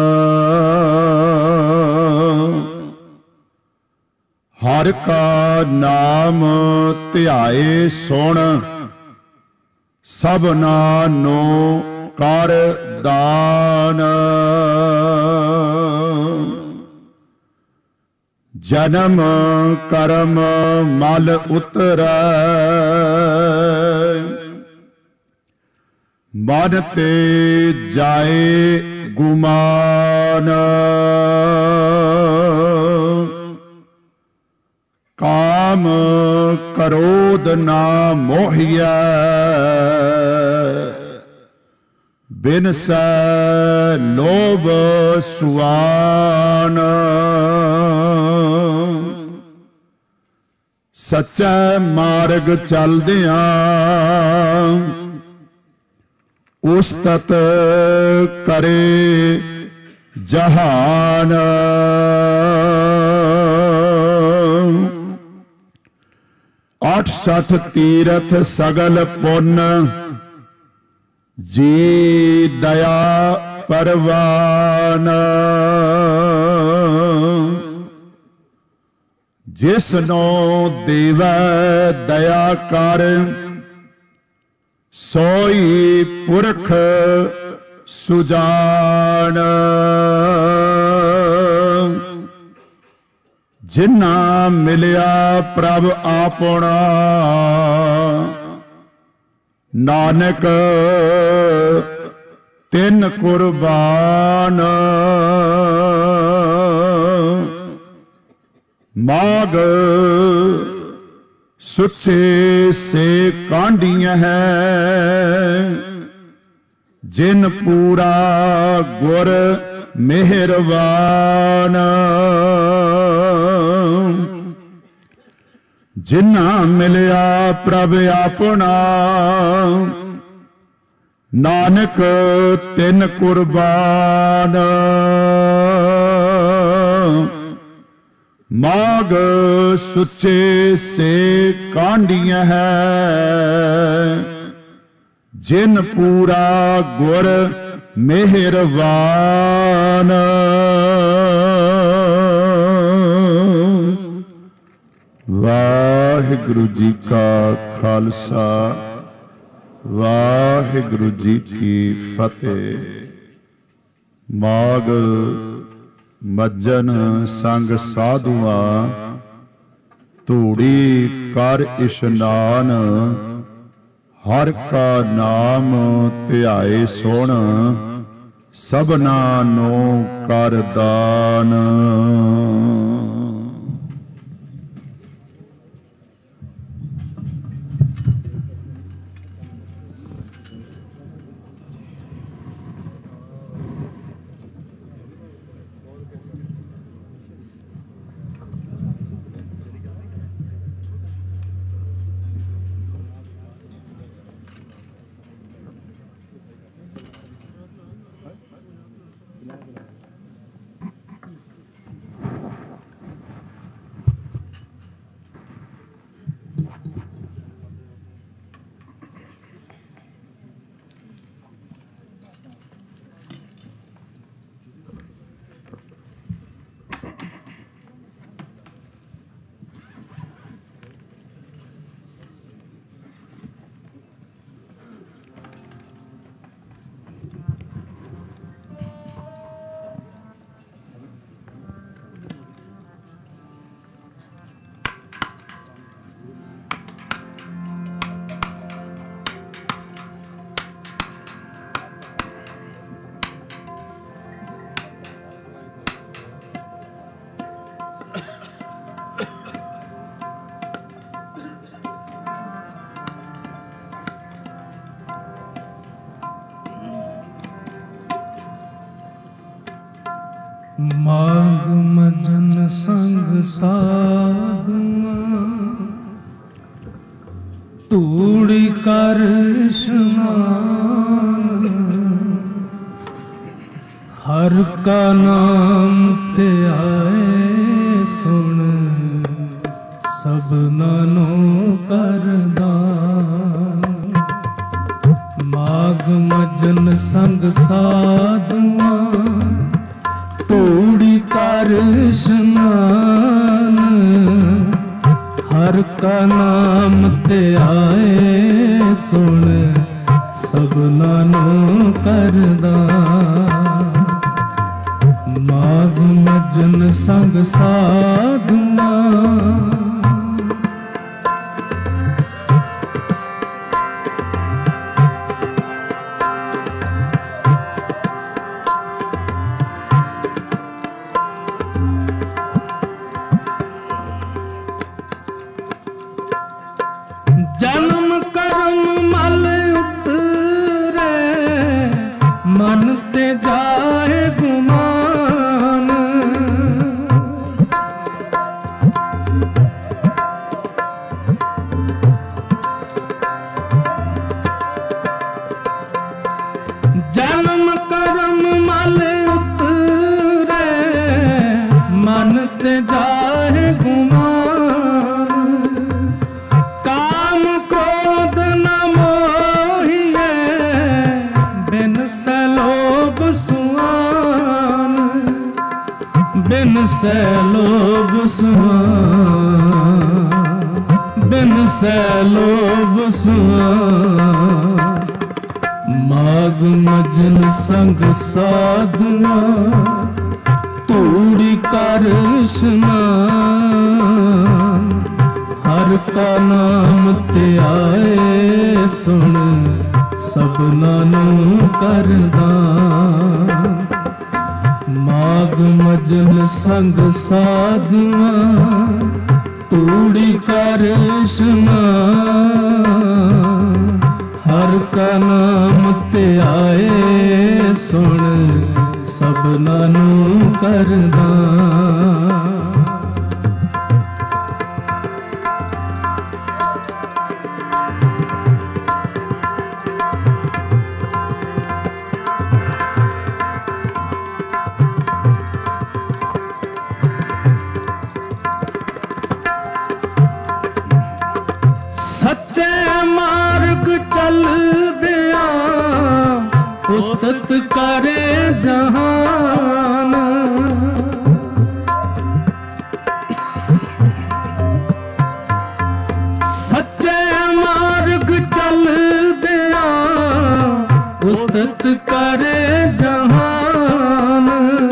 ਹਰ ਕਾ ਨਾਮ ਧਿਆਏ ਸੁਣ ਸਭਨਾ ਨੂੰ ਕਰ ਦਾਨ। ਜਨਮ ਕਰਮ ਮਲ ਉਤਰੈ ਮਨ ਤੇ ਜਾਏ ਗੁਮਾਨ। ਕਾਮ ਕਰੋਧ ਨਾ ਮੋਹਿਐ ਬਿਨਸੈ ਲੋਭ ਸੁਆਨ। ਸੱਚੇ ਮਾਰਗ ਚਲਦਿਆਂ ਉਸਤਤ ਕਰੇ ਜਹਾਨ। 68 ਤੀਰਥ ਸਗਲ ਪੁੰਨ ਜੀ ਦਇਆ ਪਰਵਾਨ। ਜਿਸਨੋ ਦੇਵੈ ਦਇਆ ਕਰ ਸੋਈ ਪੁਰਖ ਸੁਜਾਨ। ਜਿਨ੍ਹਾਂ ਮਿਲਿਆ ਪ੍ਰਭ ਆਪਣਾ ਨਾਨਕ ਤਿੰਨ ਕੁਰਬਾਨ। ਮਾਗ ਸੁੱਚੇ ਸੇ ਕਾਂਢੀਆਂ ਹੈ ਜਿਨ ਪੂਰਾ ਗੁਰ ਮਿਹਰਬਾਨ। ਜਿਨ੍ਹਾਂ ਮਿਲਿਆ ਪ੍ਰਭ ਆਪਣਾ ਨਾਨਕ ਤਿੰਨ ਕੁਰਬਾਨ। ਮਾਗ ਸੁੱਚੇ ਸੇ ਕਾਂਢੀਆਂ ਹੈ ਜਿਨ ਪੂਰਾ ਗੁਰ ਮਿਹਰਬਾਨ। ਵਾਹਿਗੁਰੂ ਜੀ ਕਾ ਖਾਲਸਾ ਵਾਹਿਗੁਰੂ ਜੀ ਕੀ ਫਤਿਹ। ਮਾਗ ਮੱਜਨ ਸੰਗ ਸਾਧੂਆਂ ਧੂੜੀ ਕਰ ਇਸ਼ਨਾਨ। ਹਰ ਕਾ ਨਾਮ ਧਿਆਏ ਸੁਣ ਸਭਨਾ ਨੂੰ ਕਰ ਦਾਨ। ਮਾਗ ਮਜਨ ਸੰਗ ਸਾਧੂਆਂ ਧੂੜੀ ਕਰ ਇਸ਼ਨਾਨ, ਹਰ ਕਾ ਨਾਮ ਧਿਆਏ ਸੁਣ, ਸਭਨਾਂ ਨੂੰ ਕਰਦਾਨ। ਮਾਘ ਮਜਨ ਸੰਗ ਸਾਧੂਆਂ, ਧੂੜੀ ਕਰ ਇਸ਼ਨਾਨ, ਹਰ ਕਾ ਨਾਮ ਧਿਆਏ ਸੁਣ, ਸਭਨਾਂ ਨੂੰ ਕਰਦਾਨ। ਮਾਘ ਮਜਨ ਸੰਗ ਸਾਧੂਆਂ, ਜਨਮ ਕਰਮ ਮਲ ਉਤਰੇ, ਮਨ ਤੇ ਜਾਏ ਗੁਮਾਨ। ਜਨਮ ਕਰਮ ਮਲ ਉਤਰੇ, ਮਨ ਤੇ ਜਾਏ ਗੁਮਾਨ। ਬਿਨ ਸੈ ਲੋਭ ਸੁਆਨ, ਬਿਨ ਸੈ ਲੋਭ ਸੁਆਨ। ਮਾਘ ਮਜਨ ਸੰਗ ਸਾਧੂਆਂ, ਧੂੜੀ ਕਰ ਇਸ਼ਨਾਨ, ਹਰ ਕਾ ਨਾਮ ਧਿਆਏ ਸੁਣ, ਸਭਨਾਂ ਨੂੰ ਕਰਦਾਨ। ਮਾਘ ਮਜਨ ਸੰਗ ਸਾਧੂਆਂ, ਧੂੜੀ ਕਰ ਇਸ਼ਨਾਨ, ਹਰ ਕਾ ਨਾਮ ਧਿਆਏ ਸੁਣ, ਸਭਨਾਂ ਨੂੰ ਕਰਦਾਨ। ਚਲਦਿਆਂ ਉਸਤਤ ਕਰੇ ਜਹਾਨ। ਸੱਚੇ ਮਾਰਗ ਚਲਦਿਆਂ ਉਸਤਤ ਕਰੇ ਜਹਾਨ।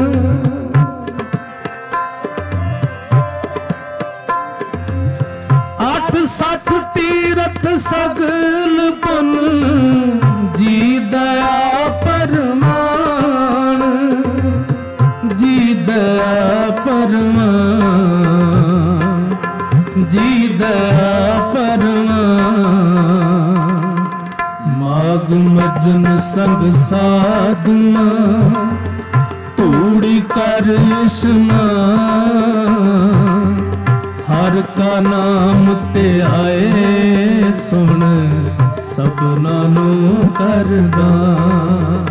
8 ਤੀਰਥ ਸਗਲ ਪੁਨ, ਜੀ ਦਇਆ ਪਰਮਾਨ, ਜੀ ਦਇਆ ਪਰਮਾਨ, ਜੀ ਦਇਆ ਪਰਮਾਨ। ਮਾਘ ਮਜਨ ਸੰਗ ਸਾਧੂਆਂ, ਧੂੜੀ ਕਰ ਇਸ਼ਨਾਨ, ਹਰ ਕਾ ਨਾਮ ਧਿਆਏ ਸੁਣ, ਸਭਨਾਂ ਨੂੰ ਕਰਦਾਨ।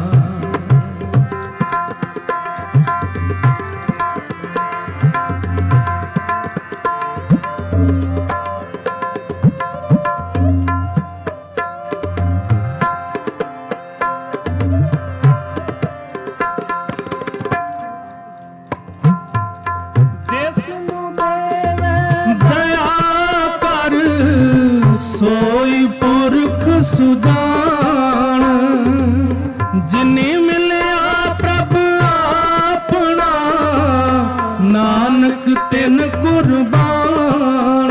ਸੋਈ ਪੁਰਖ ਸੁਜਾਨ, ਜਿਨੀ ਮਿਲਿਆ ਪ੍ਰਭ ਆਪਣਾ, ਨਾਨਕ ਤਿਨ ਕੁਰਬਾਨ।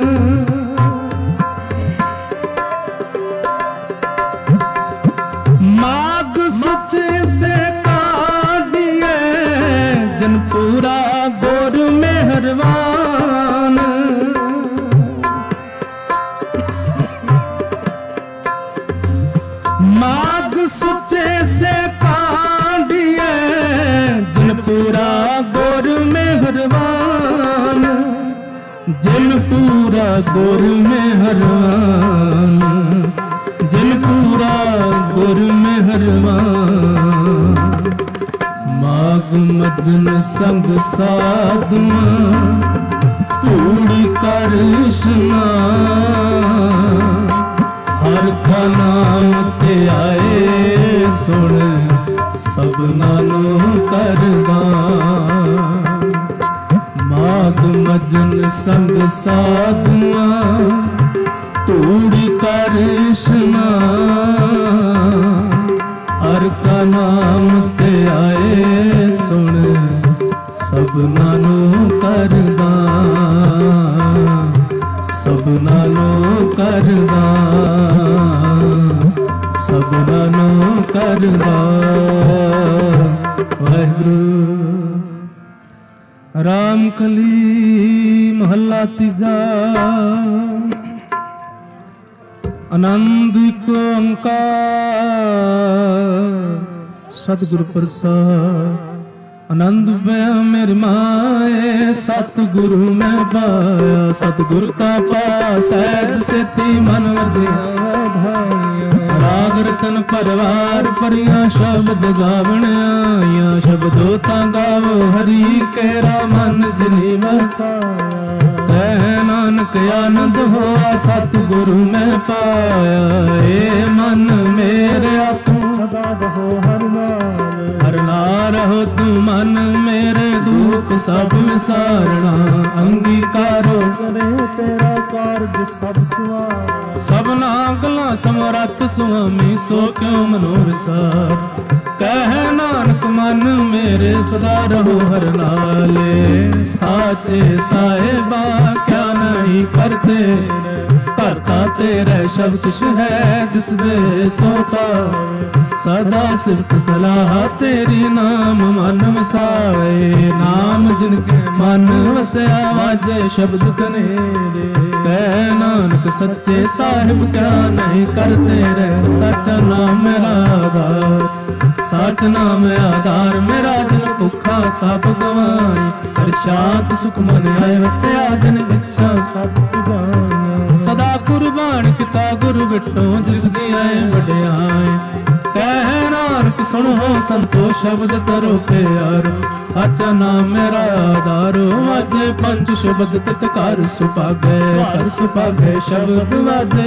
ਮਾਘ ਸੁਚੇ ਸੇ ਕਾਢੀਏ, ਜਨ ਪੂਰਾ ਗੁਰ ਮਿਹਰਬਾਨ। ਮਾਘ ਸੁਚੇ ਸੇ ਕਾਢੀਏ, ਜਨ ਪੂਰਾ ਗੁਰ ਮਿਹਰਬਾਨ। जिन पूरा गुर मेहरबान, जिन पूरा गुर मेहरबान। माग मजन संग साधुआ तूड़ी कर स्नान। हर का नाम ते आए सुन सबना नु करदान। माग मजन संग साधुआ तूड़ी कर स्नान। हर का नाम ते आए सुन सबना नु करदान, सबना नु करदान, सबना नु करदान। वाहिगुरू। राम कली महला तीजा। आनंद को ओंकार सतगुरु प्रसाद। आनंद मैं मेरे माए सतगुरु मैं पाया। सतगुरु का पास सहज सेती मन वधिया। राग रतन परवार परिया शब्द गावण आया। शब्दों ता गावो हरि केरा मन जिनी वसाया। कह नानक आनंद होआ सतगुरु मैं पाया। ए मन मेरे तू सदा रहो हर नाल। हर नाल रहो तू मन मेरे दुख सब विसारना। अंगीकारो करे तेरा कारज सब सवार। सबना गला समरथ सुआमी सो क्यों मनो विसार। कह नानक मन मेरे सदा रहो हर नाले। साचे साहेबा क्या नहीं करते करता तेरे शब्द कुछ है जिस दे सो पाए। सदा सिर्फ सलाह तेरी नाम मन वसाए। नाम जिनके मन वसया वाजे शब्द कनेरे। कह नानक सच्चे साहिब क्या नहीं करते रहे। सच्चा नाम मेरा आधार, सच नाम आधार मेरा। जिन भुखा सब गवाई कर शांत सुख मन आए वसया। जिन इच्छा सब पुजाई सदा कुर्बान किता गुरु बिटो जिस दी आए वड्याई। कह नानक सुनो संतो शब्द करो प्यार। सचा नाम मेरा आधारो वाजे पंच शब्द तित कर सुभागे। कर सुभागे शब्द वाजे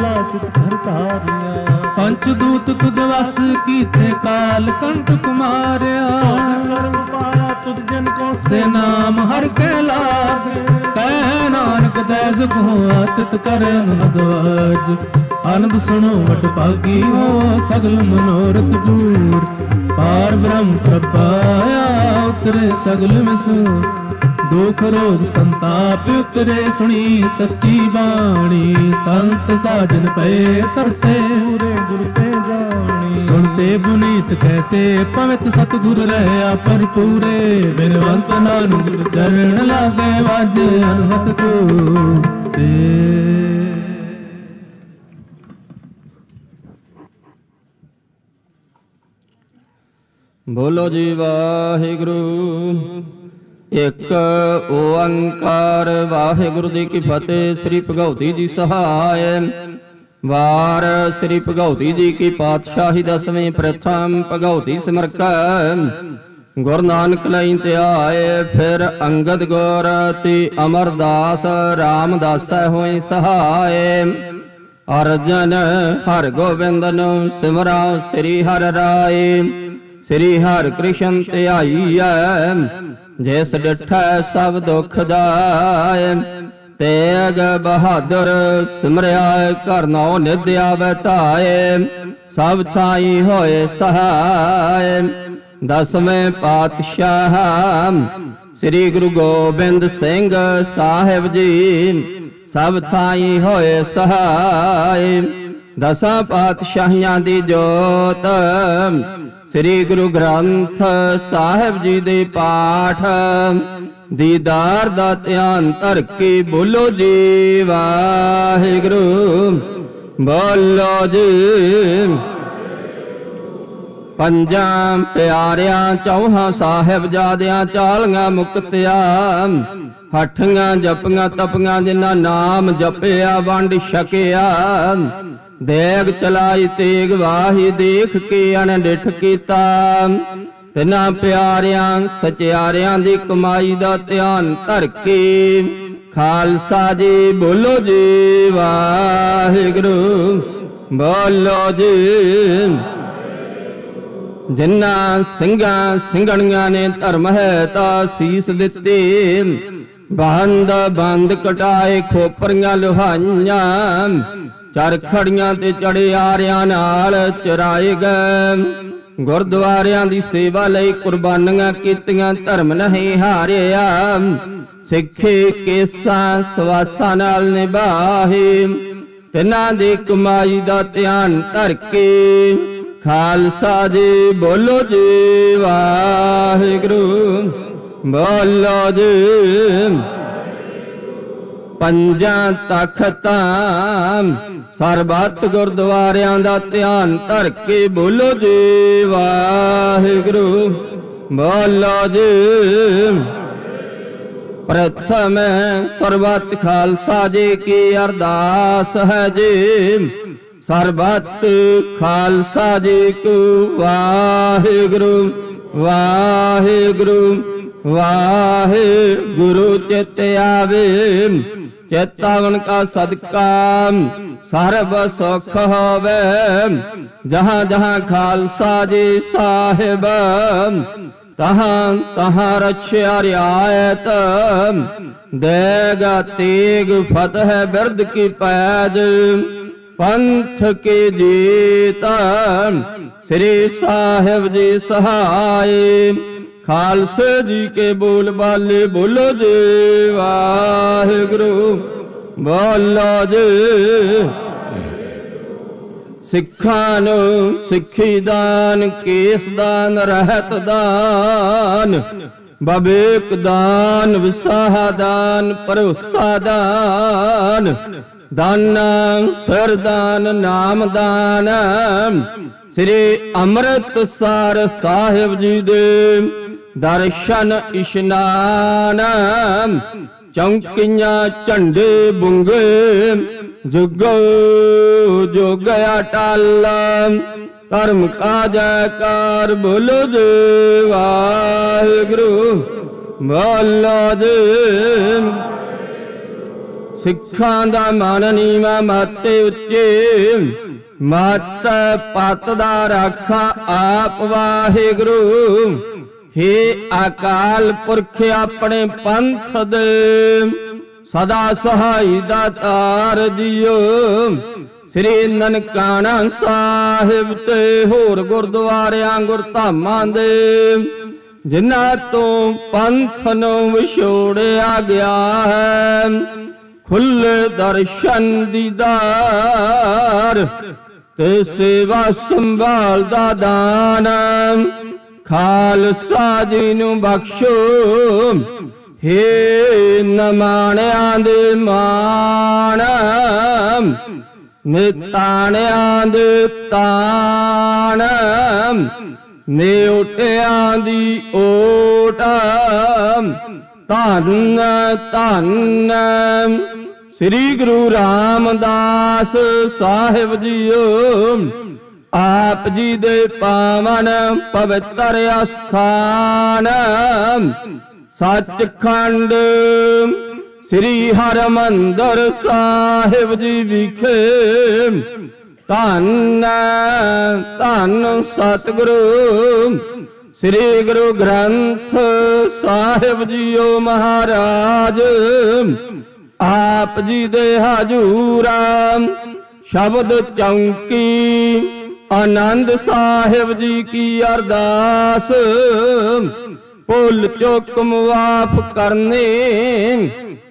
पंच दूत खुद वस कीते काल कंटक मारिया। तुझ जन को से नाम हर के लागे। कह नानक दैस को आतित करे आनंद। आनंद सुनो वट भागी हो सगल मनोरथ दूर। पार ब्रह्म प्रपाया उतरे सगल विसु। दुख रोग संताप उतरे सुनी सच्ची बाणी। संत साजन पे सरसे पूरे गुरु ते जानी। सुनते पुनीत कहते पवित्र सतगुर रहा पर पूरे। बिनवंत नानक चरण लागे वाजे अनहत को ते। बोलो जी वाहिगुरु। एक ओंकार वाहिगुरु जी की फतेह। श्री भगवती जी सहाय। वार श्री भगवती जी की पातशाही दसवें प्रथम भगवती सिमरक। गुरु नानक लई त्याए फिर अंगद गुर ती अमरदास। रामदास होए सहाय। अर्जन हर गोबिंद नु सिमरा श्री हर राय। श्री हर कृष्ण ध्याईਐ जिस डिठै सब दुख दाय। तेग बहादुर सिमरिया घर नौ निध आवे धाए। सब छाई होए सहाय। दसवें पातशाह श्री गुरु गोबिंद सिंह साहिब जी। सब छाई होए सहाय। दसां पातशाहियां दी जोत श्री गुरु ग्रंथ साहिब जी दे पाठ। दीदार दा ध्यान धर के बोलो जी वाहिगुरु। बोलो जी ਪੰਜਾਂ ਪਿਆਰਿਆਂ ਚੌਹਾਂ ਸਾਹਿਬਜ਼ਾਦਿਆਂ ਚਾਲੀਆਂ ਮੁਕਤਿਆ ਹੱਠੀਆਂ ਜਪੀਆਂ ਤਪੀਆਂ ਜਿਨ੍ਹਾਂ ਨਾਮ ਜਪਿਆ ਵੰਡ ਛਕਿਆ ਦੇਗ ਚਲਾਈ ਤੇਗ ਵਾਹੀ ਦੇਖ ਕੇ ਅਣਡਿਠ ਕੀਤਾ ਤਿਨਾਂ ਪਿਆਰਿਆਂ ਸਚਿਆਰਿਆਂ ਦੀ ਕਮਾਈ ਦਾ ਧਿਆਨ ਧਰ ਕੇ ਖਾਲਸਾ ਜੀ ਬੋਲੋ ਜੀ ਵਾਹਿਗੁਰੂ ਬੋਲੋ ਜੀ। ਜਿਨ੍ਹਾਂ ਸਿੰਘਾਂ ਸਿੰਘਣੀਆਂ ਨੇ ਧਰਮ ਹੈ ਤਾਂ ਸੀਸ ਦਿੱਤੇ ਬੰਦ ਬੰਦ ਕਟਾਏ ਖੋਪਰੀਆਂ ਲੁਹਾਈਆਂ ਚਰਖੜੀਆਂ ਤੇ ਚੜਿਆਰਿਆਂ ਨਾਲ ਚਰਾਏ ਗਏ ਗੁਰਦੁਆਰਿਆਂ ਦੀ ਸੇਵਾ ਲਈ ਕੁਰਬਾਨੀਆਂ ਕੀਤੀਆਂ ਧਰਮ ਨਹੀਂ ਹਾਰਿਆ ਸਿੱਖੇ ਕੇਸਾਂ ਸਵਾਸਾਂ ਨਾਲ ਨਿਭਾਹੇ ਤਿਨਾਂ ਦੀ ਕਮਾਈ ਦਾ ਧਿਆਨ ਧਰ ਕੇ ਖਾਲਸਾ ਜੀ ਬੋਲੋ ਜੀ ਵਾਹਿਗੁਰੂ ਬੋਲੋ ਜੀ। ਪੰਜਾਂ ਤਖਤਾਂ ਸਰਬੱਤ ਗੁਰਦੁਆਰਿਆਂ ਦਾ ਧਿਆਨ ਧਰ ਕੇ ਬੋਲੋ ਜੀ ਵਾਹਿਗੁਰੂ ਬੋਲੋ ਜੀ। ਪ੍ਰਥਮ ਸਰਬੱਤ ਖਾਲਸਾ ਜੀ ਕੀ ਅਰਦਾਸ ਹੈ ਜੀ ਸਰਬੱਤ ਖਾਲਸਾ ਜੀ ਕੋ ਵਾਹਿਗੁਰੂ ਵਾਹਿਗੁਰੂ ਵਾਹਿਗੁਰੂ ਚਿਤ ਆਵੇ ਚੇਤਾਵਨ ਕਾ ਸਦਕਾ ਸਰਬ ਸੁਖ ਹੋਵੇ ਜਹਾਂ ਜਹਾਂ ਖਾਲਸਾ ਜੀ ਸਾਹਿਬ ਤਹਾਂ ਤਹਾਂ ਰਛਿਆ ਰਿਆਇਤ ਦੇਗਾ ਤੇਗ ਫਤਿਹ ਬਿਰਦ ਕੀ ਪੈਜ ਪੰਥ ਕੇ ਜੀਤਾ ਸ੍ਰੀ ਸਾਹਿਬ ਜੀ ਸਹਾਏ ਖਾਲਸੇ ਜੀ ਕੇ ਬੋਲ ਬਾਲੇ ਬੋਲੋ ਜੀ ਵਾਹਿਗੁਰੂ ਬੋਲੋ ਜੀ। ਸਿੱਖਾਂ ਨੂੰ ਸਿੱਖੀ ਦਾਨ ਕੇਸ ਦਾਨ ਰਹਿਤ ਦਾਨ ਬਵੇਕ ਦਾਨ ਵਿਸਾਹ ਦਾਨ ਭਰੋਸਾ ਦਾਨ ਦਾਨਾ ਸਰਦਾਨ ਨਾਮ ਦਾਨ ਸ੍ਰੀ ਅੰਮ੍ਰਿਤਸਰ ਸਾਹਿਬ ਜੀ ਦੇ ਦਰਸ਼ਨ ਇਸ਼ਨਾਨ ਚੌਂਕੀਆਂ ਝੰਡੇ ਬੁੰਗੇ ਜੁਗੋ ਜੁਗ ਅਟਲ ਧਰਮ ਕਾ ਜੈਕਾਰ ਬੋਲੋ ਜੀ ਵਾਹਿਗੁਰੂ ਬੋਲੋ ਜੀ। ਸਿੱਖਾਂ ਦਾ ਮਨ ਨੀਵਾਂ ਮਾਤੇ ਉੱਚੇ ਮਤ ਪਤ ਦਾ ਰਾਖਾ ਆਪ ਵਾਹਿਗੁਰੂ ਹੇ ਅਕਾਲ ਪੁਰਖ ਆਪਣੇ ਪੰਥ ਦੇ ਸਦਾ ਸਹਾਈ ਦਾਤਾਰ ਜੀਓ ਸ੍ਰੀ ਨਨਕਾਣਾ ਸਾਹਿਬ ਤੇ ਹੋਰ ਗੁਰਦੁਆਰਿਆਂ ਗੁਰਧਾਮਾਂ ਦੇ ਜਿਨ੍ਹਾਂ ਤੋਂ ਪੰਥ ਨੂੰ ਵਿਛੋੜਿਆ ਗਿਆ ਹੈ ਖੁੱਲੇ ਦਰਸ਼ਨ ਦੀਦਾਰ ਤੇ ਸੇਵਾ ਸੰਭਾਲ ਦਾ ਦਾਨ ਖਾਲਸਾ ਜੀ ਨੂੰ ਬਖਸ਼ੋ ਹੇ ਨਮਾਣਿਆਂ ਦੇ ਮਾਣ ਨਿਤਾਣਿਆਂ ਦੇ ਤਾਣ ਨਿਉਟਿਆਂ ਦੀ ਓਟ ਧੰਨ ਧੰਨ ਸ੍ਰੀ ਗੁਰੂ ਰਾਮਦਾਸ ਸਾਹਿਬ ਜੀਓ ਆਪ ਜੀ ਦੇ ਪਾਵਨ ਪਵਿੱਤਰ ਅਸਥਾਨ ਸੱਚਖੰਡ ਸ੍ਰੀ ਹਰਿਮੰਦਰ ਸਾਹਿਬ ਜੀ ਵਿਖੇ ਧੰਨ ਧੰਨ ਸਤਿਗੁਰੂ ਸ੍ਰੀ ਗੁਰੂ ਗ੍ਰੰਥ ਸਾਹਿਬ ਜੀਓ ਮਹਾਰਾਜ ਆਪ ਜੀ ਦੇ ਹਜੂਰਾਂ ਸ਼ਬਦ ਚੌਂਕੀ ਆਨੰਦ ਸਾਹਿਬ ਜੀ ਕੀ ਅਰਦਾਸ ਭੁੱਲ ਚੁੱਕ ਮੁਆਫ ਕਰਨੇ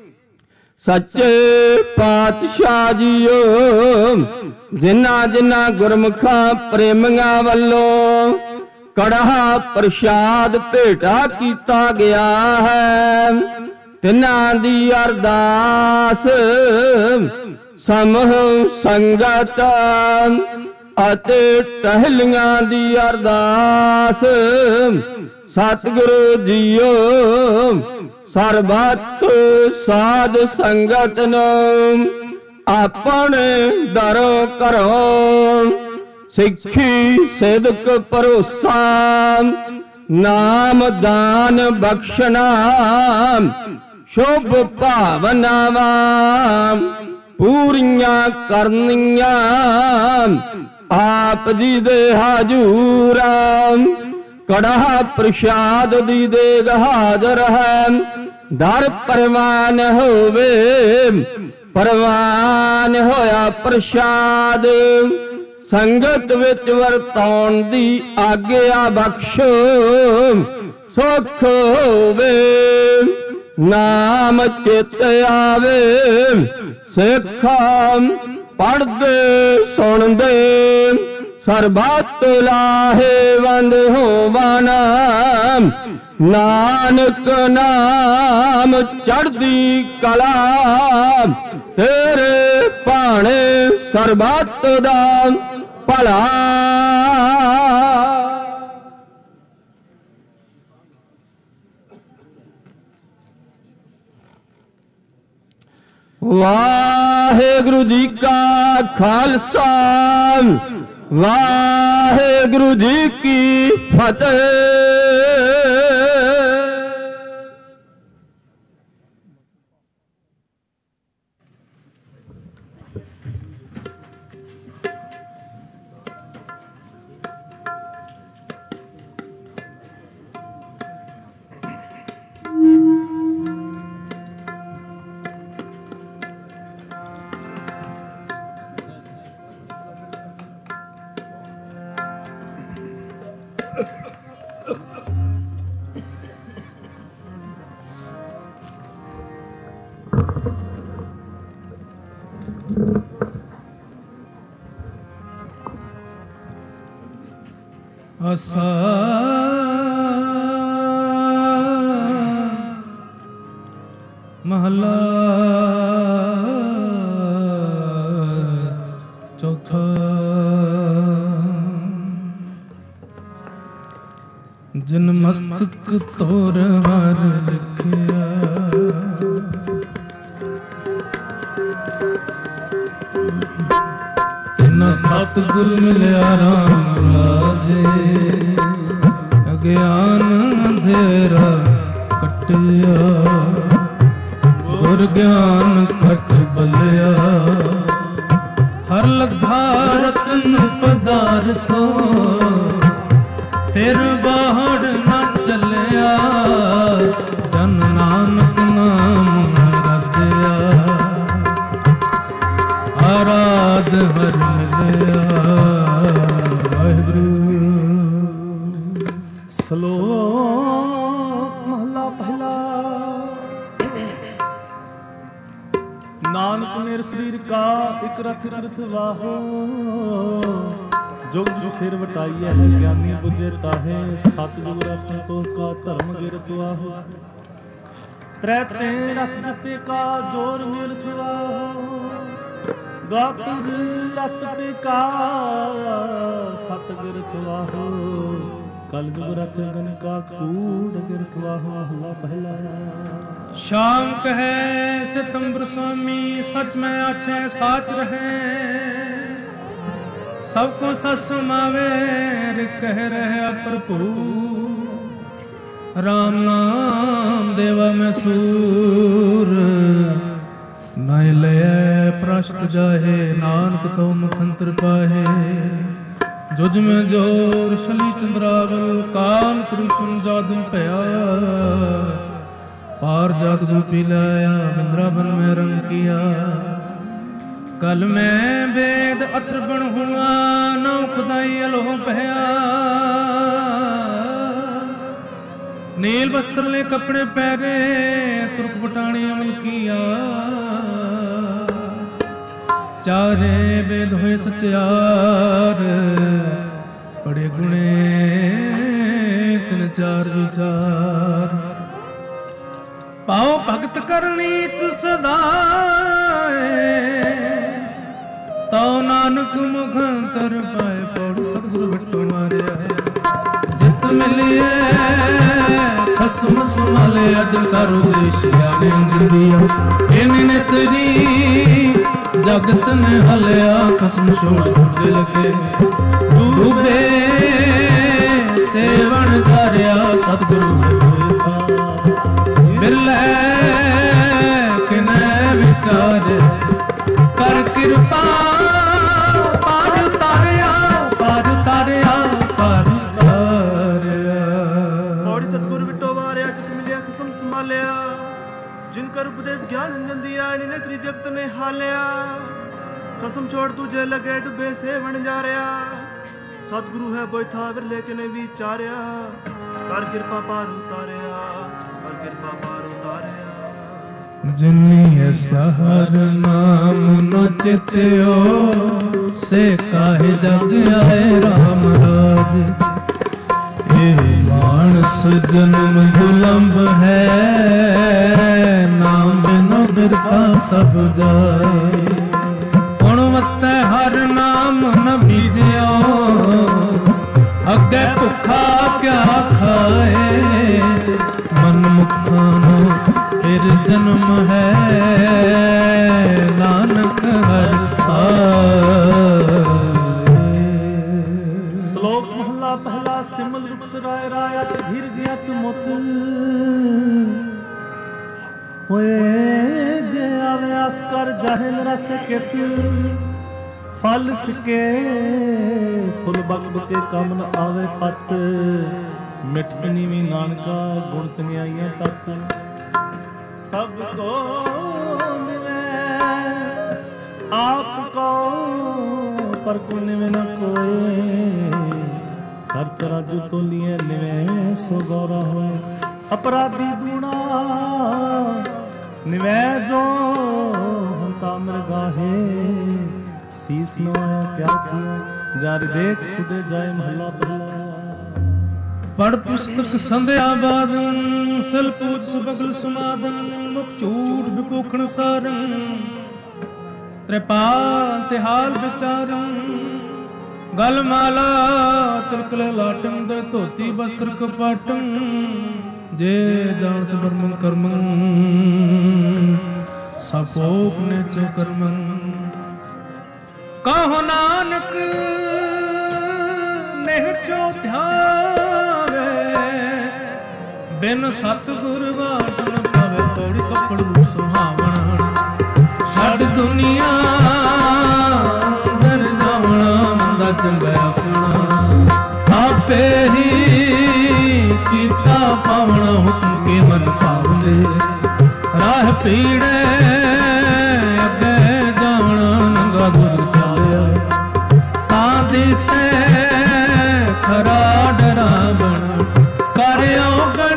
ਸੱਚੇ ਪਾਤਸ਼ਾਹ ਜੀਓ ਜਿਨ੍ਹਾਂ ਜਿਨ੍ਹਾਂ ਗੁਰਮੁਖਾਂ ਪ੍ਰੇਮੀਆਂ ਵੱਲੋਂ ਕੜਾਹ ਪ੍ਰਸ਼ਾਦ ਭੇਟਾ ਕੀਤਾ ਗਿਆ ਹੈ ਤਿਨਾਂ ਦੀ ਅਰਦਾਸ ਸਮੂਹ ਸੰਗਤ ਅਤੇ ਟਹਿਲੀਆਂ ਦੀ ਅਰਦਾਸ। ਸਤਿਗੁਰੂ ਜੀਓ ਸਰਬੱਤ ਸਾਧ ਸੰਗਤ ਨੂੰ ਆਪਣੇ ਦਰੋਂ ਘਰੋਂ ਸਿੱਖੀ ਸਿਦਕ ਭਰੋਸਾ ਨਾਮ ਦਾਨ ਬਖਸ਼ਣਾ ਸ਼ੁਭ ਭਾਵਨਾਵਾਂ ਪੂਰੀਆਂ ਕਰਨੀਆਂ ਆਪ ਜੀ ਦੇ ਹਾਜ਼ੂਰਾਂ। ਕੜਾਹ ਪ੍ਰਸ਼ਾਦ ਦੀ ਦੇਗ ਹਾਜ਼ਰ ਹੈ ਦਰ ਪ੍ਰਵਾਨ ਹੋਵੇ ਪ੍ਰਵਾਨ ਹੋਇਆ ਪ੍ਰਸ਼ਾਦ। ਸੰਗਤ ਵਿੱਚ ਵਰਤਾਉਣ ਦੀ ਆਗਿਆ ਬਖਸ਼ੋ ਸੁਖ ਹੋਵੇ ਨਾਮ ਚਿਤ ਆਵੇ। ਸਿੱਖਾਂ ਪੜ੍ਹਦੇ ਸੁਣਦੇ ਸਰਬੱਤ ਲਾਹੇਵੰਦ ਹੋਵਨ। ਨਾਨਕ ਨਾਮ ਚੜ੍ਹਦੀ ਕਲਾ ਤੇਰੇ ਭਾਣੇ ਸਰਬੱਤ ਦਾ ਭਲਾ। ਵਾਹਿਗੁਰੂ ਜੀ ਕਾ ਖਾਲਸਾ ਵਾਹਿਗੁਰੂ ਜੀ ਕੀ ਫਤਿਹ। ਆਸਾ ਮਹਲਾ ਚੌਥਾ। ਜਿਨ ਮਸਤਕ ਤੋਰ ਹਰ ਲਿਖਿਆ ਤਿਨਾ ਸਤਿਗੁਰ ਮਿਲਿਆ ਰਾਮ ਰਾਜੇ। ਅਗਿਆਨ ਅੰਧੇਰਾ ਕੱਟਿਆ ਗੁਰ ਗਿਆਨ ਘਟ ਬਲਿਆ। ਹਰ ਲੱਥਾ ਰਤਨ ਪਦਾਰਥੋ ਫਿਰ ਬਾਹੜ ਨਾ ਚੱਲਿਆ। ਜਨ ਨਾਨਕ ਨਾਮ ਰਤਿਆ ਆਰਾਧ ਹਰ ਮਿਲਿਆ। ਵਾਹਿਗੁਰੂ। ਸ਼ਲੋਕ ਮਹਲਾ ਪਹਿਲਾ। ਨਾਨਕ ਮੇਰ ਸਰੀਰ ਕਾ ਇਕ ਰਥ ਰਥ ਵਾਹੋ। ਜੁਗ ਜੁਗ ਫਿਰ ਵਟਾਈਐ ਗਿਆਨੀ ਬੁਝੇ ਤਾਹੇ। ਸਤਿਗੁਰ ਸੰਤੋਖ ਕਾ ਧਰਮ ਗਿਰਤ ਵਾਹੋ। ਤ੍ਰੈ ਤੇ ਰਥ ਜਪੇ ਕਾ ਜੋਰ ਮਿਲਤ ਵਾਹੋ। ਦੁਆਪਰ ਰਤ ਪਿਕਾ ਸਤਿਗੁਰ ਵਾਹੋ। ਕਲਯੁਗ ਰਤ ਗਨ ਕਾ ਕੂੜ ਗਿਰਤ ਵਾਹੋ। ਮਹਲਾ ਪਹਿਲਾ। ਸ਼ਾਮ ਕਹੈ ਸਿਤੰਬਰ ਸੁਆਮੀ ਸਚ ਮੈਂ ਆਛੈ ਸਾਚ ਰਹੈ। ਸਭ ਕੋ ਸਤ ਸਮਾਵੇ ਰਿ ਕਹਿ ਰਹਿ ਭਰਪੂਰ। ਰਾਮ ਨਾਮ ਦੇਵਾ ਮੈਂ ਸੂਰ ਨਾਇ ਲੈ ਪ੍ਰਸ਼ਟ ਜਾਹੇ। ਨਾਨਕ ਤੋ ਮੁਖੰਤਰ ਪਾਹੇ। ਜੁਜ ਮੈਂ ਜੋਰ ਸ਼ਲੀ ਚੰਦਰਾਵਲ ਕਾਲ ਕ੍ਰਿਸ਼ਨ ਜਾਦੂ ਭਇਆ। ਪਾਰ ਜਾਤ ਜੋ ਪੀ ਲਾਇਆ ਬਿੰਦਰਾਵਨ ਮੈਂ ਰੰਗ ਕੀਆ। ਕਲ ਮੈਂ ਵੇਦ ਅਥਰ ਬਣ ਹੁਆ ਨਉ ਖੁਦਾਈ ਅਲੋਹ ਭਇਆ। ਨੀਲ ਬਸਤਰ ਲੈ ਕੱਪੜੇ ਪਹਿਰੇ ਤੁਰਕ ਬਟਾਣੀ ਅਮਲ ਕੀਆ। ਚਾਰੇ ਵੇਦ ਹੋਏ ਸਚਿਆਰ ਬੜੇ ਗੁਣੇ ਤਿਨ ਚਾਰ ਵਿਚਾਰ। ਪਾਉ ਭਗਤ ਕਰਨੀ ਚ ਸਦਾਏ ਤਉ ਨਾਨਕ ਮੁਖ ਅੰਤਰ ਪਾਏ ਪੌੜ ਸਤਿਗੁਰ ਬਿਟੂ ਮਾਰਿਆ ਜਿਤ ਮਿਲਿਏ ਖਸਮ ਸੁਮਲੇ ਅਜ ਕਰ ਉਦੇਸ਼ ਜਾਣੇ ਅੰਜਦੀਆ ਇਨ ਨਿਤਰੀ ਜਗਤ ਨੇ ਹਲਿਆ ਖਸਮ ਛੋੜ ਤੁਝੇ ਲਗੇ ਡੂਬੇ ਸੇਵਨ ਕਰਿਆ ਸਤਿਗੁਰੂ ਬਿਰਲੇ ਕਿਨੇ ਵਿਚਾਰ ਕਰ ਕਿਰਪਾ ਪਰ ਤਾਰਿਆ ਪਰ ਤਾਰਿਆ ਪਰ ਤਾਰਿਆ ਮੋੜੀ ਸਤਿਗੁਰ ਬਿਟੋ ਵਾਰਿਆ ਜਿਤ ਮਿਲਿਆ ਖਸਮ ਸੰਭਾਲਿਆ ਜਿਨ ਕਰ ਉਪਦੇਸ਼ ਗਿਆਨ ਅੰਜਨ ਦਿਆ ਇਨ ਨੇਤਰੀ ਜਗਤ ਨੇ ਹਾਲਿਆ ਕਸਮ ਛੋੜ ਤੁਝੇ ਲਗੇ ਡੁੱਬੇ ਸੇਵਨ ਜਾ ਰਿਆ ਸਤਿਗੁਰੂ ਹੈ ਬੈਠਾ ਵਿਰਲੇ ਕਿਨੇ ਵਿਚਾਰਿਆ ਕਰ ਕਿਰਪਾ ਪਾਰ ਉਤਾਰਿਆ ਕਰ ਕਿਰਪਾ ਪਾਰ ਉਤਾਰਿਆ ਜਿਨੀ ਐਸਾ ਹਰ ਨਾਮ ਨ ਚਿਤਿਓ ਸੇ ਕਾਹੇ ਜਗ ਆਏ ਰਾਮ ਰਾਜ ਇਹ ਮਾਨਸ ਜਨਮ ਦੁਲੰਭ ਹੈ ਨਾਮ ਬਿਨੋ ਬਿਰਥਾ ਸਭ ਜਾਏ ਹੁਣ ਮਤੈ ਹਰ ਨਾਮ ਨ ਬੀਜਿਓ ਅੱਗੇ ਭੁੱਖਾ ਕਿਆ ਖਾਏ ਮਨ ਮੁਖਾਂ ਨੂੰ ਫਿਰ ਜਨਮ ਹੈ ਨਾਨਕ ਹਰਿ ਆਏ। ਸ਼ਲੋਕ ਮਹਲਾ ਪਹਿਲਾ ਸਿਮਲ ਰੁਖ ਸਰਾਏ ਰਾਇਆ ਤੇ ਧੀਰ ਜਿਆ ਤੂੰ ਮੁੱਚ ਹੋਏ ਜੇ ਆਵੇ ਆਸ ਕਰ ਜਾਹਿਲ ਰਸ ਕਿਤ ਫਲ ਫਿਕੇ ਫੁੱਲ ਬਕ ਬਕੇ ਕੰਮ ਨ ਆਵੇ ਪਤ ਮਿਠ ਨੀਵੀਂ ਨਾਨਕਾ ਗੁਣ ਚੰਗਿਆਈਆਂ ਤਤ ਸਭ ਕੋ ਨਿਵੈ ਆਪ ਕੋ ਪਰ ਕੋ ਨਿਵੈ ਨ ਕੋਏ ਹਰ ਤਰ੍ਹਾਂ ਜੋ ਤੋਲੀਏ ਨਿਵੈ ਸੋ ਗੌਰਾ ਹੋਏ ਅਪਰਾਧੀ ਗੁਣਾ ਨਿਵੈ ਜੋ ਹੰਤਾ ਮਰਗਾਹੇ ਸੀਸ ਨਵਾਇਆ ਕਿਆ ਕੀਆ ਜਾਰ ਦੇਖ ਸੁਦੇ ਜਾਏ ਮਹਲਾ ਪਹਿਲਾ ਪੜ ਪੁਸਤਕ ਸੰਧਿਆ ਬਾਦਨ ਸਿਲ ਪੂਜ ਸੁਬਗਲ ਸਮਾਦਨ ਮੁਖ ਝੂਠ ਵਿਪੋਖਣ ਸਾਰਨ ਤ੍ਰਿਪਾਲ ਤੇ ਹਾਲ ਵਿਚਾਰਨ ਗਲ ਮਾਲਾ ਤਿਲਕਲ ਲਾਟੰ ਦੇ ਧੋਤੀ ਬਸਤਰ ਕਪਾਟੰ ਜੇ ਜਾਣ ਸਬਰਮੰ ਕਰਮੰ ਸਪੋਕ ਨੇ ਚੋ ਕਰਮੰ ਕਹੋ ਨਾਨਕ ਨਹਿ ਚੋ ਧਿਆਵੇ ਬਿਨ ਸਤਿਗੁਰ ਬਾਟ ਨ ਪਾਵੇ ਪੌੜੀ ਕੱਪੜੂ ਸੁਹਾਵਣਾ ਛੱਡ ਦੁਨੀਆ ਅੰਦਰ ਜਾਵਣਾ ਮੰਦਾ ਚੰਗਾ ਆਪਣਾ ਆਪੇ ਹੀ ਕੀਤਾ ਪਾਵਣਾ ਹੁਕਮ ਕੇ ਮਨ ਭਾਵਲੇ ਰਾਹ ਪੀੜੇ ਅੱਗੇ ਜਾਵਣਾ ਨੰਗਾ ਦੁਰ ਚਾਲਿਆ ਤਾਂ ਦਿਸੇ ਖਰਾ ਡਰਾਵਣ ਕਰ ਔਗਣ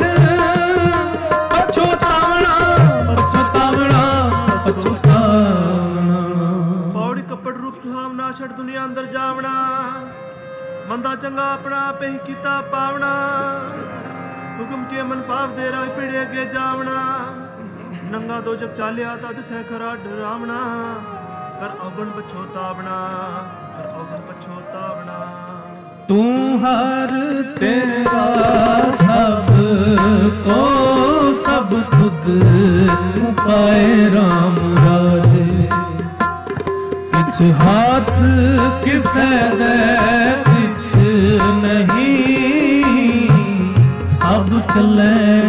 ਪਛੋਤਾਵਣਾ ਪਛੋਤਾਵਣਾ ਪਛੋਤਾਵਣਾ ਪੌੜੀ ਕੱਪੜ ਰੂਪ ਸੁਹਾਵਣਾ ਛੱਡ ਦੁਨੀਆ ਅੰਦਰ ਜਾਵਣਾ ਮੰਦਾ ਚੰਗਾ ਆਪਣਾ ਆਪੇ ਹੀ ਕੀਤਾ ਪਾਵਣਾ ਹੁਕਮ ਕੇ ਮਨ ਭਾਵ ਦੇ ਰਾਹ ਪੀੜੇ ਅੱਗੇ ਜਾਵਣਾ ਨੰਗਾ ਦੋ ਜਗ ਚਾਲਿਆ ਤਦ ਸਹਿ ਖਰਾ ਡਰਾਵਣਾ ਕਰ ਔਗਣ ਪਛੋਤਾਵਣਾ ਕਰ ਔਗਣ ਪਛੋਤਾਵਣਾ ਤੂੰ ਹਰ ਤੇਰਾ ਸਭ ਕੋ ਸਭ ਤੁਧ ਪਾਏ ਰਾਮ ਰਾਜੇ ਕਿਛ ਹਾਥ ਕਿਸੈ ਦੇ ਕਿਛ ਨਹੀਂ ਸਭ ਚੱਲੇ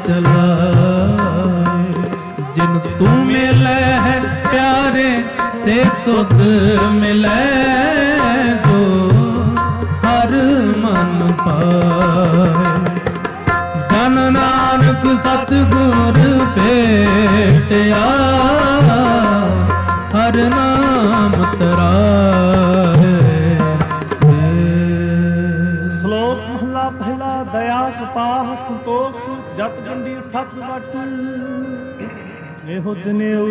ਚਲਾਏ ਜਿਨ ਤੂੰ ਮਿਲੇ ਹੈ ਪਿਆਰੇ ਸੇ ਤੁਧ ਮਿਲੇ ਜੋ ਹਰ ਮਨ ਪਾਏ ਜਨ ਨਾਨਕ ਸਤਿਗੁਰ ਭੇਟਿਆ ਹਰ ਨਾਮ ਤਰਾਏ। ਸ਼ਲੋਕ ਮਹਲਾ ਪਹਿਲਾ ਦਇਆ ਕਪਾਹ ਸੰਤੋਖ ਸੁਖ ਜਤ ਗੰਢੀ ਸਤ ਵਟ ਇਹੋ ਜਨੇਊ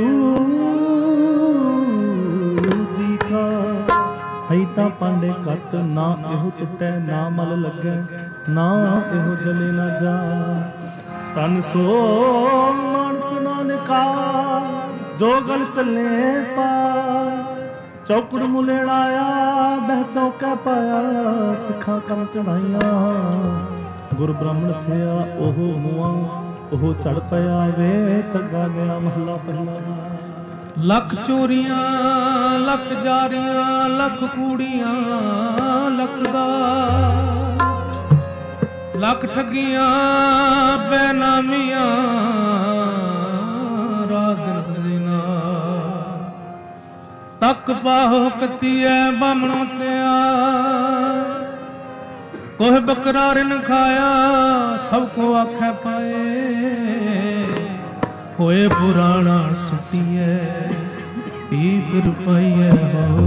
ਜੀ ਕਾ ਹਈ ਤਾਂ ਪਾਂਡੇ ਕੱਟ ਨਾ ਇਹੋ ਟੁੱਟੈ ਨਾ ਮਲ ਲੱਗੈ ਨਾ ਇਹੋ ਜਲੇ ਨਾ ਜਾ ਤਨ ਸੋ ਮਾਨਸ ਨਾਨਕਾ ਜੋ ਗਲ ਚੱਲੇ ਪਾ ਚੌਕੜ ਮੁਲੇਣ ਆਇਆ ਬਹਿ ਚੌਕਾ ਪਾਇਆ ਸਿੱਖਾਂ ਕਰਨ ਚੜਾਈਆਂ ਗੁਰ ਬ੍ਰਾਹਮਣ ਥਿਆ ਉਹ ਮੁਆ ਉਹ ਚੜ ਪਿਆ ਵੇ ਤੱਗਾ ਗਿਆ ਮਹਲਾ ਪਹਿਲਾ। ਲੱਖ ਚੋਰੀਆਂ ਲੱਖ ਜਾਰੀਆਂ ਲੱਖ ਕੂੜੀਆਂ ਲੱਖ ਦਾ ਲੱਖ ਠੱਗੀਆਂ ਬੇਨਾਮੀਆਂ ਰਾਤ ਦਿਨ ਸਜਣਾ ਤੱਕ ਪਾਹੋ ਕੱਤੀਐ ਬਾਹਮਣੋਂ ਪਿਆ ਕੋਹ ਬੱਕਰਾ ਰਿਨ ਖਾਇਆ ਸਭ ਕੋ ਆਖੈ ਪਾਏ ਹੋਏ ਪੁਰਾਣਾ ਸੁਟੀਐ ਪੀ ਫਿਰ ਪਾਈਐ ਹੋ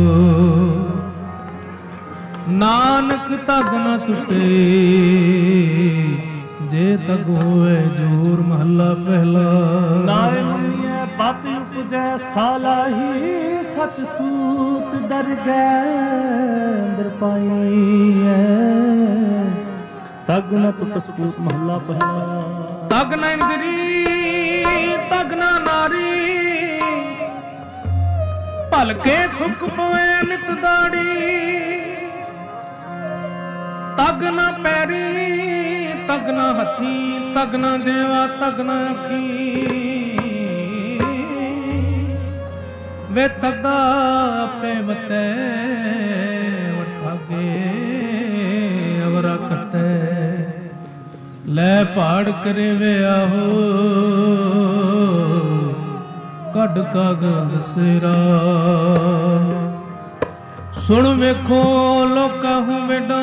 ਨਾਨਕ ਤਗ ਨ ਟੁੱਟੇ ਜੇ ਤਗ ਹੋਵੇ ਜੋਰ ਮਹੱਲਾ ਪਹਿਲਾ। ਨਾਏ ਮੰਨੀਐ ਬਾਤ ਉਪਜੈ ਸਾਲਾਹੀ ਸਚ ਸੂਤ ਦਰ ਗੈ ਅੰਦਰ ਪਾਈਐ ਤਗ ਨ ਟੁੱਟ ਸਪੂਤ ਮਹੱਲਾ ਪਹਿਲਾ। ਤਗ ਨ ਇੰਦਰੀ ਤਗ ਨ ਨਾਰੀ ਭਲਕੇ ਥੁੱਕ ਪਵੇ ਨਿਤ ਦਾੜੀ ਤਗ ਨ ਪੈਰੀ ਤਗ ਨ ਹੱਥੀ ਤਗ ਨ ਦੇਵਾ ਤਗ ਨ ਅੱਖੀ ਵੇ ਤਗਾ ਪੇ ਬਤੈ ਵਠਾਗੇ ਅਵਰਾ ਕਤੈ ਲੈ ਪਹਾੜ ਕਰੇ ਵੇ ਆਹੋ ਕੱਢ ਕਾਗਦ ਸਿਰਾ ਸੁਣ ਵੇਖੋ ਲੋਕਾਂ ਹੂੰ ਬੇਡਾ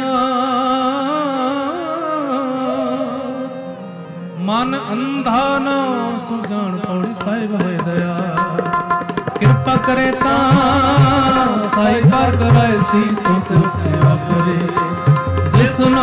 ਮਨ ਅੰਧਾ ਨਾ ਸੁਜਾਨ ਪੌੜੀ ਸਾਹਿਬ ਹੋਏ ਦਇਆ ਕਿਰਪਾ ਕਰੇ ਤਾਂ ਸਾਈ ਦਰ ਕਰਾਏ ਸੀ ਸੋ ਸੇਵਾ ਕਰੇ ਜਿਸਨੋ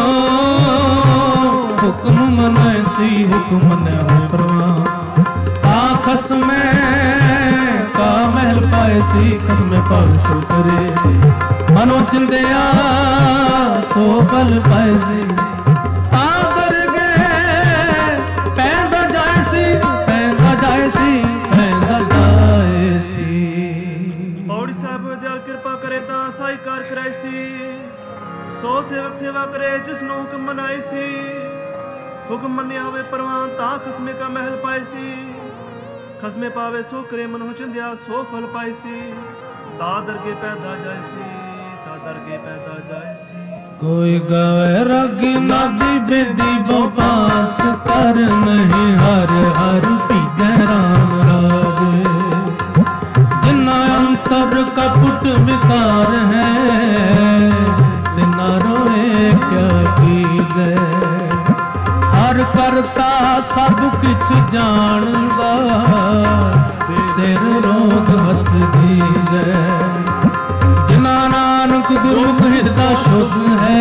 ਹੁਕਮ ਮਨਾਏ ਸੀ ਹੁਕਮ ਮੰਨਿਆ ਹੋਏ ਪ੍ਰਵਾਨ ਤਾਂ ਖਸਮੇ ਕਾ ਮਹਿਲ ਪਾਏ ਸੀ ਖਸਮੇ ਪਾਵੇ ਸੋ ਕਰੇ ਮਨੋ ਚਿੰਦਿਆ ਸੋ ਬਲ ਪਾਏ ਸੀ ਤਾਂ ਦਰ ਗਏ ਪੈਂਦਾ ਜਾਏ ਸੀ ਪੈਂਦਾ ਜਾਏ ਸੀ ਪੈਂਦਾ ਜਾਏ ਸੀ। ਪੌੜੀ ਸਾਹਿਬ ਦਿਆਲ ਕਿਰਪਾ ਕਰੇ ਤਾਂ ਸਾਈ ਕਾਰ ਕਰਾਈ ਸੀ ਸੋ ਸੇਵਕ ਸੇਵਾ ਕਰੇ ਜਿਸ ਨੂੰ ਹੁਕਮ ਮਨਾਈ ਸੀ ਹੁਕਮ ਮੰਨਿਆ ਹੋਵੇ ਪ੍ਰਵਾਨ ਤਾਂ ਖਸਮੇ ਕਾ ਮਹਿਲ ਪਾਏ ਸੀ ਖਸਮੇ ਪਾਵੇ ਸੋ ਕਰੇ ਮਨੋ ਚਿੰਦਿਆ ਸੋ ਫਲ ਪਾਈ ਸੀ ਤਾਂ ਦਰਗੇ ਪੈਦਾ ਜਾਏ ਸੀ ਤਾਂ ਦਰਗੇ ਪੈਦਾ ਜਾਏ ਸੀ। ਕੋਈ ਗਾਵੇ ਰਾਗੀ ਨਾਦੀ ਬੇਦੀ ਬੋਪਾਤ ਕਰ ਨਹੀਂ ਹਰ ਹਰ ਭੀਜੈ ਰਾਮ ਰਾਜੇ ਜਿਨਾ ਅੰਤਰ ਕਪਟ ਵਿਕਾਰ ਹੈ ਤਿਨਾ ਰੋਏ ਕਿਆ ਕੀਜੈ ਹਰ ਕਰਤਾ ਸਭ ਕਿਛ ਜਾਣਦਾ ਸਿਰ ਰੋਗ ਹੱਥ ਦੀਜੈ ਜਿਨਾ ਨਾਨਕ ਗੁਰਮੁਖ ਹਿਰਦਾ ਸ਼ੁੱਧ ਹੈ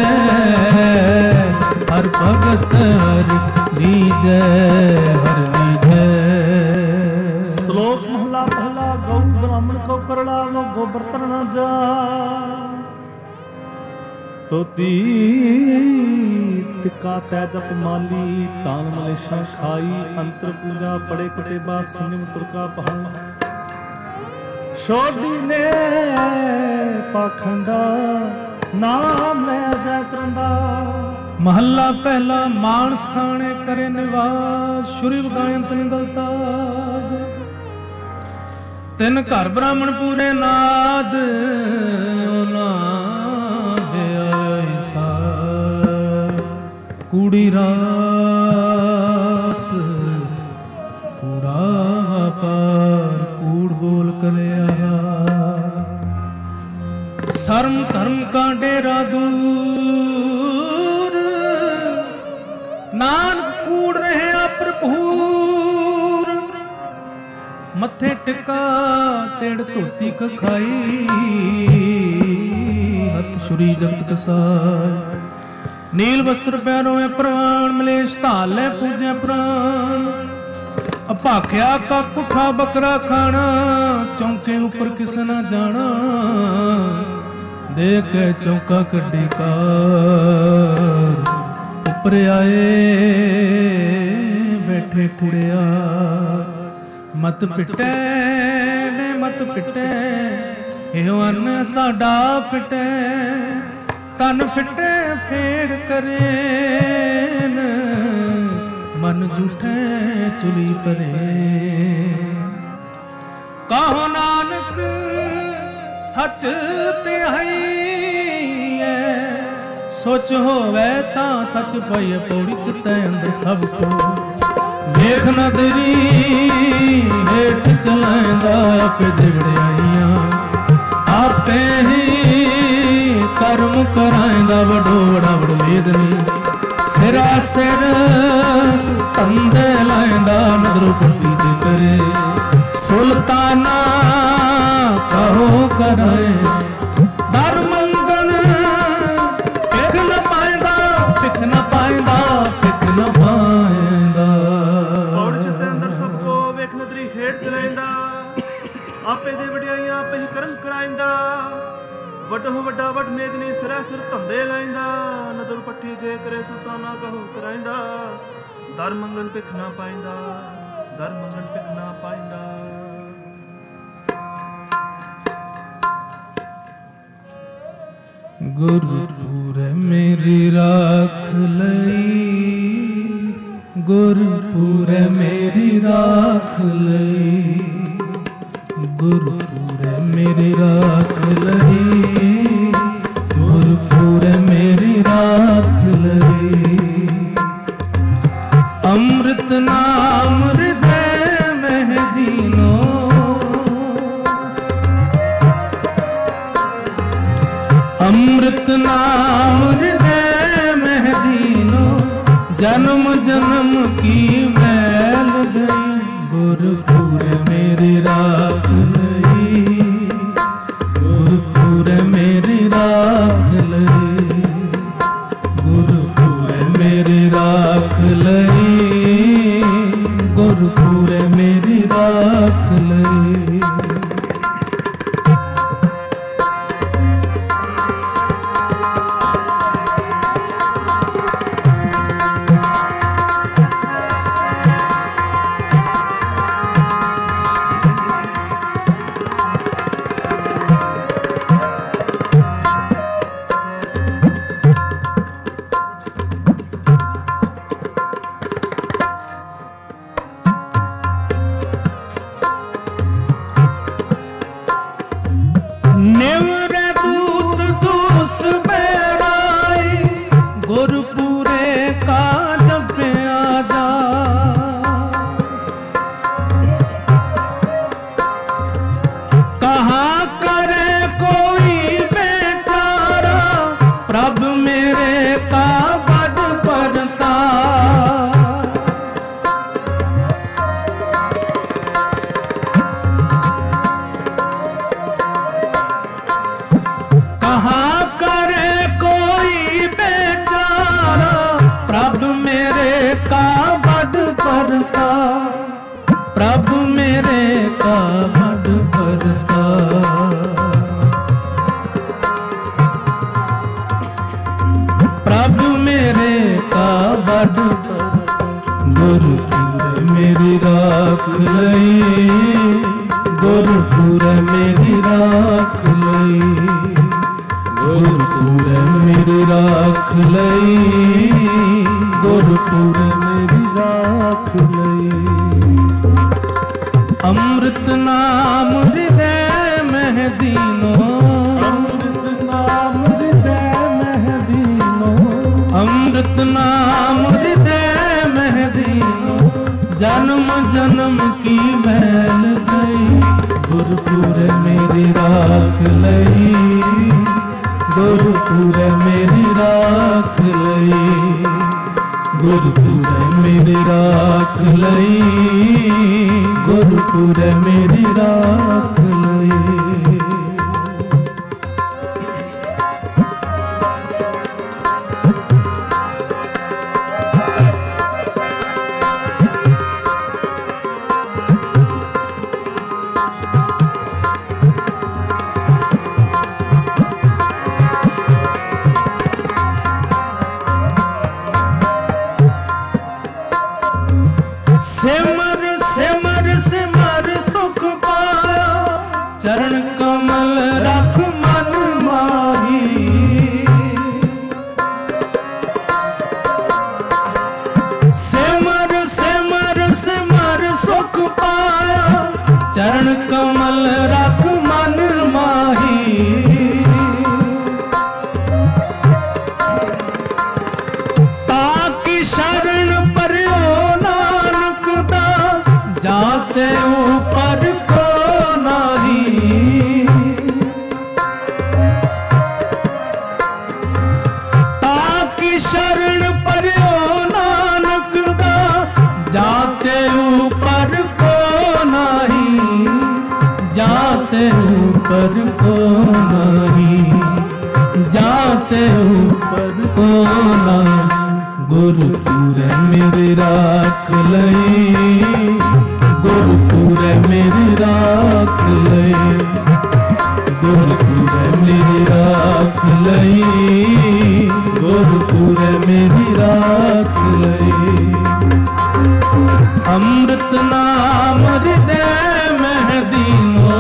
ਹਰ ਭਗਤ ਹਰ ਲੀਜੈ ਹਰ ਲੀਜੈ। ਸ਼ਲੋਕ ਮਹਲਾ ਪਹਿਲਾ ਗਊ ਬ੍ਰਾਹਮਣ ਕੋ ਕਰੜਾ ਵੋ ਗੋਬਰ ਤਰ ਨ ਜਾ ਤੋਤੀ ਟਿਕਾ ਤੈ ਜਪ ਮਾਲੀ ਤਾਨ ਮਲੇਸ਼ਾ ਖਾਈ ਅੰਤਰ ਪੂਜਾ ਪੜੇ ਕਤੇਬਾ ਸੰਜਮ ਤੁਰਕਾ ਪਹਾੜ ਛੋਡੀ ਨੇ ਪਾਖੰਡਾ ਨਾਮ ਲੈ ਜੈ ਚਰੰਦਾ। ਮਹੱਲਾ ਪਹਿਲਾ ਮਾਨਸ ਖਾਣੇ ਕਰੇ ਨਿਵਾਸ ਸ਼ੁਰੀ ਵਗਾਇੰਤ ਨਿਗਲਤਾ ਤਿੰਨ ਘਰ ਬ੍ਰਾਹਮਣ ਪੂਰੇ ਨਾਦ ਕੂੜੀ ਰਾਸ ਕੂੜਾ ਪਾਰ ਕੂੜ ਬੋਲ ਕਲਿਆ ਸਰਮ ਧਰਮ ਕਾ ਡੇਰਾ ਦੂਰ ਨਾਨਕ ਕੂੜ ਰਹਿਆ ਭਰਪੂਰ ਮੱਥੇ ਟਿਕਾ ਤੇੜ ਧੋਤੀ ਕਖਾਈ ਹੱਥ ਛੁਰੀ ਜਗਤ ਕਸਾਈ ਨੀਲ ਵਸਤਰ ਪਹਿਰੋਏ ਪ੍ਰਵਾਨ ਮਲੇਸ਼ ਧਾਲੇ ਪੂਜੇ ਪ੍ਰਾਨ ਅਭਾਖਿਆ ਕਾ ਕੁੱਠਾ ਬੱਕਰਾ ਖਾਣਾ ਚੌਂਕੇ ਉੱਪਰ ਕਿਸ ਨਾ ਜਾਣਾ ਦੇਖ ਕੇ ਚੌਂਕਾ ਕੱਢੀ ਕਾਰ ਉੱਪਰ ਆਏ ਬੈਠੇ ਕੁੜਿਆ ਮਤ ਪਿੱਟੇ ਨੇ ਮਤ ਪਿੱਟੇ ਇਹੋ ਅੰਨ ਸਾਡਾ ਫਿਟੇ ਤਨ ਫਿਟੇ ਫੇੜ ਕਰੇਨ ਮਨ ਝੂਠੇ ਚੁਲੀ ਪਰੇ ਕਹੋ ਨਾਨਕ ਸੱਚ ਧਿਆਈਐ ਸੋਚ ਹੋਵੇ ਤਾਂ ਸੱਚ ਪਈ ਪੌੜੀ ਚਿੱਤੈ ਅੰਦਰ ਸਭ ਕੋ ਵੇਖ ਨਦਰੀ ਹੇਠ ਚਲਾਂਦਾ ਆਪੇ ਦਿਵੜਾਈਆਂ ਆਪੇ ਹੀ ਕਰਮ ਕਰਾਂਦਾ ਵਡੋ ਵਡਾ ਵਡ ਵੇਦਨੀ ਸਿਰਾ ਸਿਰ ਤੰਦੇ ਲਾਂਦਾ ਨਦਰੋਂ ਪੱਟੀ ਤੇ ਕਰੇ ਸੁਲਤਾਨਾ ਕਹੋ ਕਰੇ ਦਰ ਮੰਗਣ ਪਿੱਖ ਨ ਪਾਇਂਦਾ ਪਿੱਖ ਨ ਪਾਇਂਦਾ ਪਿੱਖ ਨ ਪਾਇਂਦਾ ਪੌੜ ਚਿੱਤੇ ਅੰਦਰ ਸਭ ਕੋ ਵੇਖ ਨਦਰੀ ਹੇਠ ਚਲਾਂਦਾ ਆਪੇ ਦੇ ਵਡਿਆਈਆਂ ਆਪੇ ਹੀ ਕਰਮ ਕਰਾਂਦਾ ਵੱਡੋ ਵੱਡਾ ਵੱਡ ਮੇਦਨੀ ਸਿਰਾ ਸਿਰ ਧੰਦੇ ਲਾਂਦਾ ਨਦਰ ਪੱਠੀ ਜੇ ਕਰੇ ਸੁਲਤਾਨਾ ਕਹੋ ਕਰਾਂਦਾ ਦਰ ਮੰਗਣ ਪਿੱਖ ਨਾ ਪਾਇਂਦਾ ਦਰ ਮੰਗਣ ਪਿੱਖ ਨਾ ਪਾਇਂਦਾ ਗੁਰਪੁਰ ਮੇਰੀ ਰਾਖ ਲਈ ਗੁਰਪੁਰ ਮੇਰੀ ਰਾਖ ਲਈ ਗੁਰਪੁਰ ਮੇਰੀ ਰਾਖ ਲਈ ਗੁਰਪੁਰ ਮੇਰੀ ਰਾਖ ਲਈ ਅੰਮ੍ਰਿਤ ਨਾਮ ਹਿਰਦੈ ਮਹਿ ਦੀਨੋ ਅੰਮ੍ਰਿਤ ਨਾਮ ਹਿਰਦੈ ਮਹਿ ਦੀਨੋ ਜਨਮ ਜਨਮ ਕੀ ਮੈਲ ਗਈ ਗੁਰਪੁਰ ਮੇਰੀ ਰਾਖ ਲਈ ਗੁਰਪੁਰ ਮੇਰੀ ਰਾਖ ਲਈ ਗੁਰਪੁਰ ਮੇਰੀ ਰਾਖ ਲਈ ਗੁਰਪੁਰ ਮੇਰੀ ਰਾਖ ਲਈ ਅੰਮ੍ਰਿਤ ਨਾਮ ਹਿਰਦੈ ਮਹਿ ਦੀਨੋ ਅੰਮ੍ਰਿਤ ਨਾਮ ਹਿਰਦੈ ਮਹਿ ਦੀਨੋ ਅੰਮ੍ਰਿਤ ਨਾਮ ਹਿਰਦੈ ਮਹਿ ਦੀਨੋ ਜਨਮ ਜਨਮ ਕੀ ਮੈਲ ਗਈ ਗੁਰਪੁਰ ਮੇਰੀ ਰਾਖ ਲਈ ਗੁਰਪੁਰ ਮੇਰੀ ਰਾਖ ਲਈ ਗੁਰਪੁਰ ਮੇਰੀ ਰਾਖ ਲਈ ਗੁਰਪੁਰ ਮੇਰੀ ਰਾਖ ਲਈ ਸਿਮਰ ਸਿਮਰ ਸਿਮਰ ਸੁਖ ਪਾਇਆ ऊपर को नहीं, जाते ऊपर को नहीं। गुरपुर मेरे राख लई, गुरपुर मेरे राख लई, गुरपुर मेरी राख लई, गुरपुर मेरी राख लई। अमृत नाम हृदय में दीनो,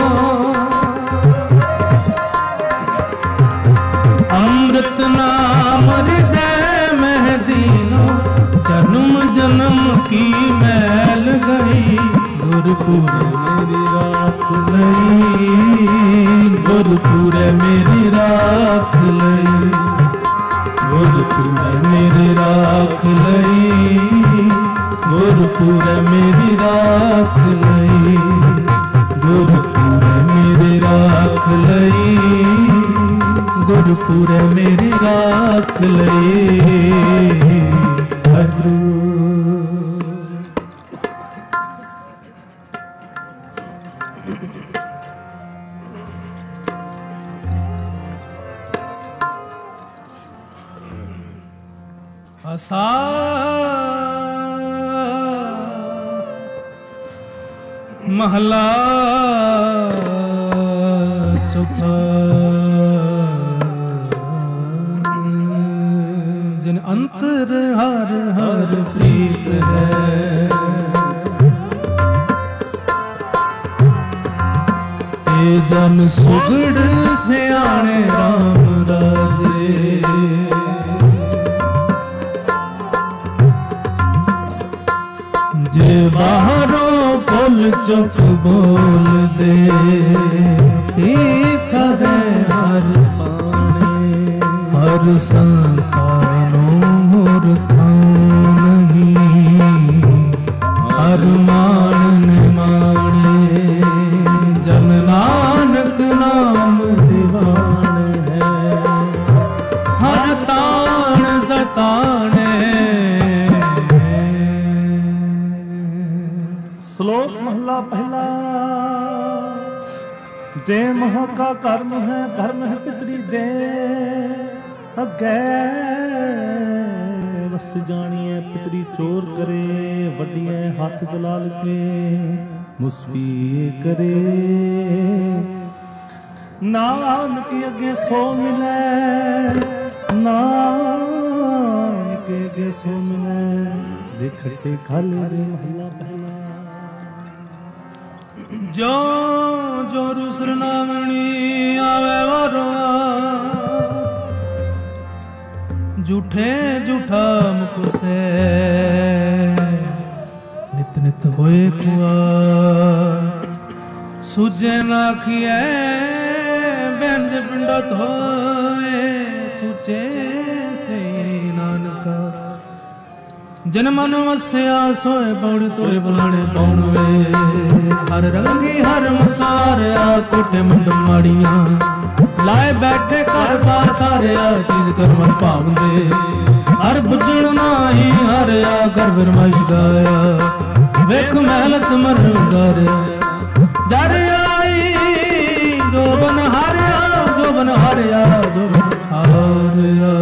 अमृत नाम हृदय में दीनो, जन्म जन्म की मैल गई। गुरपुर मेरी राख लई, गुरपुर मेरी राख लई, गुरपुर मेरी राख लई, गुरपुर मेरी राख लई, गुरपुर मेरी राख लई, गुरपुर मेरी राख लई। आसा महला चौथा। जिन अंतर हर हर प्रीत है, ये जन सुगड़ सियाणे राम राजे। जे बाहरों बोल चुप बोल दे, करे हर पाने। हर संतानों मूर्खों नहीं, हर मान माने। जन नानक नाम दीवान है, हर तान सताने। श्लोक महला पहला। जे मोह का कर्म है, धर्म है पितरी दे। अगे बस जानिए पितरी चोर करे, वड्डिए हाथ जलाल के मुस्फी करे। नानक के अगे सो मिले, नानक के अगे सो मिले। जे खट्टे खाले रे महला पहला। जो जो रुसरनामणी आवे वारो, झूठे झूठा मुख से नित नित होए कुआ। सूझे ना खिए बेंद पिंडो धोए, सूझे से नानका। जन मन वस्या सोए पौड़ी तोरे बुलाने पौन वे। हर रंगी हर मसारिया कोटे मंड माड़िया, लाए बैठे कर पार सारिया चीज कर मन पावंदे। हर बुझण नाही हरिया कर फरमाइश गाया, वेख महलत मर गारिया। जर आई जो बन हारिया, जो बन हारिया, जो बन हारिया।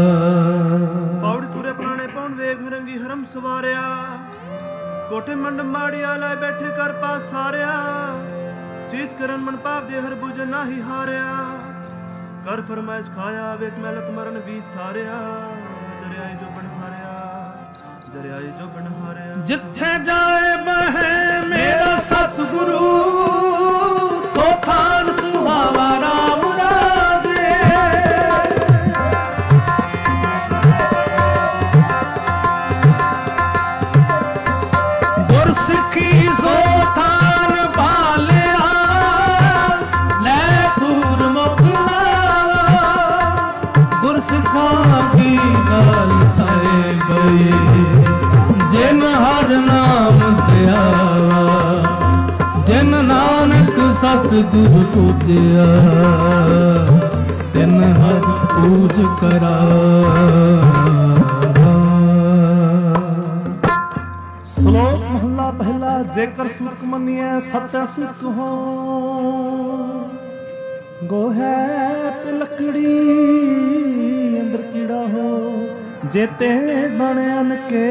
घरंगी हरम सवारिया, कोठे मंड माड़िया, लाए बैठे कर पास सारिया। चीज करन मन पाप दे हर बुझ नाही हारिया। कर फरमाइश खाया, वेख महलत मरण भी सारिया। दरियाई जो बन हारिया, दरियाई जो बन हारिया। जिथे जाए बहे मेरा सतगुरु, सो खान सुहावा राम राजे। सिखी सो थान पालिया, ले पूर मुख लावा। गुरसिखा की गाल थाए गए, जिन हर नाम दयावा। जिन नानक सतगुरु पूजया, तिन हर पूज करा। श्लोक महला पहला। जेकर सुख मनिए सत्य सुख हो, ਗੋਹੈ ਤੇ ਲੱਕੜੀ ਅੰਦਰ ਕੀੜਾ ਹੋ जेते दाने अनके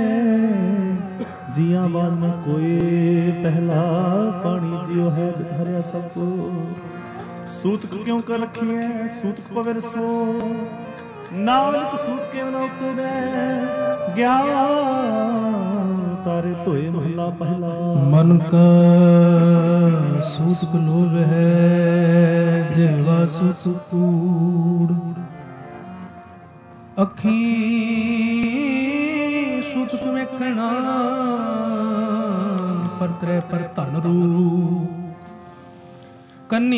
जिया बान में कोई पहला पानी जियो है हरिया सबको सूतक क्यों कर रखी है सूतक पवे रसो नानक सूत के न उतरे ज्ञान तारे तोए महला पहला मन का सूतक लोभ है जेवा सूत कूड़ अखी सूतक वेखना पर त्रै पर धन रू कन्नी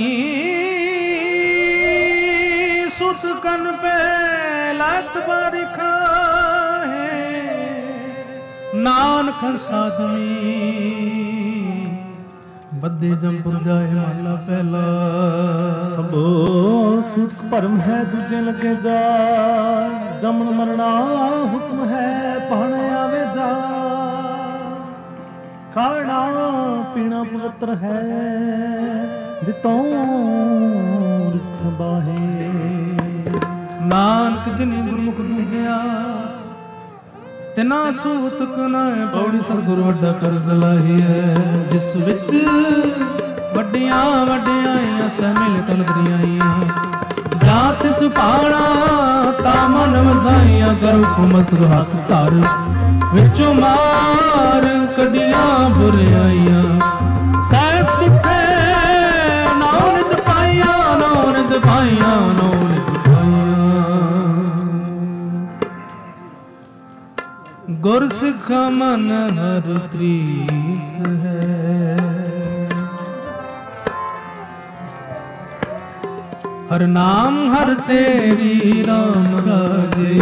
सुत कन पे लात बारिखा है नानक साधवी बदे जंपुर जाए महला पहला सबो सुख भरम है दूजे लगे जा जमन मरना हुक्म है पहने आवे जा खाना पीना पवित्र है दितों रिश्त संभाहे नानक जिनी गुरमुख दूजिया तिना सूतक ना पौड़ी सतगुरु वड्डा करज लाही है जिस विच वड्डियां वड्डियां समिल तलदरियां जा तिस भाणा ता मन वसाइयां करो खुमस हथ धर विचों मार कडियां बुराइयां सैत तिथे नौनित पाइयां नौनित पाइयां नौनित गुर सिखा मन हर प्रीत है हर नाम हर तेरी राम राजे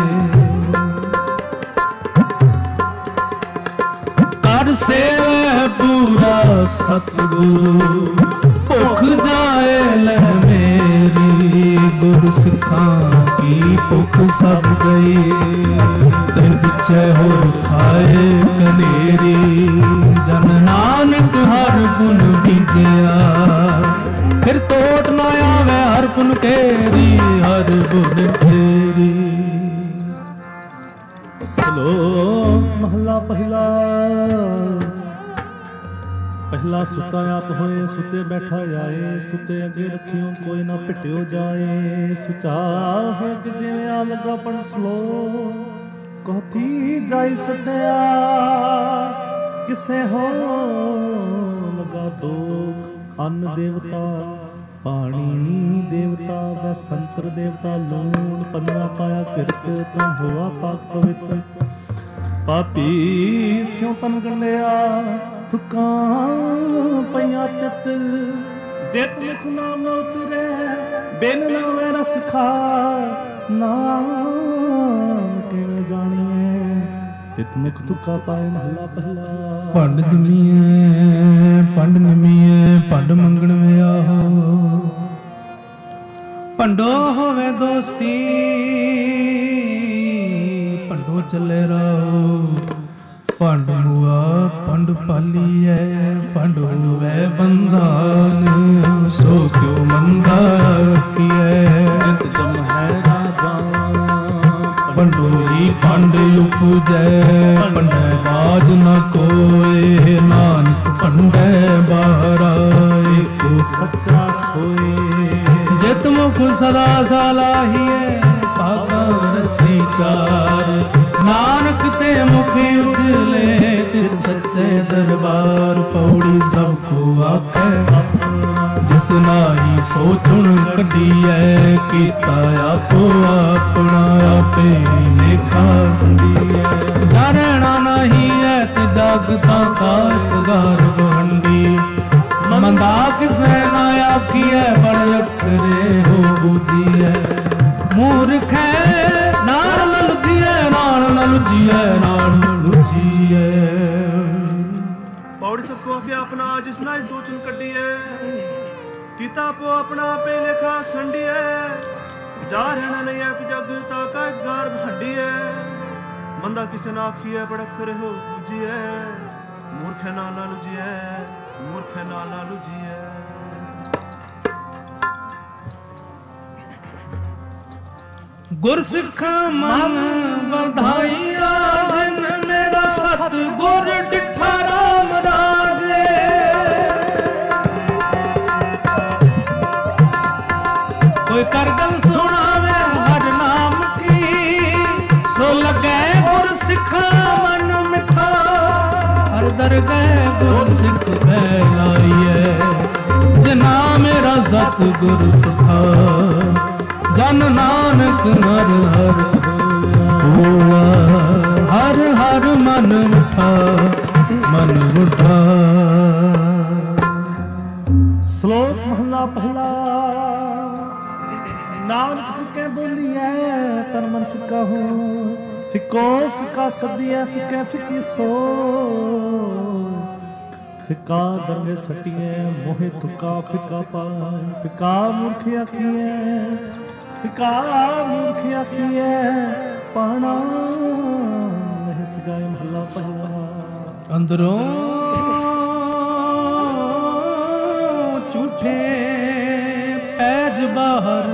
कर सेवे पूरा सतगुरु भुख जाए ले मेरी गुर सिखा की भुख सब गई तिन पिछे हो खाए कनेरी जन नानक हर पुन बीजिया फिर टोट न आवे हर पुन केरी हर पुन फेरी सलोक महला पहला पहला सुता आप होए सुते बैठा आए सुते अगे रखियो कोई ना पिटियो जाए सुचा है कि जिवें आ लगा पण सलो कहती जाई सदया किसे हो लगा दुख अन्न देवता पानी देवता व संसर देवता लूण पन्ना पाया किरत तुम हुआ पाक पवित्र पापी स्यों तन गंढिया तुकां पईयां तित जित मुख नाम न उचरे बिन नावे रस खा नाम किवें जाणीए तित मुख तुका पाए महला पहला भंड जमीए भंड निमीए भंड मंगण विआहो भंडो होवे दोस्ती भंडो चले रहो भंड मुआ भंड पालिए भंड हुए बंधान सो क्यों मंदा किए जित जम है राजा भंडोरी भंड उपजै भंडे बाज न कोय नानक भंडे बाराए को सच्चा सोए जित मुख सदा सलाहिए पाका रति चार नानक ते मुख उजले तित सच्चे दरबार पौड़ी सबको आखे जिस नाई सोचुन कढीए कीता आपो अपना आपे लेखा संदीए जाना नहीं है ते जागता कारगार बहंडी मंदा किसे ना आखिए बड़ अखरे हो बुझिए मूर्ख है नाल लुझिए नाल लुझिए नाल लुझिए पौड़ी सबको आखे अपना जिसना ही सोचन कड्डी है कीता पो अपना पे लेखा संडी है जा रहना नहीं है कि जग ताका गार हड्डी है मंदा किसे ना आखी है बड़ अखरे हो बुझिए मूर्ख ना लुझिए मूर्ख ना लुझिए ਗੁਰ ਸਿੱਖਾ ਮਨ ਵਧਾਈਆ ਦਿਨ ਮੇਰਾ ਸਤ ਗੁਰ ਡਿਠਾ ਰਾਮ ਰਾਜੇ। ਕੋਈ ਕਰ ਗੱਲ ਸੁਣਾਵੇ ਹਰ ਨਾਮ ਕੀ, ਸੋ ਲਗੈ ਗੁਰ ਸਿੱਖਾ ਮਨ ਮਿਠਾ। ਹਰ ਦਰਗਹਿ ਗੁਰ ਸਿੱਖ ਬਹਿ ਲਾਈਐ, ਜਿਨਾ ਮੇਰਾ ਸਤ ਗੁਰ ਪਠਾ। ਜਨ ਨਾਨਕ ਹਰ ਹਰ ਹੋਆ, ਹਰ ਹਰ ਮਨ ਉਠਾ ਮਨ ਉਠਾ। ਸ਼ਲੋਕ ਮਹਲਾ ਪਹਿਲਾ। ਨਾਨਕ ਫਿੱਕੇ ਬੋਲੀਐ ਤਨ ਮਨ ਫਿੱਕਾ ਹੋ, ਫਿੱਕੋ ਫਿੱਕਾ ਸਦੀਐ ਫਿੱਕੇ ਫਿੱਕੀ ਸੋ। ਫਿੱਕਾ ਦਰਗੇ ਸਟੀਐ ਮੋਹਿ ਤੁਕਾ ਫਿੱਕਾ ਪਾਇ। ਫਿੱਕਾ ਮੂਰਖ ਆਖੀਐ, ਫਿੱਕਾ ਮੂਰਖ ਆਖੀਐ ਪਾਣਾ। ਇਹ ਸਜਾਏ ਮਹਲਾ ਪਹਿਲਾ। ਅੰਦਰੋਂ ਝੂਠੇ ਪੈਜ ਬਾਹਰ,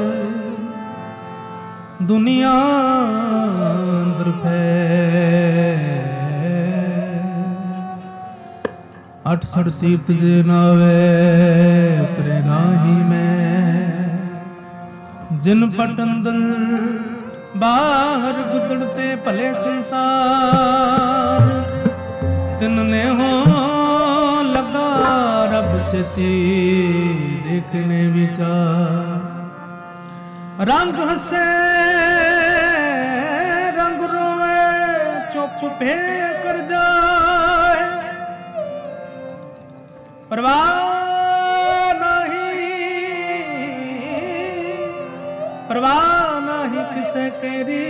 ਦੁਨੀਆ ਅੰਦਰ ਪੈ। 68 ਤੀਰਥ ਜੇ ਨਾਵੇ ਉਤਰੇ ਨਾਹੀ ਮੈਂ। ਜਿਨ ਪਟ ਅੰਦਰ ਬਾਹਰ ਗੁਦੜਤੇ ਭਲੇ ਸੰਸਾਰ। ਤਿਨ ਨੇ ਹੋ ਲਗਾ ਰਬ ਸਤੀ ਦੇਖਨੇ ਵਿਚਾਰ। ਰੰਗ ਹਸੇ ਰੰਗ ਰੋਵੇ ਚੁੱਪ ਭੇ ਕਰ ਜਾਏ। ਪਰਵਾਹ ਪਰਵਾਹ ਨਹੀਂ ਕਿਸੇ ਤੇਰੀ।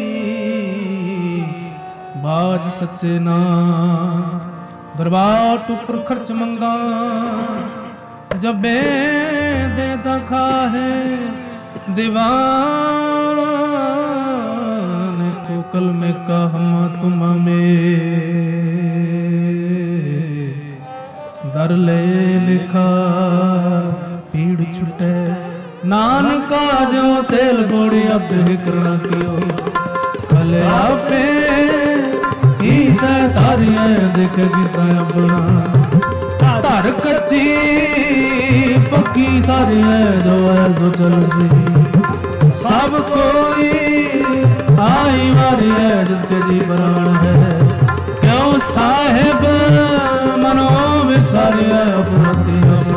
ਬਾਜ ਸੱਚੇ ਨਾ ਦਰਬਾਰ ਟੁੱਪਰ ਖਰਚ ਮੰਗਾ। ਜਬੇ ਦੇ ਦਖਾ ਹੈ दीवान को कल में कहा तुम में दर ले लिखा पीड़ छुटे। नानका जो तेल गोड़ी अब करना कियो कल आपे ही तारिया देखेगी अपना। धर कच्ची पक्की सारी है जो है सो चल सी। सब कोई आई वारी है जिसके जी प्राण है। क्यों साहेब मनो विसारी है अपना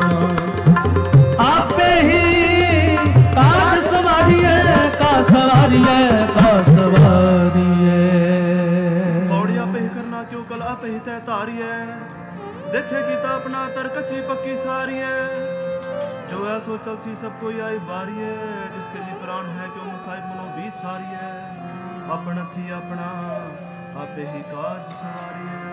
आपे ही काज सवारी है का सवारी है का सवारी है। पौड़ी आपे ही करना क्यों कल आपे ही तय तारी है। देखेगी तो अपना तर कच्ची पक्की सारी है। जो है सो चल सी सब कोई आई बारी है। जिसके लिए प्राण है क्यों मुसाहिब मनो भी सारी है। अपना थी अपना आपे ही काज सवारी है।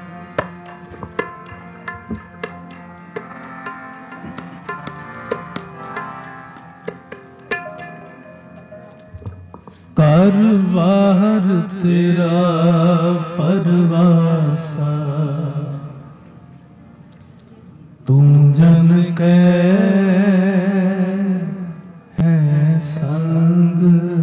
कर बाहर तेरा परवासा। तू जन के है संग।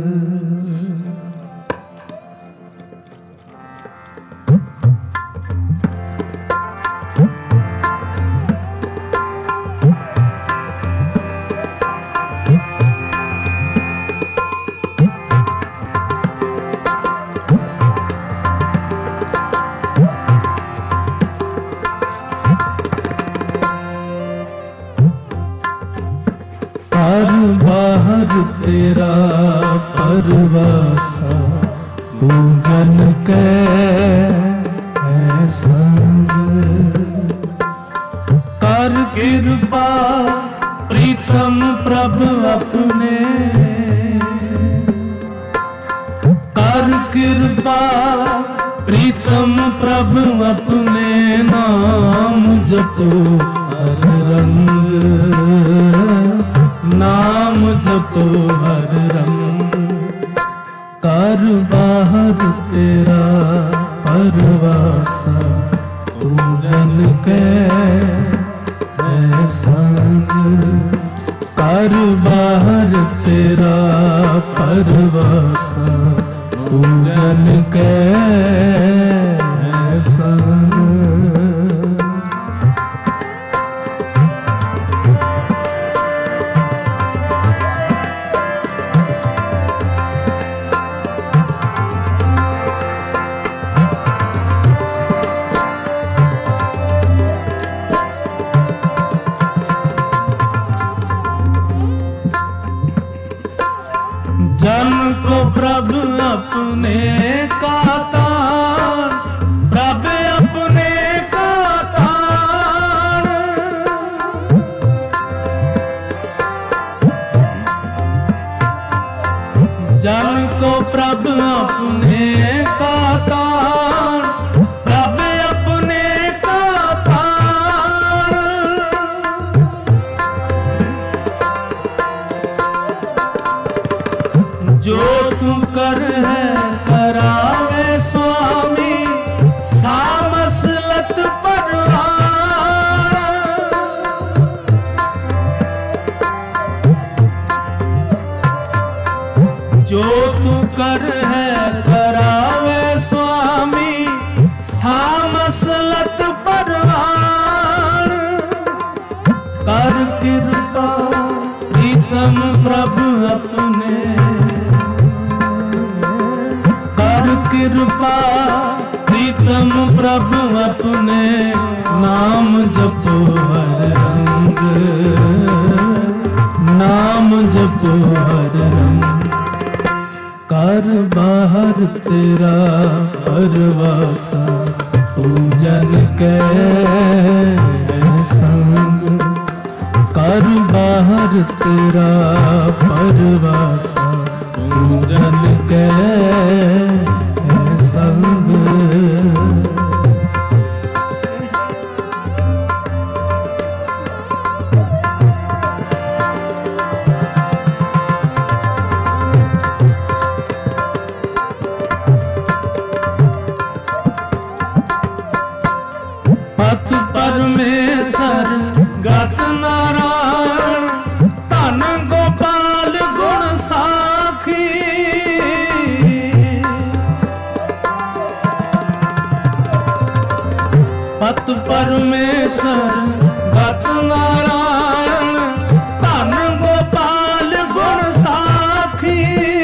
बाहर तेरा परवासा। तू जन के है संग। कर कृपा प्रीतम प्रभु अपने। कर कृपा प्रीतम प्रभु अपने। नाम जपो हर रंग। नाम जपो हर रंग। कर बाहर तेरा परवासा। तू जन के है संग। कर बाहर तेरा परवासा तू जन के संग। जन को प्रभु अपने का तान, प्रभु अपने का तान। जन को प्रभु अपने का तान, प्रभु अपने का तान। जो तू कर है करावे स्वामी सामसलत परवान। जो तू कर है करावे स्वामी सामसलत परवान। कर कृपा प्रीतम प्रभु अपने, कृपा प्रीतम प्रभु अपने नाम जपो हर रंग, नाम जपो हर रंग। कर बाहर तेरा परवासा तू जन के संग। कर बाहर तेरा परवासा तू जन के संग। पत परमेश्वर गत नारायण धन गोपाल गुण साखी। पत परमेश्वर गत नारायण धन गोपाल गुण साखी।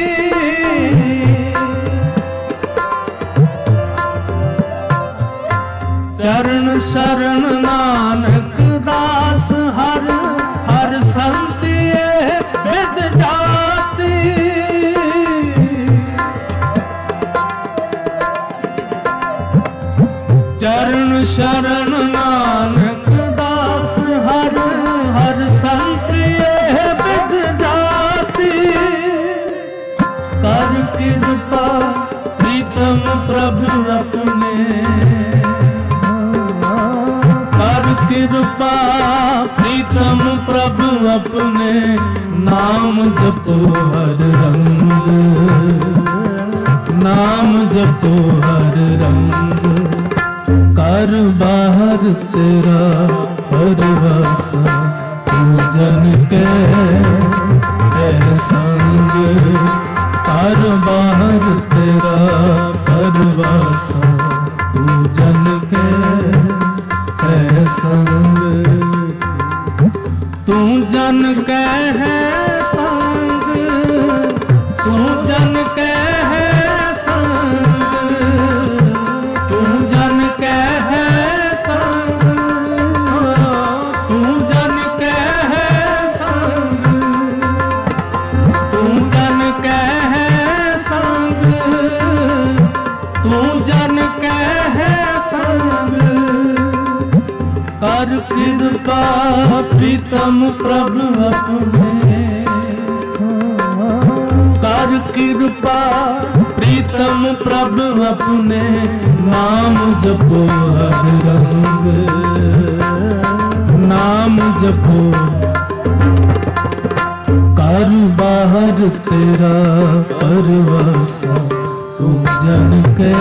चरण शरण नानक दास हर हर संत ये विद जाति। चरण शरण नानक दास हर हर संत ये विद जाति। कर कृपा प्रीतम प्रभु अपने, कृपा प्रीतम प्रभु अपने नाम जपो हर रंग, नाम जपो हर रंग। कर बाहर तेरा परवासा तू जन के संग। कर बाहर तेरा परवासा तू जन के संग। तू जन के है संग, तू जन के है संग, तू जन के है संग, तू जन के है संग, तू जन के है संग, तू जन के है संग। कर कृपा प्रीतम प्रभु अपने, कर कृपा प्रीतम प्रभु अपने नाम जपो हर रंग, नाम जपो। कर बाहर तेरा परवासा तू जन के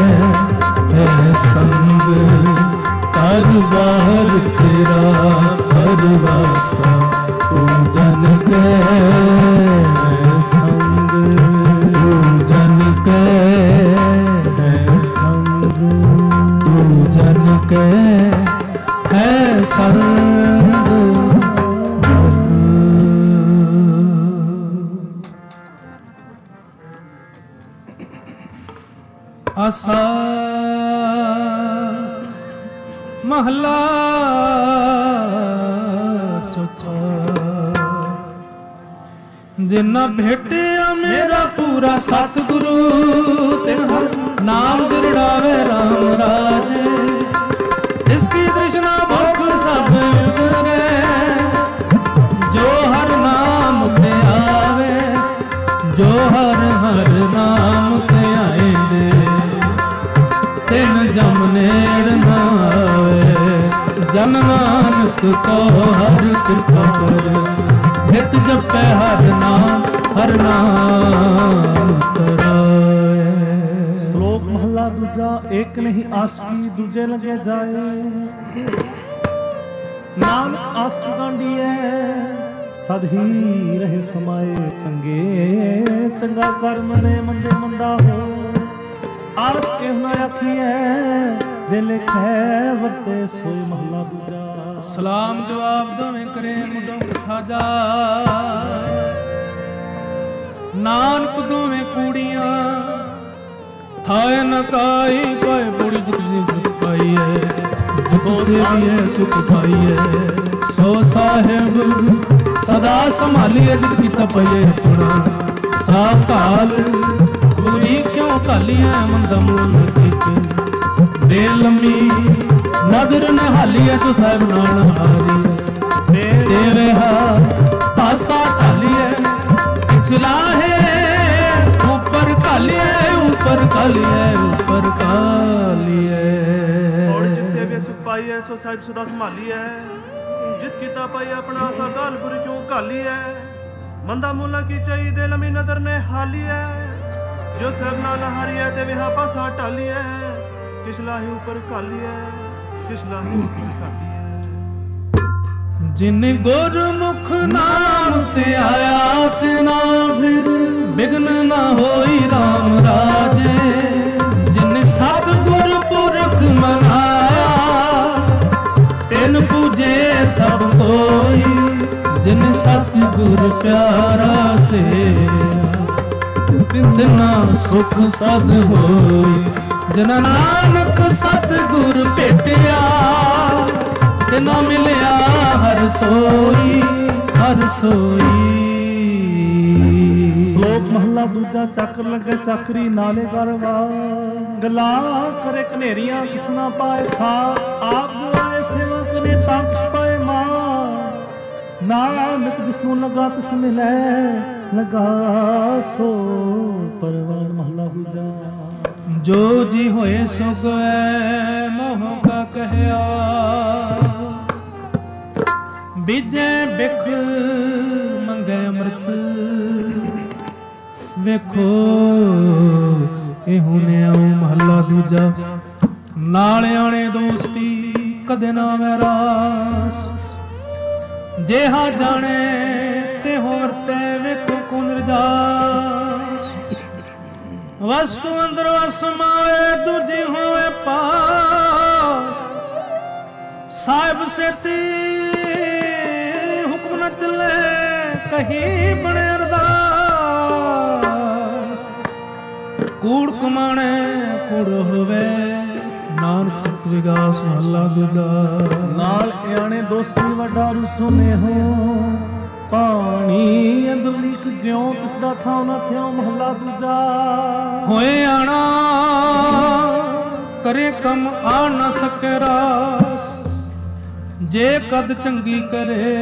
संग। कर बाहर तेरा परवासा तू जन के संग। ਆਸਾ ਮਹਲਾ ਚੌਥਾ। ਜਿਨਾ ਭੇਟਿਆ ਮੇਰਾ ਪੂਰਾ ਸਤਿਗੁਰੂ, ਤਿਨ ਹਰ ਨਾਮ ਦਿਰੜਾਵੇ ਰਾਮ ਰਾਜੇ। ਇਸਕੀ ਤ੍ਰਿਸ਼ਨਾ ਭੁੱਖ ਸਭ ਉਤਰੇ, ਜੋ ਹਰ ਨਾਮ ਤੇ ਆਵੇ, ਜੋ ਹਰ ਹਰ ਨਾਮ ਤੇ ਆਏਂਦੇ, ਤਿਨ ਜਮ ਨੇੜ ਨਾ ਆਵੇ। ਜਨ ਨਾਨਕ ਕੋ ਹਰ ਕਿਰਪਾ ਕਰ, ਨਿਤ ਜਪੈ ਹਰ ਨਾਮ ਤਰਾਏ। ਸ਼ਲੋਕ ਮਹਲਾ ਦੂਜਾ। ਇੱਕ ਨਹੀਂ ਆਸ਼ਕੀ ਦੂਜੇ ਲਗੇ ਜਾਏ, ਨਾਨਕ ਆਸ਼ਕ ਗਾਂਢੀਐ ਸਦ ਹੀ ਰਹੇ ਸਮਾਏ। ਚੰਗੇ ਚੰਗਾ ਕਰਮ ਨੇ, ਮੰਦੇ ਮੰਦਾ ਹੋ। ਆਲਸ ਕਿਸ ਨਾ ਆਖੀਐ, ਜੇ ਲਿਖੈ ਵਰਤੇ ਸੋਈ। ਮਹਲਾ ਦੂਜਾ। ਸਲਾਮ ਜਵਾਬ ਦੋਵੇਂ ਕਰੇ ਮੁਢੋਂ ਕਥਾ ਜਾ, ਨਾਨਕ ਦੋਵੇਂ ਕੂੜੀਆਂ ਥਾਏ ਨ ਕਾਈ। ਪਾਏ ਬੁੜੀ ਜਿਤਨੀ ਸੁਖ ਪਾਈਐ, ਜਿਤ ਸੇਵੀਐ ਸੁਖ ਪਾਈਐ। ਸੋ ਸਾਹਿਬ ਸਦਾ ਸੰਭਾਲੀਐ, ਜਿਤ ਕੀਤਾ ਪਈਐ ਆਪਣਾ। ਸਾ ਕਾਲ ਬੁਰੀ ਕਿਉਂ ਘਾਲੀਐ, ਮੰਦਾ ਮੂਲ ਕੀਤੇ। ਦੇ ਲੰਮੀ ਨਦਰ ਨਿਹਾਲੀਐ, ਤੂੰ ਸਾਹਿਬ ਨਾਮ ਹਾਰੀ। ਤੇਰੇ ਹੱਥ ਪਾਸਾ ਢਾਲੀਐ, ਪਿਛਲਾ ਹੈ ਉੱਪਰ ਕਾਲੀਐ, ਉੱਪਰ ਕਾਲੀਐ, ਉੱਪਰ ਕਾਲੀਐ। ਔਰ ਜਿਤ ਸੇਵਿਐ ਸੁਖ ਪਾਈਐ, ਸੋ ਸਾਹਿਬ ਸਦਾ ਸੰਭਾਲੀਐ। ਜਿਤ ਕੀਤਾ ਪਾਈ ਆਪਣਾ, ਸਾ ਕਾਲ ਬੁਰੀ ਕਿਉਂ ਘਾਲੀਐ। ਮੰਦਾ ਮੂਲਾ ਕੀ ਚਾਹੀਦੇ, ਲੰਮੀ ਨਦਰ ਨੇ ਹਾਲੀਐ। ਜੋ ਸਾਹਿਬ ਨਾਲ ਹਾਰੀਐ, ਤੇ ਵਿਹਾ ਪਾਸਾ ਢਾਲੀਐ। ਕਿਸਲਾ ਹੀ ਉੱਪਰ ਕਾਲੀਐ, ਕਿਸਲਾ ਹੀ ਉੱਪਰ ਕਾਲੀਐ। ਜਿਨ ਗੁਰਮੁਖ ਨਾਮ ਤੇ ਆਇਆ, ਤਿਨਾ ਫਿਰ ਬਿਗਨ ਨਾ ਹੋਈ ਰਾਮ ਰਾਜੇ। ਜਿਨ ਸਤਿਗੁਰ ਪੁਰਖ ਮਨਾਇਆ, ਤਿਨ ਪੂਜੇ ਸਭ ਕੋਈ। ਜਿਨ ਸਤਿਗੁਰ ਪਿਆਰਾ ਸੇ, ਤਿੰਨਾ ਸੁਖ ਸਦ ਹੋਈ। ਜਿਨ ਨਾਨਕ ਸਤਿਗੁਰ ਭੇਟਿਆ, ਤਿਨਾ ਮਿਲਿਆ ਹਰ ਸੋਈ, ਹਰ ਸੋਈ। ਸ਼ਲੋਕ ਮਹਲਾ ਦੂਜਾ। ਚੱਕਰ ਲੱਗੇ ਚੱਕਰੀ ਨਾਲੇ ਗਰਵਾ, ਗੱਲਾਂ ਕਰੇ ਕਨੇਰੀਆਂ ਕਿਸ ਨਾ ਪਾਏ। ਸਾ ਆਪ ਦੁਆਏ ਸੇਵਾ ਕਰੇ ਤਾਂ ਕਿਛ ਪਾਏ। ਮਾਂ ਨਾਨਕ ਜਿਸਨੂੰ ਲਗਾ ਤਿਸ ਮਿਲੈ, ਲਗਾ ਸੋ ਪਰਵਾਨ। ਮਹਲਾ ਦੂਜਾ। ਜੋ ਜੀ ਹੋਏ ਸੋ ਗਏ, ਮੋਹ ਕਾ ਕਹਿਆ। ਬੀਜੇ ਬਿਖ ਮੰਗੈ ਅੰਮ੍ਰਿਤ, ਵੇਖੋ ਇਹੋ ਨੇ ਆਉ। ਮਹੱਲਾ ਦੂਜਾ। ਨਾਲ ਆਣੇ ਦੋਸਤੀ ਕਦੇ ਨਾ ਵੈਰਾਸ, ਜਿਹਾ ਜਾਣੇ ਤੇ ਹੋਰ ਤੇ ਵੇਖੋ ਕੋ ਨਿਰਜਾਸ। ਵਸਤੂ ਅੰਦਰ ਵਸ ਮਾਏ, ਦੂਜੀ ਹੋਵੇ ਪਾਸ। ਸਾਹਿਬ ਸੇਤੀ ਹੁਕਮ ਨ ਚੱਲੇ, ਕਹੀ ਬਣੇ ਅਰਦਾਸ। ਕੂੜ ਕਮਾਣੇ ਕੂੜ ਹੋਵੇ, ਨਾਨਕ ਸਤ ਵਿਗਾਸ। ਮਹਲਾ ਦੂਜਾ। ਨਾਲ ਆਣੇ ਦੋਸਤੀ ਵੱਡਾ ਰੁਸਨੇ ਹੋ, ਪਾਣੀ ਅੰਦਰ ਲੀਕ ਜਿਉਂ ਕਿਸ ਦਾ ਥਾਂ ਨਾ ਥਿਓ। ਮਹਲਾ ਦੂਜਾ। ਹੋਏ ਆਣਾ ਕਰੇ ਕੰਮ ਆ ਨਾ ਸਕੇ ਰਾਸ, ਜੇ ਕਦ ਚੰਗੀ ਕਰੇ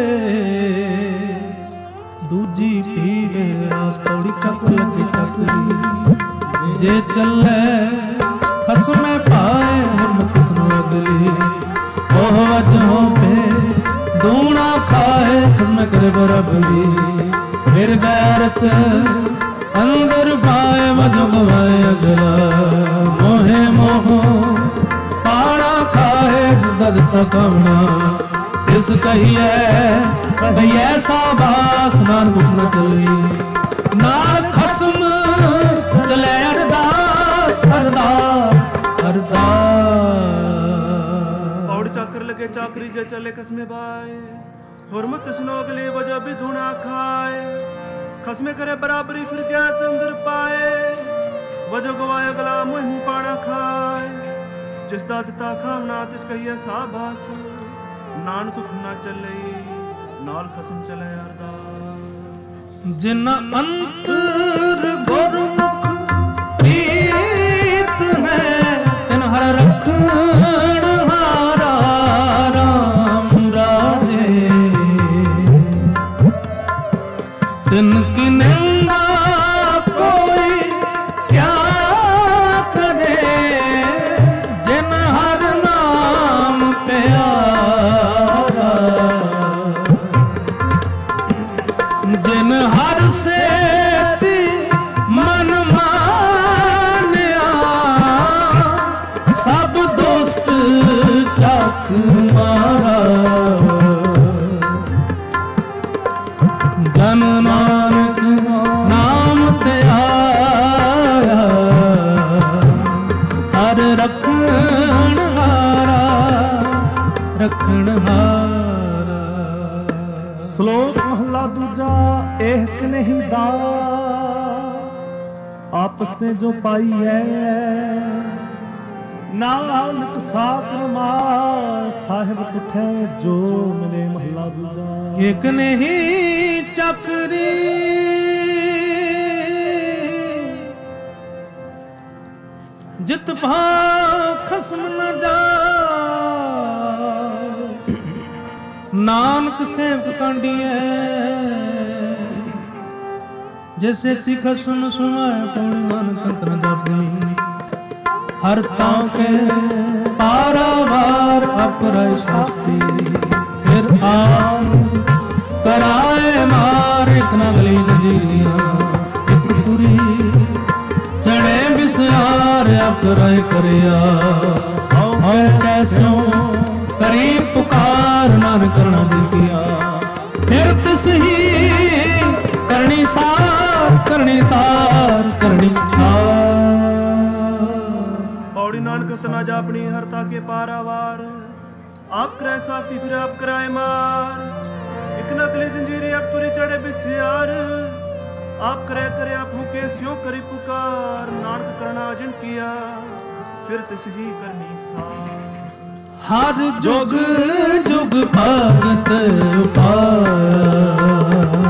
ਦੂਜੀ ਪੀਵੇ ਰਾਸ। ਪੌੜੀ ਚੱਕ ਲੱਗੇ ਚੱਕਰੀ, ਜੇ ਚੱਲੇ ਖਸਮੇ ਪਾਏ, ਹਮ ਕਿਸਨੋਂ ਅਗਲੀ। ਉਹ ਵਜੋਂ ਪੇ ਦੂਣਾ ਖਾਏ, ਖਸਮੇ ਕਰੇ ਬਰਾਬਰੀ। ਫਿਰ ਗੈਰਤ ਅੰਦਰ ਪਾਏ, ਵਜੋਂ ਗਵਾਏ ਅਗਲਾ। ਮੋਹੇ ਮੋਹ ਪਾਣਾ ਖਾਏ, ਜਿਸ ਦਾ ਦਿੱਤਾ ਕਾਮਣਾ। ਇਸ ਕਹੀਏ ਭਈ ਐਸਾ ਬਾਸ, ਨਾਨਕ ਨਾ ਚੱਲੀ। ਨਾਲ ਖਸਮ ਚਲੇ ਅਰਦਾਸ, ਅਰਦਾਸ, ਅਰਦਾਸ। ਔੜ ਚੱਕਰ ਲਗੇ ਚਾਕਰੀ, ਜੇ ਚੱਲੇ ਖਸਮੇ ਬਾਏ। ਹੁਰਮਤ ਸੁਨੋ ਅਗਲੀ ਵਜ੍ਹਾ ਵੀ ਧੂਣਾ ਖਾਏ। ਖਸਮੇ ਕਰੇ ਬਰਾਬਰੀ, ਫਿਰ ਗੈਸ ਅੰਦਰ ਪਾਏ। ਵਜੋ ਗਵਾਏ ਅਗਲਾ ਮੁਹਿੰ ਪਾਣਾ ਖਾਏ, ਜਿਸ ਦਾ ਦਿੱਤਾ ਖਾਵਣਾ ਤਿਸ ਕਹੀਏ ਸਾਬਾਸ। ਨਾਨਕ ਖੁਨਾ ਚੱਲੇ ਨਾਲ ਖਸਮ ਚਲੇ ਅਰਦਾਸ। ਜਿਨ ਅੰਤਰ ਗੁਰਮੁਖ ਪ੍ਰੀਤ ਹੈ, ਤਿਨ ਹਰ ਰਖਣ ਹਾਰਾ ਰਾਮ ਰਾਜੇ। ਤਿਨ ਕੀ ਨਿੰਦਾ ਕੋਈ ਕਿਆ ਕਰੇ, ਜਿਨ ਹਰ ਨਾਮ ਪਿਆਰਾ। ਜਿਨ ਹਰ ਸੇਤੀ ਮਨ ਮਾਨਿਆ, ਸਭ ਦੁਸ਼ਟ ਚੱਕ ਮਾਰਾ। ਜਨ ਨਾਨਕ ਨਾਮ ਤੇ ਆਇਆ, ਹਰ ਰਖਣ ਹਾਰਾ ਰਖਣ ਹਾਰਾ। ਸ਼ਲੋਕ ਮਹਲਾ ਦੂਜਾ। ਏਕ ਨਹੀਂ ਦਾ ਆਪਸ ਨੇ ਜੋ ਪਾਈ ਹੈ, ਨਾਨਕ ਸਾਥ ਰਮਾ ਸਾਹਿਬ ਤੁਠੈ ਜੋ ਮਿਲੇ। ਮਹਲਾ ਦੂਜਾ। ਇਕ ਨਹੀਂ ਚੱਕਰੀ ਜਿਤ ਭਾਉ ਖਸਮ ਨ ਜਾ, ਨਾਨਕ ਸੇਵਕ ਕਾਂਡੀਐ ਜੈਸੇ ਤੀ ਖਸਮ ਸੁਨਾਏ ਪਉਣੀ। ਮਨ ਕੰਤ ਨ ਜਾਪਣੀ ਹਰ ਤਾਂ ਕੇ ਪਾਰਾਵਾਰ ਅਪਰਾਇ ਸਸਤੀ। ਫਿਰ ਆਪ ਕਰਾਏ ਮਾਰ ਇਕ ਨਗਲੀ ਜੰਜੀਰੀਆਂ, ਇਕ ਪੁਰੀ ਚੜੇ ਬਿਸਾਰ ਅਪਰਾਇ ਕਰਿਆ। ਹਉ ਕੈਸੋ ਕਰੀ ਪੁਕਾਰ ਮਨ ਕਰਨਾ ਦਿੱਤਿਆ। ਫਿਰ ਤਿਸ ਹੀ ਕਰਨੀ ਸਾਰ ਕਰਨੀ ਸਾਰ ਕਰਨੀ ਸਾਰ। पौड़ी नानक सना जापनी हरता के पारावार। आप करे साथी फिर आप कराए मार, एक नकली जंजीरी आप तुरी चढ़े बिसियार। आप करे आप हुके स्यों करी पुकार, नानक करना जिन किया फिर तिस ही करनी सार। हर जुग जुग भगत पाया,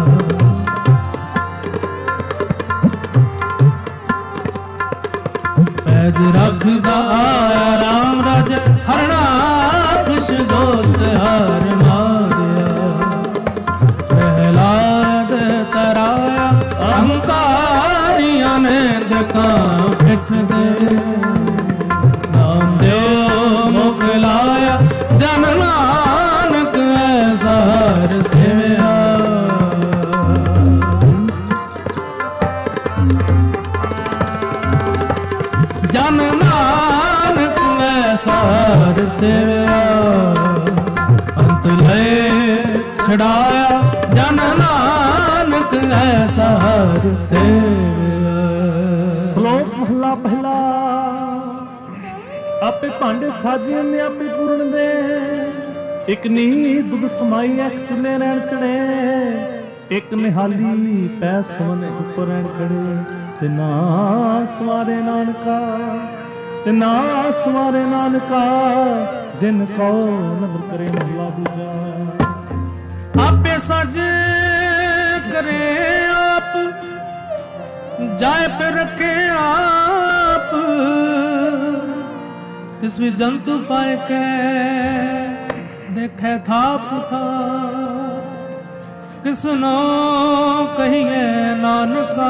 पैज रखदा आया राम राज। हरना खुश दोस्त हार मारिया, प्रहलाद तराया अहंकारियां ने देखा पिठ दे। नाम दे मुख लाया जन नानक ऐसा हर सेवा। जन नानक ऐसा हर सेवा, अंत ले छड़ाया जन नानक ऐसा हर सेवा। ਸ਼ਲੋਕ ਮਹਲਾ ਪਹਿਲਾ। ਆਪੇ ਭਾਂਡੇ ਸਾਜੇ ਨੇ ਆਪੇ ਪੂਰਨ ਦੇ, ਇੱਕ ਨੀ ਦੁੱਧ ਸਮਾਈ ਅੱਖ ਚੁੱਲੇ ਰਹਿਣ ਚੜੇ। ਇੱਕ ਨਿਹਾਲੀ ਪੈ ਸਵਨ ਉੱਪਰ ਰਹਿਣ ਖੜੇ, ਤੇ ਨਾ ਸਵਾਰੇ ਨਾਨਕਾ ਤੇ ਨਾ ਸਵਾਰੇ ਨਾਨਕਾ, ਜਿਨ ਕੋ ਨਦਰ ਕਰੇ। ਮਹਲਾ ਦੂਜਾ। ਆਪੇ ਸਜ ਕਰੇ ਆਪ, ਜਾਏ पे रखे आप। तिस भी जंतु पाए के देखे थाप था, किसनो कहिए नानका।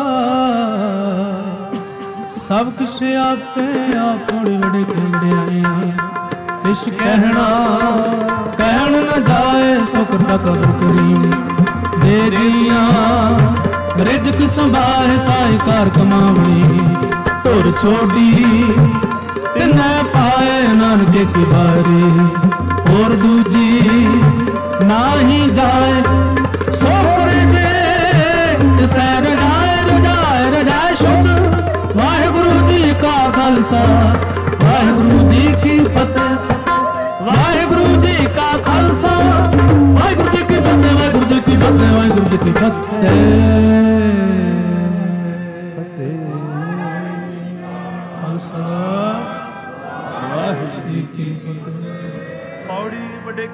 सब कुछ आपे आप थोड़ी बड़े खेड़े आए, इस कहना कहन न जाए सुख तक करी। देरिया रिजक संभाल साहिकार कमावनी, तुर छोड़ी तिन्ने पाए नानके की बारी। और दूजी ना ही जाए सोहरे जे सैर रजाए रजाए रजाए शुद्ध। वाहिगुरु जी का खालसा वाहिगुरु जी की फतेह, वाहिगुरु जी का खालसा वाहिगुरु जी की फतेह, वाहिगुरु जी की फतेह, वाहिगुरु जी की फतेह।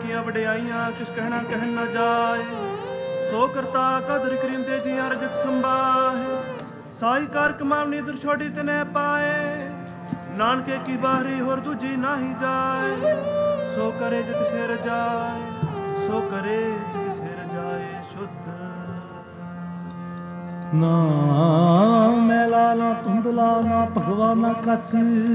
ਦੀਆਂ ਵਡਿਆਈਆਂ ਕਿਸ ਕਹਿਣਾ ਕਹਿਣ ਨਾ ਜਾਏ। ਸੋ ਕਰਤਾ ਕਦਰ ਕਰਿੰਦੇ ਜੀਆਂ ਰਜਕ ਸੰਭਾਹੇ। ਸਾਈ ਕਾਰ ਕਮਾਵਨੀ ਦਰ ਛੋੜੀ ਤਨੇ ਪਾਏ। ਨਾਨਕੇ ਕੀ ਬਾਹਰੀ ਹੋਰ ਦੂਜੀ ਨਾਹੀ ਜਾਏ। ਸੋ ਕਰੇ ਜਿ ਕਿਸੇ ਰਜਾਏ, ਸੋ ਕਰੇ ਜਿ ਕਿਸੇ ਰਜਾਏ ਸ਼ੁੱਧ। ਨਾ ਮੈਲਾ ਨਾ ਧੁੰਦਲਾ ਨਾ ਭਗਵਾ ਨਾ ਕੱਚ,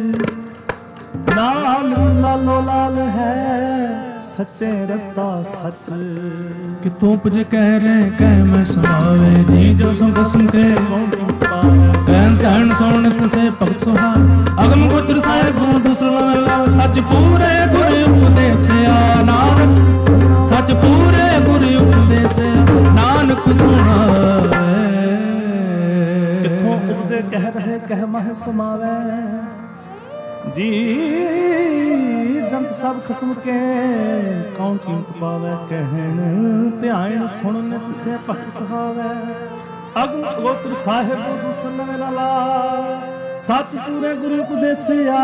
ਲਾਲ ਲਾਲੋ ਲਾਲ ਹੈ ਸੱਚੇ ਰਤਾ ਸੱਚ। ਕਿਤੋਂ ਪੁਜ ਕਹਿ ਰਹੇ ਕਹਿ ਮੈਂ ਸੁਣਾਵੇ ਜੀ ਜੋ ਸੰਗ ਸੁਣਤੇ ਕਹਿਣ ਕਹਿਣ ਸੁਣ ਤਸੇ ਭਗਤ ਸੁਹਾਨ। ਅਗਮ ਗੋਚਰ ਸਾਹਿਬ ਦੂਸਰਾ ਸੱਚ ਪੂਰੇ ਗੁਰ ਉਪਦੇਸਿਆ ਨਾਨਕ। ਸੱਚ ਪੂਰੇ ਗੁਰ ਉਪਦੇਸਿਆ ਨਾਨਕ ਸੁਣਾਵੇ। ਕਿੱਥੋਂ ਉਪਜੇ ਕਹਿ ਰਹੇ ਕਹਿ ਮਹ ਸਮਾਵੇ ਜੀ। ਜੰਤ ਸਭ ਖਸਮ ਕੇ ਕੌਣ ਕੀਮਤ ਪਾਵੇ। ਕਹਿਣ ਧਿਆਨ ਸੁਣਨ ਕਿਸੇ ਭਗਤ ਸੁਹਾਵੇ। ਅਗਮ ਗੋਤਰ ਸਾਹਿਬ ਦੂਸਰ ਲਾਲਾ ਸੱਚ ਪੂਰੇ ਗੁਰੂ ਉਪਦੇਸਿਆ।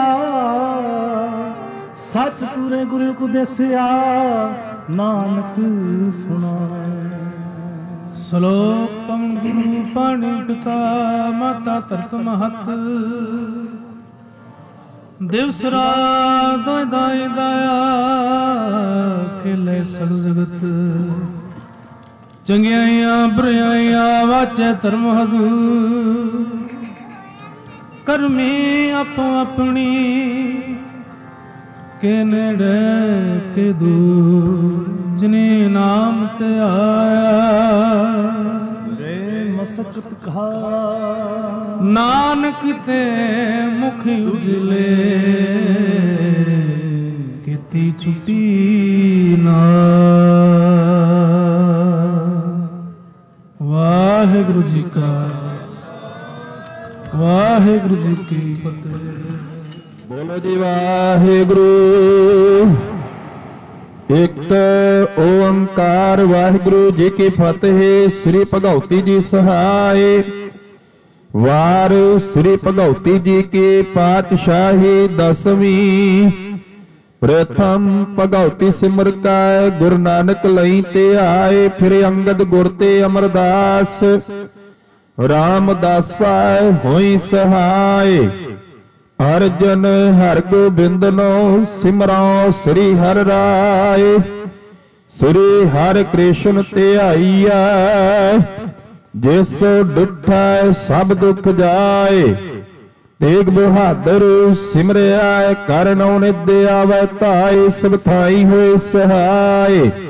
ਸੱਚ ਪੂਰੇ ਗੁਰੂ ਉਪਦੇਸਿਆ ਨਾਨਕ ਸੁਣਾਵੇ। ਸ਼ਲੋਕ ਪਵਨ ਗੁਰੂ ਪਾਣੀ ਪਿਤਾ ਮਾਤਾ ਧਰਤ ਮਹਤ। ਦਿਵਸ ਰਾਤ ਦਾਈ ਦਇਆ ਖਿਲੇ ਸਭ ਜਗਤ। ਚੰਗਿਆਈਆਂ ਬੁਰਾਈਆਂ ਵਾਚੈ ਧਰਮ ਹਦ। ਕਰਮੀ ਆਪੋ ਆਪਣੀ ਕੇ ਨੇੜੇ ਕੇ ਦੂਰ। ਜਿਨੇ ਨਾਮ ਤੇ ਆਇਆ ਰੇ ਮਸਕਤ ਕਹਾ ਨਾਨਕ ਤੇ ਮੁਖ ਉਜਲੇ। ਕੀਤੀ ਛੁੱਟੀ ਨਾ। ਵਾਹਿਗੁਰੂ ਜੀ ਕਾ ਵਾਹਿਗੁਰੂ ਜੀ ਕੀ ਫਤਿਹ। ਬੋਲੋ ਜੀ ਵਾਹਿਗੁਰੂ। ਇੱਕ ਓੰਕਾਰ ਵਾਹਿਗੁਰੂ ਜੀ ਕੀ ਫਤਿਹ। ਸ੍ਰੀ ਭਗਉਤੀ ਜੀ ਸਹਾਇ। ਵਾਰ ਸ੍ਰੀ ਭਗਉਤੀ ਜੀ ਕੀ ਪਾਤਸ਼ਾਹੀ ਦਸਵੀਂ। ਪ੍ਰਥਮ ਭਗਉਤੀ ਸਿਮਰ ਕੈ ਗੁਰੂ ਨਾਨਕ ਲਈ ਤੇ ਆਏ। ਫਿਰ ਅੰਗਦ ਗੁਰ ਤੇ ਅਮਰਦਾਸ ਰਾਮਦਾਸਾ ਹੋਈ ਸਹਾਇ। ਅਰਜਨ ਹਰਿ ਗੋਬਿੰਦ ਨੋ ਸਿਮਰੋ ਸ੍ਰੀ ਹਰਿ ਰਾਏ। ਸ੍ਰੀ ਹਰਿ ਕ੍ਰਿਸ਼ਨ ਧਿਆਈਐ ਜਿਸ ਡੁਠੈ ਸਭ ਦੁਖ ਜਾਏ। ਤੇਗ ਬਹਾਦਰ ਸਿਮਰਿਆ ਕਰਨਉ ਨਿਦ ਆਵੈ ਧਾਇ। ਸਭ ਥਾਈ ਹੋਏ ਸਹਾਇ।